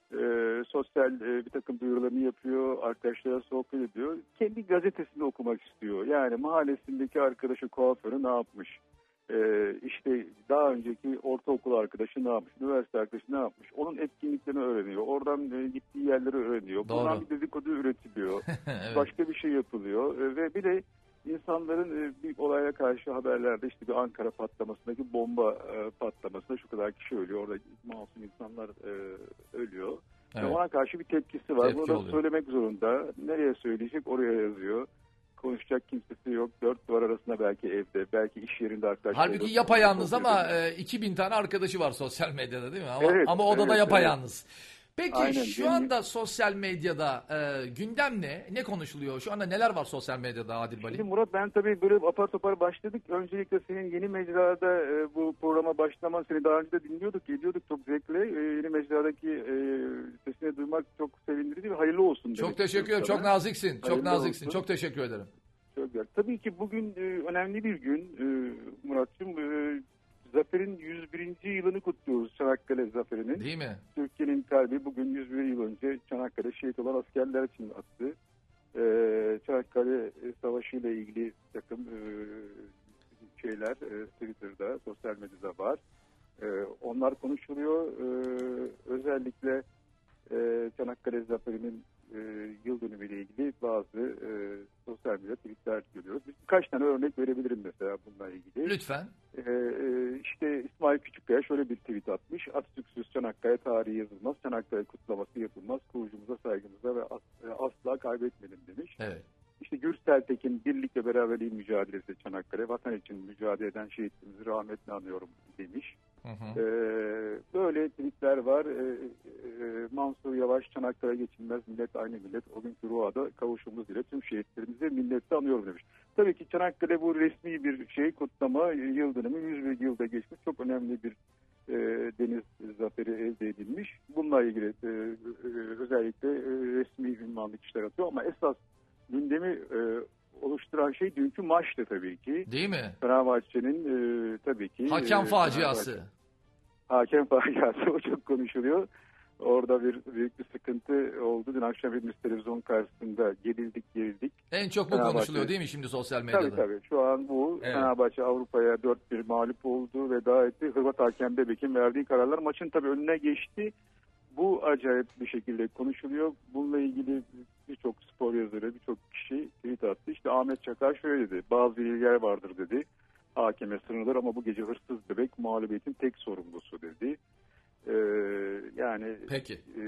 Ee, sosyal e, bir takım duyurularını yapıyor, arkadaşlara sohbet ediyor. Kendi gazetesini okumak istiyor. Yani mahallesindeki arkadaşı, kuaförü ne yapmış? Ee, işte daha önceki ortaokul arkadaşı ne yapmış, üniversite arkadaşı ne yapmış, onun etkinliklerini öğreniyor, oradan e, gittiği yerleri öğreniyor, Doğru. bundan bir dedikodu üretiliyor, Evet. başka bir şey yapılıyor e, ve bir de insanların e, bir olaya karşı haberlerde işte bir Ankara patlamasındaki bomba e, patlamasında şu kadar kişi ölüyor, orada masum insanlar e, ölüyor. Evet. Ve ona karşı bir tepkisi var, Tepki bunu da oluyor. söylemek zorunda, nereye söyleyecek oraya yazıyor. Konuşacak kimsesi yok. Dört duvar arasında, belki evde, belki iş yerinde arkadaşlar. Halbuki yapayalnız ama e, iki bin tane arkadaşı var sosyal medyada değil mi? Ama, Evet, ama odada evet, yapayalnız. Peki Aynen, şu benim- anda sosyal medyada e, gündem ne? Ne konuşuluyor? Şu anda neler var sosyal medyada Adil Bali? Şimdi Murat, ben tabii böyle apar topar başladık. Öncelikle senin yeni mecrada e, bu programa başlaman, seni daha önce de dinliyorduk, geliyorduk çok zevkle. E, yeni mecradaki e, sesini duymak çok sevindirici ve hayırlı olsun. Çok demek teşekkür ederim. istiyorum Çok sana. naziksin. Çok Hayırlı naziksin. olsun. Çok teşekkür ederim. Çok güzel. Tabii ki bugün e, önemli bir gün e, Murat'cığım. E, Zafer'in yüz birinci yılını kutluyoruz, Çanakkale Zaferi'nin. Değil mi? Türkiye'nin kalbi bugün yüz bir yıl önce Çanakkale şehit olan askerler için attı. Ee, Çanakkale Savaşı ile ilgili bir takım e, şeyler e, Twitter'da, sosyal medyada var. E, onlar konuşuluyor. E, özellikle e, Çanakkale Zaferi'nin e, yıl dönümüyle ilgili bazı e, sosyal medya tweetler görüyoruz. Birkaç tane örnek verebilirim mesela bununla ilgili. Lütfen. Ee, işte İsmail Küçükkaya şöyle bir tweet atmış. Atatürk'süz Çanakkale tarihi yazılmaz. Çanakkale kutlaması yapılmaz. Kurucumuza saygımıza ve as- asla kaybetmedim demiş. Evet. İşte Gürsel Tekin birlik ve beraberliğin mücadelesi Çanakkale. Vatan için mücadele eden şehitlerimizi rahmetle anıyorum demiş. Hı hı. Ee, böyle tweetler var. Ee, e, Mansur Yavaş, Çanakkale geçilmez, millet aynı millet. O günkü ruhada kavuşumuz ile tüm şehitlerimizi milletle anıyorum demiş. Tabii ki Çanakkale bu resmi bir şey, kutlama, yıl dönümü yüz bir yılda geçmiş. Çok önemli bir e, deniz zaferi elde edilmiş. Bununla ilgili e, e, özellikle e, resmi ünvanlı kişiler atıyor ama esas gündemi e, oluşturan şey dünkü maçtı tabii ki. Değil mi? Fenerbahçe'nin e, tabii ki... Hakem e, faciası. Fenerbahçe- Hakem faciası, o çok konuşuluyor. Orada bir büyük bir sıkıntı oldu. Dün akşam hepimiz televizyon karşısında gerildik gerildik. En çok bu Fenerbahçe- konuşuluyor değil mi şimdi sosyal medyada? Tabii tabii. Şu an bu. Evet. Fenerbahçe Avrupa'ya dört bir mağlup oldu. Veda etti. Hırvat hakem Bebek'in verdiği kararlar maçın tabii önüne geçti. Bu acayip bir şekilde konuşuluyor. Bununla ilgili birçok spor yazarı, birçok kişi tweet attı. İşte Ahmet Çakar şöyle dedi. Bazı bilgiler vardır dedi. Hakeme sınırlar ama bu gece hırsız bebek mağlubiyetin tek sorumlusu dedi. Ee, yani Peki. E,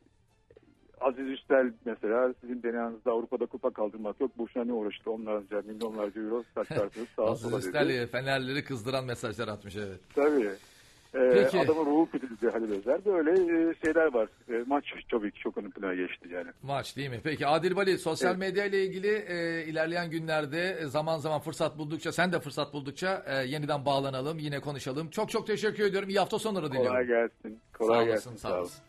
Aziz Üstel mesela sizin denenizde Avrupa'da kupa kaldırmak yok. Boşuna ne uğraştı? Onlarca, milyonlarca euro saçarsınız sağa Aziz sola dedi. Üstel Fenerleri kızdıran mesajlar atmış, evet. Tabii. Ee, Peki. Adamın ruhu kötü dedi Halil Özer. Böyle e, şeyler var. E, maç tabii ki çok ön plana geçti yani. Maç değil mi? Peki Adil Bali, sosyal Evet. medya ile ilgili e, ilerleyen günlerde e, zaman zaman fırsat buldukça, sen de fırsat buldukça e, yeniden bağlanalım, yine konuşalım. Çok çok teşekkür ediyorum. İyi hafta sonları diliyorum. Kolay gelsin. Kolay sağ gelsin. olasın, sağ olasın.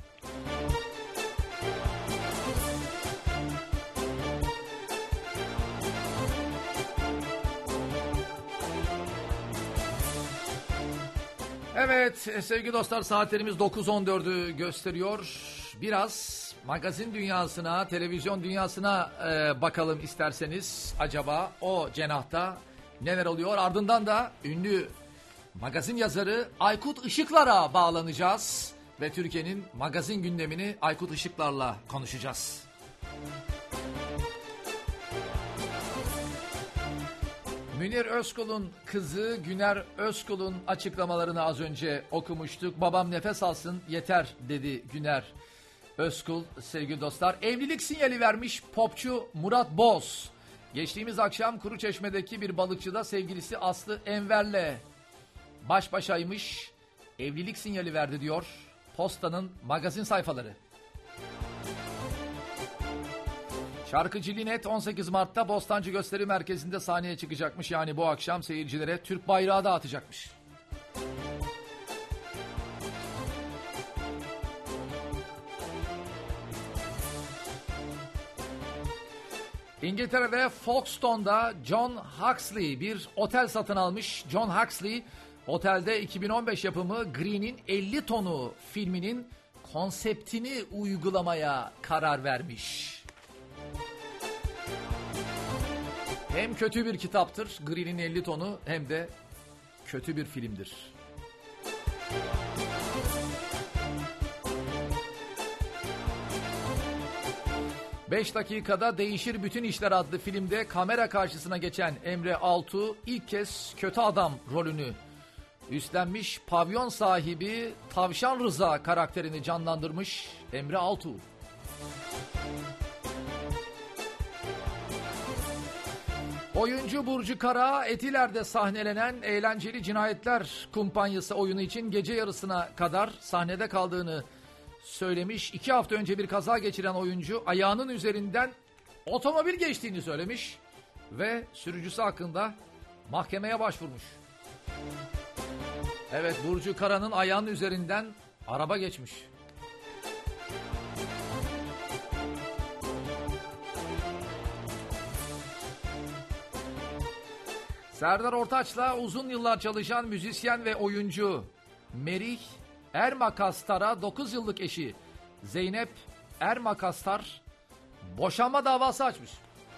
Evet sevgili dostlar, saatlerimiz dokuz on dördü gösteriyor. Biraz magazin dünyasına, televizyon dünyasına e, bakalım isterseniz. Acaba o cenahta neler oluyor? Ardından da ünlü magazin yazarı Aykut Işıklar'a bağlanacağız. Ve Türkiye'nin magazin gündemini Aykut Işıklar'la konuşacağız. Münir Özkul'un kızı Güner Özkul'un açıklamalarını az önce okumuştuk. Babam nefes alsın yeter dedi Güner Özkul sevgili dostlar. Evlilik sinyali vermiş popçu Murat Boz. Geçtiğimiz akşam Kuruçeşme'deki bir balıkçıda sevgilisi Aslı Enver'le baş başaymış. Evlilik sinyali verdi diyor Posta'nın magazin sayfaları. Şarkıcı Linet on sekiz Mart'ta Bostancı Gösteri Merkezi'nde sahneye çıkacakmış. Yani bu akşam seyircilere Türk bayrağı dağıtacakmış. İngiltere'de Folkestone'da John Huxley bir otel satın almış. John Huxley otelde iki bin on beş yapımı Green'in elli tonu filminin konseptini uygulamaya karar vermiş. Hem kötü bir kitaptır Green'in elli tonu hem de kötü bir filmdir. Beş dakikada değişir bütün işler adlı filmde kamera karşısına geçen Emre Altuğ ilk kez kötü adam rolünü üstlenmiş. Pavyon sahibi Tavşan Rıza karakterini canlandırmış Emre Altuğ. Oyuncu Burcu Kara, Etiler'de sahnelenen Eğlenceli Cinayetler Kumpanyası oyunu için gece yarısına kadar sahnede kaldığını söylemiş. İki hafta önce bir kaza geçiren oyuncu ayağının üzerinden otomobil geçtiğini söylemiş ve sürücüsü hakkında mahkemeye başvurmuş. Evet, Burcu Kara'nın ayağının üzerinden araba geçmiş. Serdar Ortaç'la uzun yıllar çalışan müzisyen ve oyuncu Merih Ermakastar'a dokuz yıllık eşi Zeynep Ermakastar boşanma davası açmış.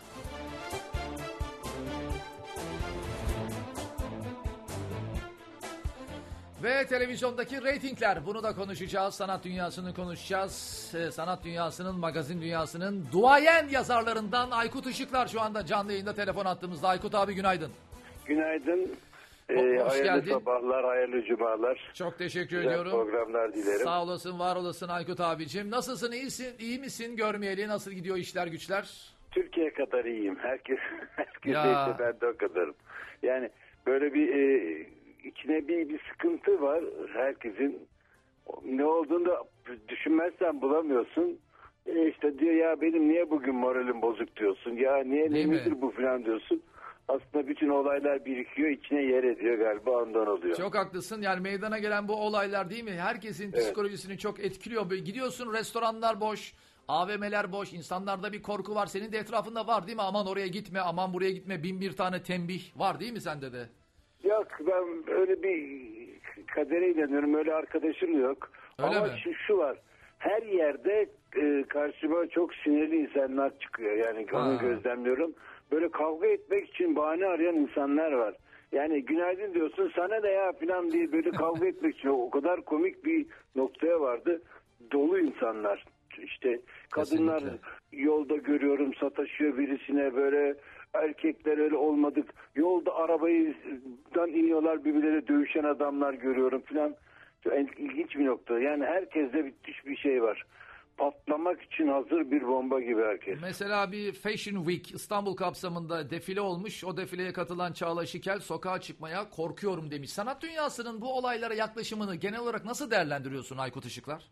Ve televizyondaki reytingler, bunu da konuşacağız. Sanat dünyasını konuşacağız. Ee, sanat dünyasının, magazin dünyasının duayen yazarlarından Aykut Işıklar şu anda canlı yayında telefon attığımızda. Aykut abi günaydın. Günaydın. Ee, Hoş hayırlı geldin. sabahlar, hayırlı cumalar. Çok teşekkür Güzel ediyorum. programlar dilerim. Sağ olasın, var olasın Aykut abicim. Nasılsın, iyisin, iyi misin görmeyeli? Nasıl gidiyor işler güçler? Türkiye kadar iyiyim. Herkes, herkes Ya. neyse ben de o kadarım. Yani böyle bir e, içine bir, bir sıkıntı var herkesin. Ne olduğunu da düşünmezsen bulamıyorsun. E işte diyor ya benim niye bugün moralim bozuk diyorsun. Ya niye Değil ne mi? nedir bu falan diyorsun. Aslında bütün olaylar birikiyor, içine yer ediyor galiba, ondan oluyor. Çok haklısın. Yani meydana gelen bu olaylar değil mi? Herkesin Evet. psikolojisini çok etkiliyor. Böyle gidiyorsun, restoranlar boş, A V M'ler boş, insanlarda bir korku var. Senin de etrafında var değil mi? Aman oraya gitme, aman buraya gitme. Bin bir tane tembih var değil mi sende de? Yok, ben öyle bir kadere inanıyorum. Öyle arkadaşım yok. Öyle Ama mi? Şu, şu var. Her yerde e, karşıma çok sinirli insanlar çıkıyor. Yani onu Ha. gözlemliyorum. Böyle kavga etmek için bahane arayan insanlar var. Yani günaydın diyorsun, sana ne ya falan diye böyle kavga etmek için o kadar komik bir noktaya vardı. Dolu insanlar. İşte kadınlar Kesinlikle. yolda görüyorum sataşıyor birisine, böyle erkekler öyle olmadık. Yolda arabaydan iniyorlar, birbirleriyle dövüşen adamlar görüyorum falan. Çok ilginç bir nokta. Yani herkeste müthiş bir şey var. Patlamak için hazır bir bomba gibi herkes. Mesela bir Fashion Week İstanbul kapsamında defile olmuş. O defileye katılan Çağla Şikel sokağa çıkmaya korkuyorum demiş. Sanat dünyasının bu olaylara yaklaşımını genel olarak nasıl değerlendiriyorsun Aykut Işıklar?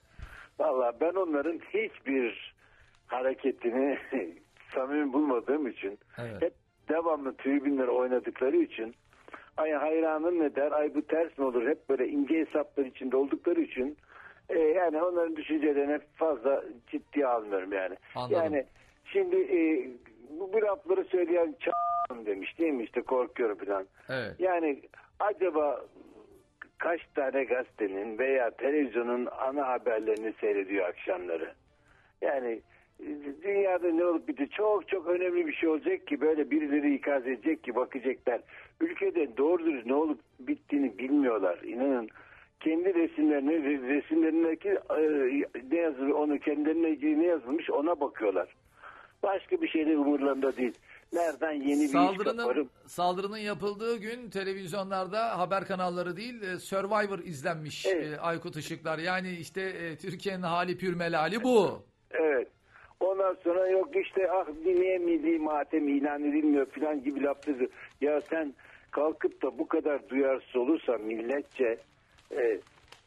Valla ben onların hiçbir hareketini samimi bulmadığım için, Evet. hep devamlı tribünler oynadıkları için, ay hayranım ne der, ay bu ters mi olur, hep böyle ince hesaplar içinde oldukları için e, yani onların düşüncelerini fazla ciddiye almıyorum yani. Anladım. Yani şimdi e, bu, bu lafları söyleyen ç***** demiş değil mi, işte korkuyorum falan. Evet. Yani acaba kaç tane gazetenin veya televizyonun ana haberlerini seyrediyor akşamları? Yani dünyada ne olup bitti, çok çok önemli bir şey olacak ki böyle birileri ikaz edecek ki bakacaklar. Ülkede doğru dürüst ne olup bittiğini bilmiyorlar. İnanın, kendi resimlerini, resimlerindeki e, ne yazılı, onu kendilerine ilgili ne yazılmış ona bakıyorlar. Başka bir şey de umurlarında değil. Nereden yeni bir iş Saldırının, yaparım? saldırının yapıldığı gün televizyonlarda haber kanalları değil e, Survivor izlenmiş Evet. e, Aykut Işıklar. Yani işte e, Türkiye'nin hali pürmelali bu. Evet. Ondan sonra yok işte ah niye milli matem ilan edilmiyor falan gibi lafları. Ya sen kalkıp da bu kadar duyarsız olursan milletçe e,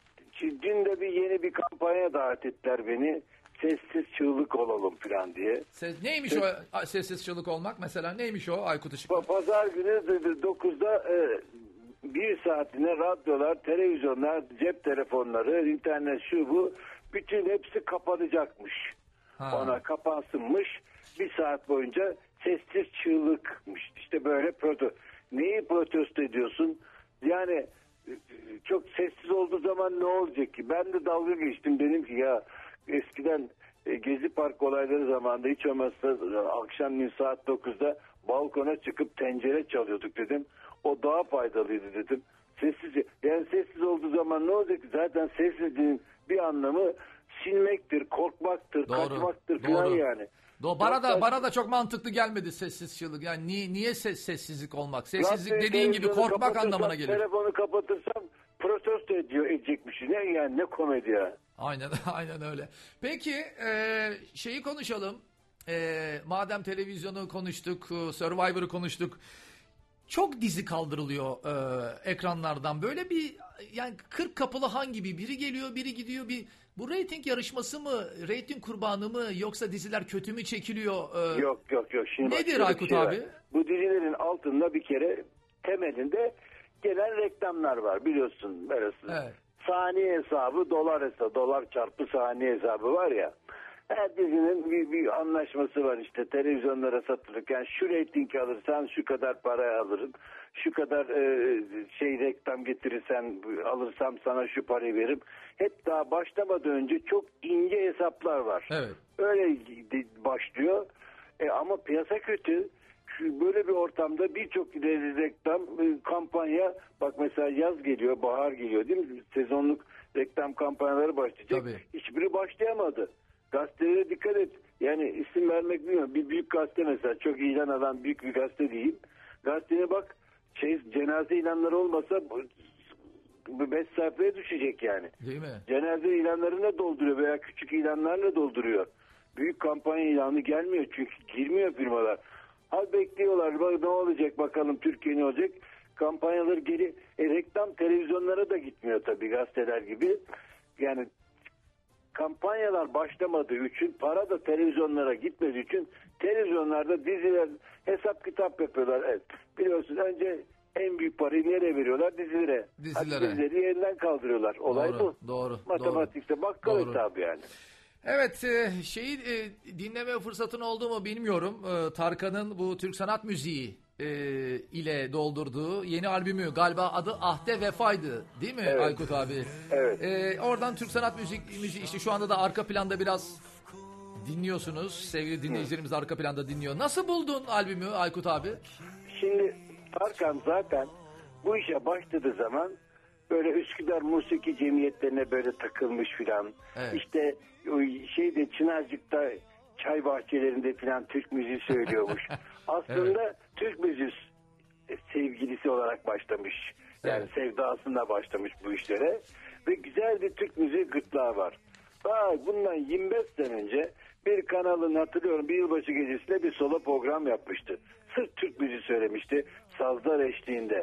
dün de bir yeni bir kampanya davet ettiler beni. Sessiz çığlık olalım falan diye. Ses, neymiş Ses, o a, sessiz çığlık olmak mesela? Neymiş o Aykut Işıklar? Pazar günü dokuzda e, bir saatine radyolar, televizyonlar, cep telefonları, internet şu bu bütün hepsi kapanacakmış. Ha. Ona kapansınmış. Bir saat boyunca sessiz çığlıkmış. İşte böyle protesto. Neyi protesto ediyorsun? Yani çok sessiz olduğu zaman ne olacak ki? Ben de dalga geçtim. Dedim ki ya eskiden e, Gezi Park olayları zamanında hiç olmazsa e, akşamleyin saat dokuzda balkona çıkıp tencere çalıyorduk dedim. O daha faydalıydı dedim. Sessiz, yani sessiz olduğu zaman ne olacak ki? Zaten sessizliğin bir anlamı silmektir, korkmaktır, Doğru, kaçmaktır falan doğru. yani. Do bana da Hatta- bana da çok mantıklı gelmedi sessiz çığlık. Yani niye niye ses, sessizlik olmak? Sessizlik Radyoyu, dediğin gibi televizyonu korkmak kapatırsam, anlamına gelir. Telefonu kapatırsam protesto ediyor edecekmiş. Ne yani ne komedi ya. Aynen aynen öyle. Peki e, şeyi konuşalım. E, madem televizyonu konuştuk, e, Survivor'ı konuştuk. Çok dizi kaldırılıyor e, ekranlardan. Böyle bir yani kırk kapılı hangi bir biri geliyor, biri gidiyor. Bir bu reyting yarışması mı, reyting kurbanı mı yoksa diziler kötü mü çekiliyor? E, Yok yok yok. Şimdi bak, Nedir şöyle bir Aykut şey var. abi? Bu dizilerin altında bir kere temelinde gelen reklamlar var biliyorsun. Böyle Evet. saniye hesabı, dolar hesabı, dolar çarpı saniye hesabı var ya. Her dizinin bir, bir anlaşması var işte televizyonlara satılırken şu reytingi alırsan şu kadar para alırım. Şu kadar e, şey reklam getirirsen alırsam sana şu parayı veririm. Hep daha başlamadan önce çok ince hesaplar var. Evet. Öyle başlıyor. E, ama piyasa kötü. Şu böyle bir ortamda birçok reklam e, kampanya bak mesela yaz geliyor, bahar geliyor değil mi? Sezonluk reklam kampanyaları başlayacak. Tabii. Hiçbiri başlayamadı. Gazetelere dikkat et. Yani isim vermek bilmiyorum. Bir büyük gazete mesela çok ilan alan büyük bir gazete diyeyim. Gazeteye bak şey cenaze ilanları olmasa bu beş sayfaya düşecek yani. Değil mi? Cenaze ilanlarını dolduruyor veya küçük ilanlarla dolduruyor. Büyük kampanya ilanı gelmiyor çünkü girmiyor firmalar. Hadi bekliyorlar bak ne olacak bakalım Türkiye ne olacak. Kampanyaları geri e, reklam televizyonlara da gitmiyor tabii gazeteler gibi. Yani kampanyalar başlamadığı için para da televizyonlara gitmediği için televizyonlarda diziler hesap kitap yapıyorlar. Evet. Biliyorsunuz önce en büyük parayı nereye veriyorlar? Dizilere. Dizilere. Hadi dizileri yerinden kaldırıyorlar. Olay Doğru, bu. doğru, Matematikte bakkal Doğru. hesabı yani. Evet, e, şeyi e, dinleme fırsatın oldu mu bilmiyorum. E, Tarkan'ın bu Türk sanat müziği e, ile doldurduğu yeni albümü galiba adı Ahde Vefa'ydı değil mi Evet. Aykut abi? Evet. E, oradan Türk sanat müzik müziği işte şu anda da arka planda biraz dinliyorsunuz. Sevgili dinleyicilerimiz arka planda dinliyor. Nasıl buldun albümü Aykut abi? Şimdi Tarkan zaten bu işe başladığı zaman böyle Üsküdar Musiki Cemiyetlerine böyle takılmış filan. Evet. İşte o şeyde Çınarcık'ta çay bahçelerinde filan Türk müziği söylüyormuş. Aslında Türk müziği sevgilisi olarak başlamış. Yani Evet. sevdasında başlamış bu işlere. Ve güzel bir Türk müziği gırtlağı var. Daha bundan yirmi beş sene önce bir kanalın hatırlıyorum bir yılbaşı gecesinde bir solo program yapmıştı. Sırf Türk müziği söylemişti. Sazlar eşliğinde.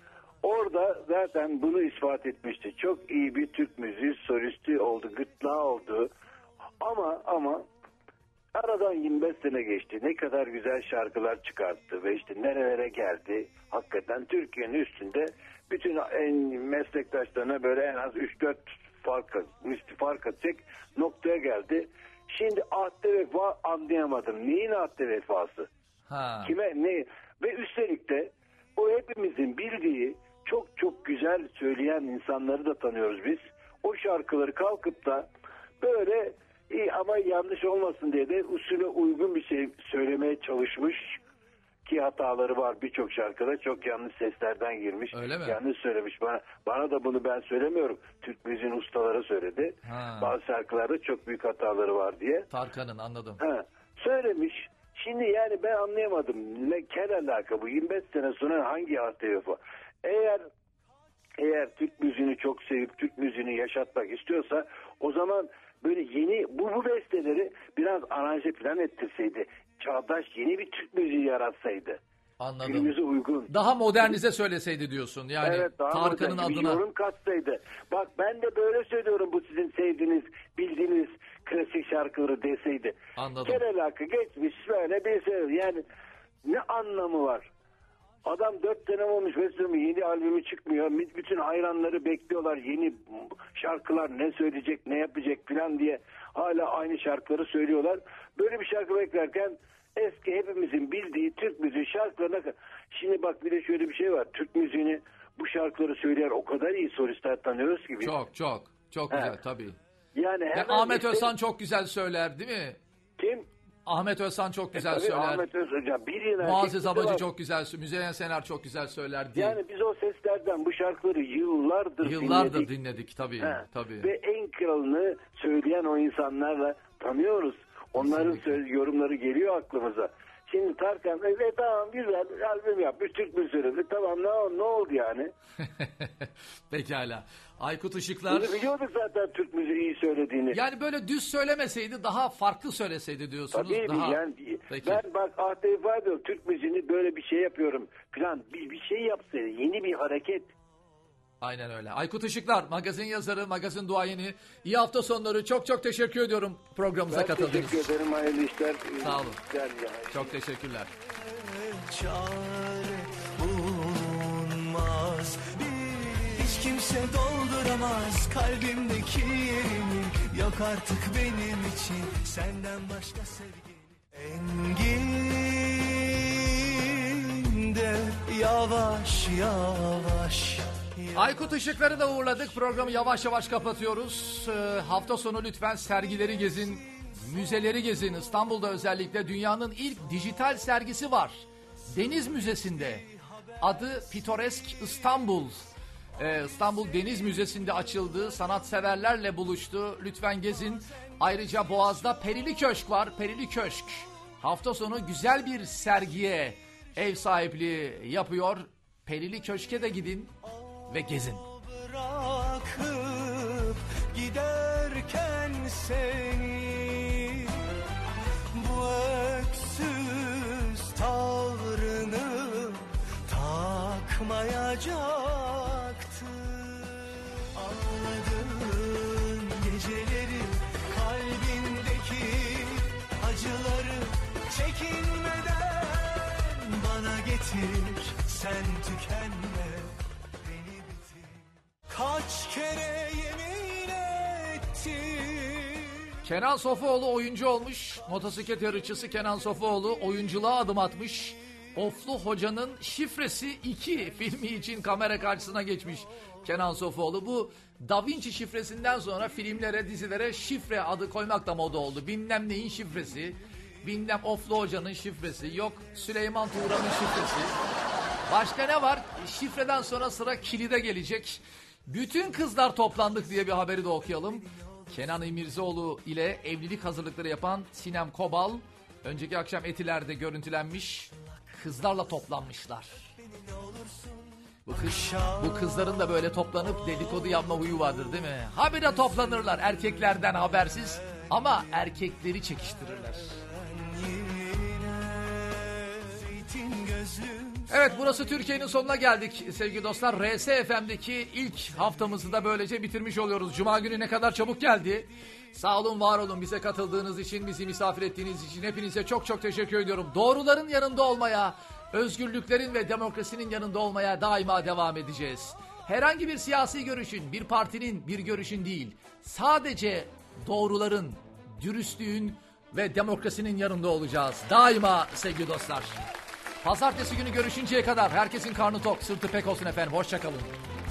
Orada zaten bunu ispat etmişti. Çok iyi bir Türk müziği solisti oldu, gırtlağı oldu. Ama ama aradan yirmi beş sene geçti. Ne kadar güzel şarkılar çıkarttı ve işte nerelere geldi. Hakikaten Türkiye'nin üstünde bütün en meslektaşlarına böyle en az üç dört fark, fark atacak noktaya geldi. Şimdi ahde vefa anlayamadım. Neyin ahde vefası? Ha. Kime ne? Ve üstelik de o hepimizin bildiği çok çok güzel söyleyen insanları da tanıyoruz biz. O şarkıları kalkıp da böyle iyi ama yanlış olmasın diye de usule uygun bir şey söylemeye çalışmış ki hataları var birçok şarkıda çok yanlış seslerden girmiş. Öyle mi? Yanlış söylemiş. Bana, bana da bunu ben söylemiyorum. Türk müziğin ustaları söyledi. Ha. Bazı şarkılarda çok büyük hataları var diye. Tarkan'ın anladım. Ha, söylemiş. Şimdi yani ben anlayamadım. Ne kel alaka bu? yirmi beş sene sonra hangi A T V? Eğer eğer Türk müziğini çok sevip Türk müziğini yaşatmak istiyorsa o zaman böyle yeni bu, bu besteleri biraz aranje falan ettirseydi. Çağdaş yeni bir Türk müziği yaratsaydı. Anladım. Günümüze uygun. Daha modernize söyleseydi diyorsun. Yani evet, daha Tarkan'ın modern, adına. Bir yorum katsaydı. Bak ben de böyle söylüyorum, bu sizin sevdiğiniz, bildiğiniz klasik şarkıları deseydi. Anladım. Kel alaka geçmiş böyle bir şey. Yani ne anlamı var? Adam dört sene olmuş Vesum'un yeni albümü çıkmıyor. Bütün hayranları bekliyorlar yeni şarkılar, ne söyleyecek, ne yapacak falan diye. Hala aynı şarkıları söylüyorlar. Böyle bir şarkı beklerken eski hepimizin bildiği Türk müziği şarkılarına... Şimdi bak bir de şöyle bir şey var. Türk müziğini bu şarkıları söyleyen o kadar iyi solistler tanıyoruz ki biz. Çok çok. Çok He. güzel tabii. Yani Ve Ahmet işte... Özhan çok güzel söyler değil mi? Kim? Ahmet Özhan çok güzel e, söyler. Ahmet Özhan. Bir yıl Muazzez Abacı çok güzel, Müzeyyen Senar çok güzel söyler diye. Yani biz o seslerden bu şarkıları yıllardır, yıllardır dinledik. dinledik tabii, He. tabii. Ve en kralını söyleyen o insanlarla tanıyoruz. Onların söz, yorumları geliyor aklımıza. Şimdi Tarkan e, tamam güzel albüm yapmış, Türk müziği söyledi. Tamam ne, ne oldu yani? Pekala. Aykut Işıklar. Bunu biliyorduk zaten Türk müziği iyi söylediğini. Yani böyle düz söylemeseydi, daha farklı söyleseydi diyorsunuz. Tabii daha... yani Peki. ben bak A T V diyorum, Türk müziğini böyle bir şey yapıyorum falan, bir, bir şey yapsaydı, yeni bir hareket. Aynen öyle. Aykut Işıklar, magazin yazarı, magazin duayeni. İyi hafta sonları. Çok çok teşekkür ediyorum programımıza ben katıldığınız için. Teşekkür ederim. Hayırlı işler. Sağ olun. Yani. Çok teşekkürler. Çare bulunmaz, hiç kimse dolduramaz kalbimdeki yerimi. Yok artık benim için senden başka sevgi. Enginde yavaş yavaş. Aykut Işıklar'ı da uğurladık. Programı yavaş yavaş kapatıyoruz. Ee, hafta sonu lütfen sergileri gezin, müzeleri gezin. İstanbul'da özellikle dünyanın ilk dijital sergisi var. Deniz Müzesi'nde. Adı Pitoresk İstanbul. Ee, İstanbul Deniz Müzesi'nde açıldı. Sanatseverlerle buluştu. Lütfen gezin. Ayrıca Boğaz'da Perili Köşk var. Perili Köşk. Hafta sonu güzel bir sergiye ev sahipliği yapıyor. Perili Köşk'e de gidin ve gezin. Bırakıp giderken seni, bu öksüz tavrını takmayacaktı. Ağladığın geceleri, kalbindeki acıları çekinmeden bana getir, sen tükenme. Kaç kere yemin ettim. Kenan Sofuoğlu oyuncu olmuş. Motosiklet yarışçısı Kenan Sofuoğlu oyunculuğa adım atmış. Oflu Hoca'nın Şifresi iki filmi için kamera karşısına geçmiş Kenan Sofuoğlu. Bu Da Vinci şifresinden sonra filmlere, dizilere şifre adı koymak da moda oldu. Bilmem neyin şifresi, bilmem Oflu Hoca'nın şifresi, yok Süleyman Tuğra'nın şifresi. Başka ne var? Şifreden sonra sıra kilide gelecek. Bütün kızlar toplandık diye bir haberi de okuyalım. Kenan İmirzaoğlu ile evlilik hazırlıkları yapan Sinem Kobal önceki akşam Etiler'de görüntülenmiş. Kızlarla toplanmışlar. Bu, kız, bu kızların da böyle toplanıp dedikodu yapma huyu vardır değil mi? Habire toplanırlar erkeklerden habersiz ama erkekleri çekiştirirler. Evet, burası Türkiye'nin sonuna geldik sevgili dostlar. R S F M'deki ilk haftamızı da böylece bitirmiş oluyoruz. Cuma günü ne kadar çabuk geldi. Sağ olun, var olun, bize katıldığınız için, bizi misafir ettiğiniz için hepinize çok çok teşekkür ediyorum. Doğruların yanında olmaya, özgürlüklerin ve demokrasinin yanında olmaya daima devam edeceğiz. Herhangi bir siyasi görüşün, bir partinin, bir görüşün değil, sadece doğruların, dürüstlüğün ve demokrasinin yanında olacağız. Daima sevgili dostlar. Pazartesi günü görüşünceye kadar herkesin karnı tok, sırtı pek olsun efendim. Hoşça kalın.